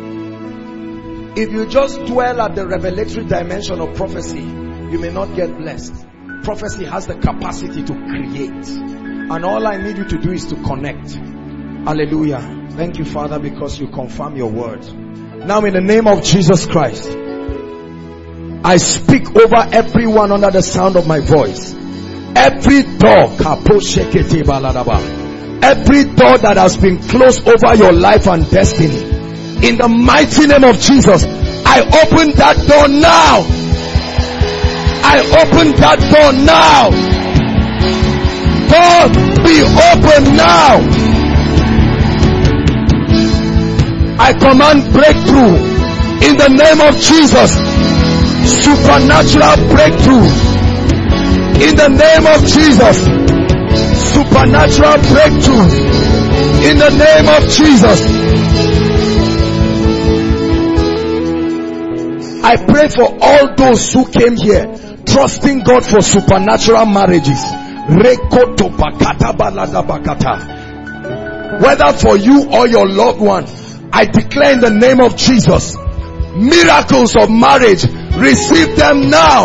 If you just dwell at the revelatory dimension of prophecy, you may not get blessed. Prophecy has the capacity to create. And all I need you to do is to connect. Hallelujah. Thank you, Father, because you confirm your word. Now in the name of Jesus Christ, I speak over everyone under the sound of my voice. Every door, every door that has been closed over your life and destiny, in the mighty name of Jesus, I open that door now. I open that door now. Door be open now. I command breakthrough in the name of Jesus. Supernatural breakthrough. In the name of Jesus. Supernatural breakthrough. In the name of Jesus. I pray for all those who came here trusting God for supernatural marriages. Whether for you or your loved one, I declare in the name of Jesus, miracles of marriage, receive them now.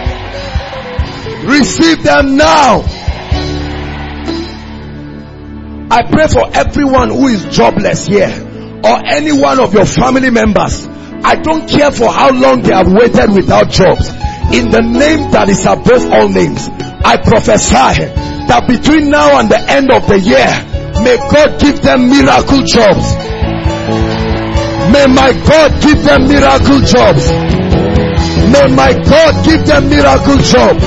Receive them now. I pray for everyone who is jobless here, or any one of your family members. I don't care for how long they have waited without jobs. In the name that is above all names, I prophesy that between now and the end of the year, may God give them miracle jobs. May my God give them miracle jobs. May my God give them miracle jobs.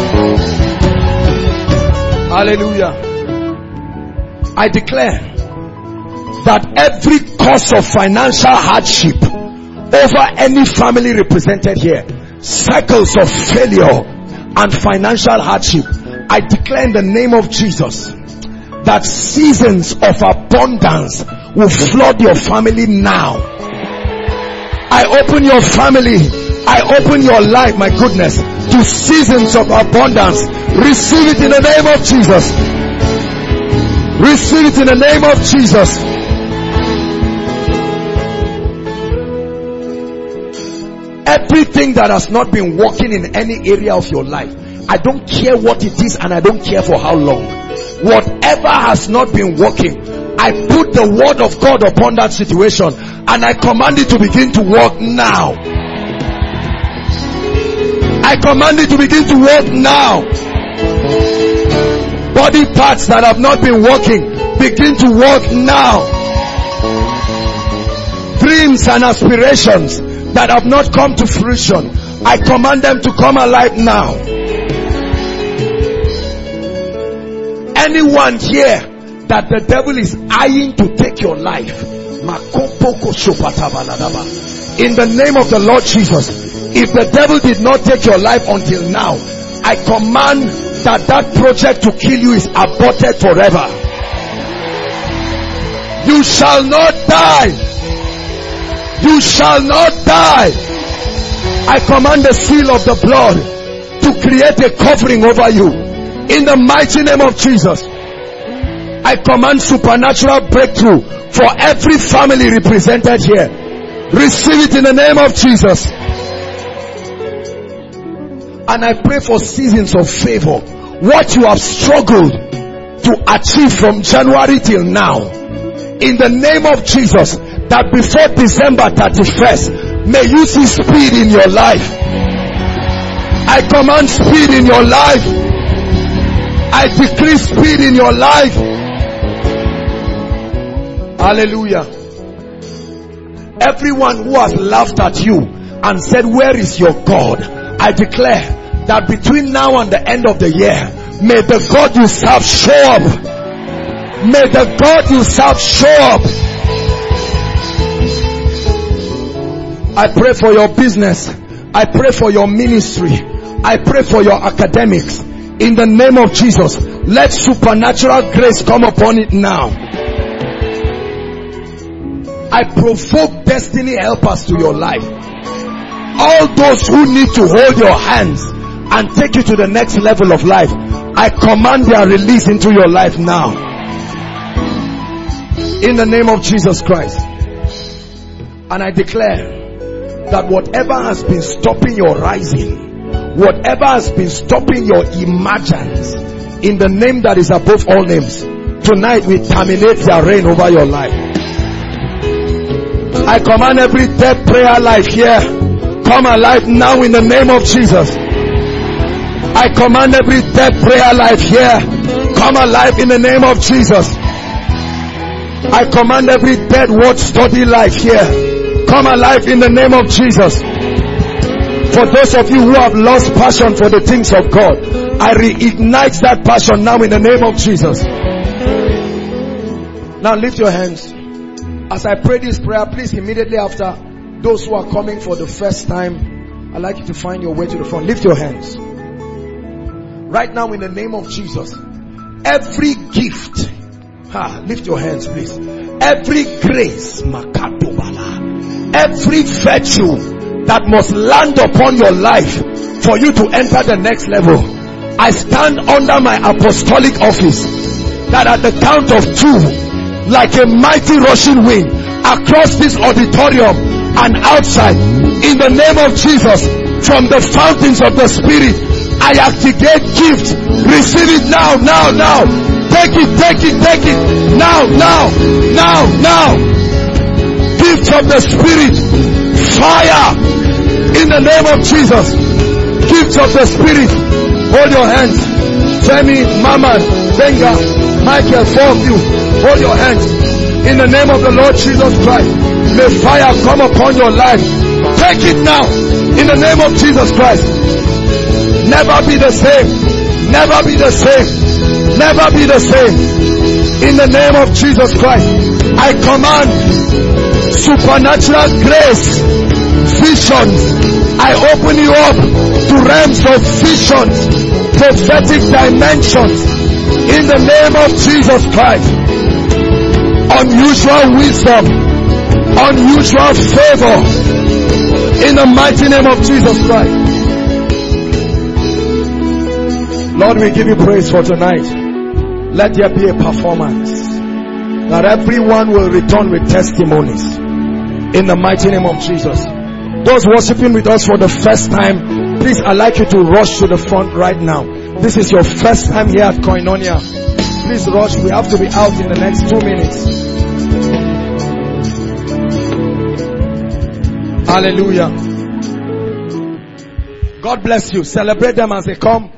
Hallelujah. I declare that every cause of financial hardship over any family represented here, cycles of failure and financial hardship, I declare in the name of Jesus that seasons of abundance will flood your family now. I open your family, I open your life, my goodness, to seasons of abundance. Receive it in the name of Jesus. Receive it in the name of Jesus. Everything that has not been working in any area of your life, I don't care what it is and I don't care for how long. Whatever has not been working, I put the word of God upon that situation and I command it to begin to work now. I command it to begin to work now. Body parts that have not been working, begin to work now. Dreams and aspirations that have not come to fruition, I command them to come alive now. Anyone here that the devil is eyeing to take your life, in the name of the Lord Jesus, if the devil did not take your life until now, I command that that project to kill you is aborted forever. You shall not die. You shall not die. I command the seal of the blood to create a covering over you. In the mighty name of Jesus, I command supernatural breakthrough for every family represented here. Receive it in the name of Jesus. And I pray for seasons of favor. What you have struggled to achieve from January till now, in the name of Jesus, that before December thirty-first, may you see speed in your life. I command speed in your life. I decree speed in your life. Hallelujah. Everyone who has laughed at you and said, where is your God? I declare that between now and the end of the year, may the God you serve show up. May the God you serve show up. I pray for your business. I pray for your ministry. I pray for your academics. In the name of Jesus, let supernatural grace come upon it now. I provoke destiny helpers to your life. All those who need to hold your hands and take you to the next level of life, I command their release into your life now. In the name of Jesus Christ. And I declare that whatever has been stopping your rising, whatever has been stopping your emergence, in the name that is above all names, tonight we terminate their reign over your life. I command every dead prayer life here, come alive now in the name of Jesus. I command every dead prayer life here, come alive in the name of Jesus. I command every dead word study life here, come alive in the name of Jesus. For those of you who have lost passion for the things of God, I reignite that passion now in the name of Jesus. Now lift your hands. As I pray this prayer, please immediately after, those who are coming for the first time, I'd like you to find your way to the front. Lift your hands. Right now in the name of Jesus, every gift, ha, lift your hands please. Every grace, makatobala, every virtue that must land upon your life for you to enter the next level. I stand under my apostolic office that at the count of two, like a mighty rushing wind across this auditorium and outside, in the name of Jesus, from the fountains of the Spirit, I activate gift. Receive it now, now, now. Take it, take it, take it. Now, now, now, now. Gift of the Spirit. Fire. In the name of Jesus. Gift of the Spirit. Hold your hands. Femi, Maman, Venga, Michael, four of you. Hold your hands. In the name of the Lord Jesus Christ. May fire come upon your life. Take it now. In the name of Jesus Christ. Never be the same. Never be the same. Never be the same. In the name of Jesus Christ, I command supernatural grace, visions. I open you up to realms of visions, prophetic dimensions. In the name of Jesus Christ, unusual wisdom, unusual favor. In the mighty name of Jesus Christ. Lord, we give you praise for tonight. Let there be a performance that everyone will return with testimonies in the mighty name of Jesus. Those worshiping with us for the first time, please, I'd like you to rush to the front right now. This is your first time here at Koinonia. Please rush. We have to be out in the next two minutes. Hallelujah. God bless you. Celebrate them as they come.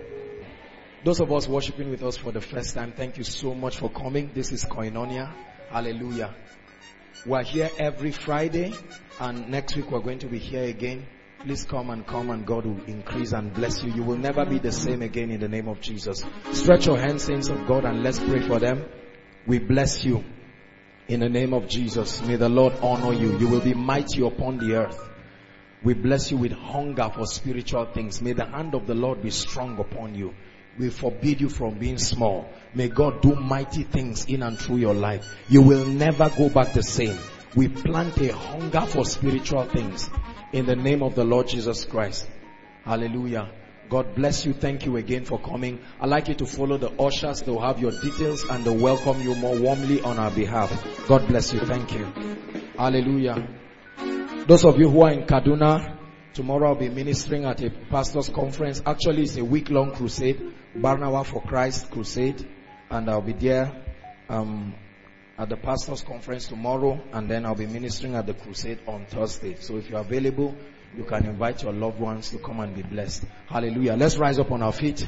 Those of us worshiping with us for the first time, thank you so much for coming. This is Koinonia. Hallelujah. We're here every Friday, and next week we're going to be here again. Please come and come, and God will increase and bless you. You will never be the same again in the name of Jesus. Stretch your hands, saints of God, and let's pray for them. We bless you in the name of Jesus. May the Lord honor you. You will be mighty upon the earth. We bless you with hunger for spiritual things. May the hand of the Lord be strong upon you. We forbid you from being small. May God do mighty things in and through your life. You will never go back the same. We plant a hunger for spiritual things in the name of the Lord Jesus Christ. Hallelujah. God bless you. Thank you again for coming. I'd like you to follow the ushers. They'll have your details and they'll welcome you more warmly on our behalf. God bless you. Thank you. Hallelujah. Those of you who are in Kaduna, tomorrow I'll be ministering at a pastor's conference. Actually, it's a week-long crusade, Barnawa for Christ crusade, and I'll be there um, at the pastor's conference tomorrow, and then I'll be ministering at the crusade on Thursday. So if you're available, you can invite your loved ones to come and be blessed. Hallelujah. Let's rise up on our feet.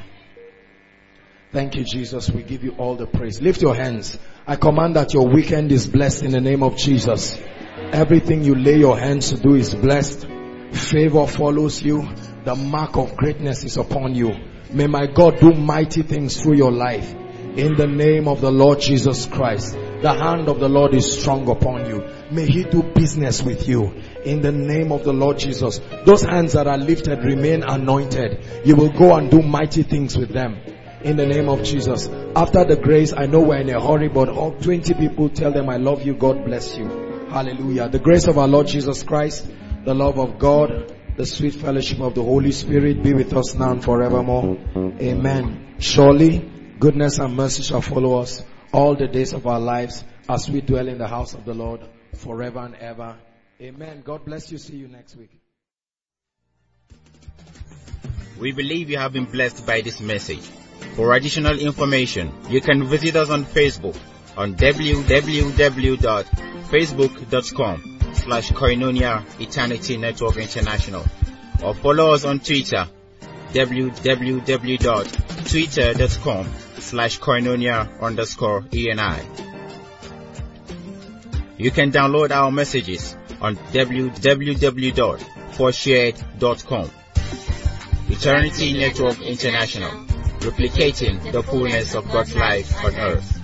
Thank you, Jesus. We give you all the praise. Lift your hands. I command that your weekend is blessed in the name of Jesus. Everything you lay your hands to do is blessed. Favor follows you. The mark of greatness is upon you. May my God do mighty things through your life. In the name of the Lord Jesus Christ. The hand of the Lord is strong upon you. May He do business with you. In the name of the Lord Jesus. Those hands that are lifted remain anointed. You will go and do mighty things with them. In the name of Jesus. After the grace, I know we're in a hurry, but all twenty people, tell them I love you. God bless you. Hallelujah. The grace of our Lord Jesus Christ, the love of God, the sweet fellowship of the Holy Spirit be with us now and forevermore. Amen. Surely, goodness and mercy shall follow us all the days of our lives as we dwell in the house of the Lord forever and ever. Amen. God bless you. See you next week. We believe you have been blessed by this message. For additional information, you can visit us on Facebook on w w w dot facebook dot com slash Koinonia Eternity Network International, or follow us on Twitter w w w dot twitter dot com slash Koinonia underscore E N I. You can download our messages on w w w dot forshared dot com. Eternity Network International, replicating the fullness of God's life on earth.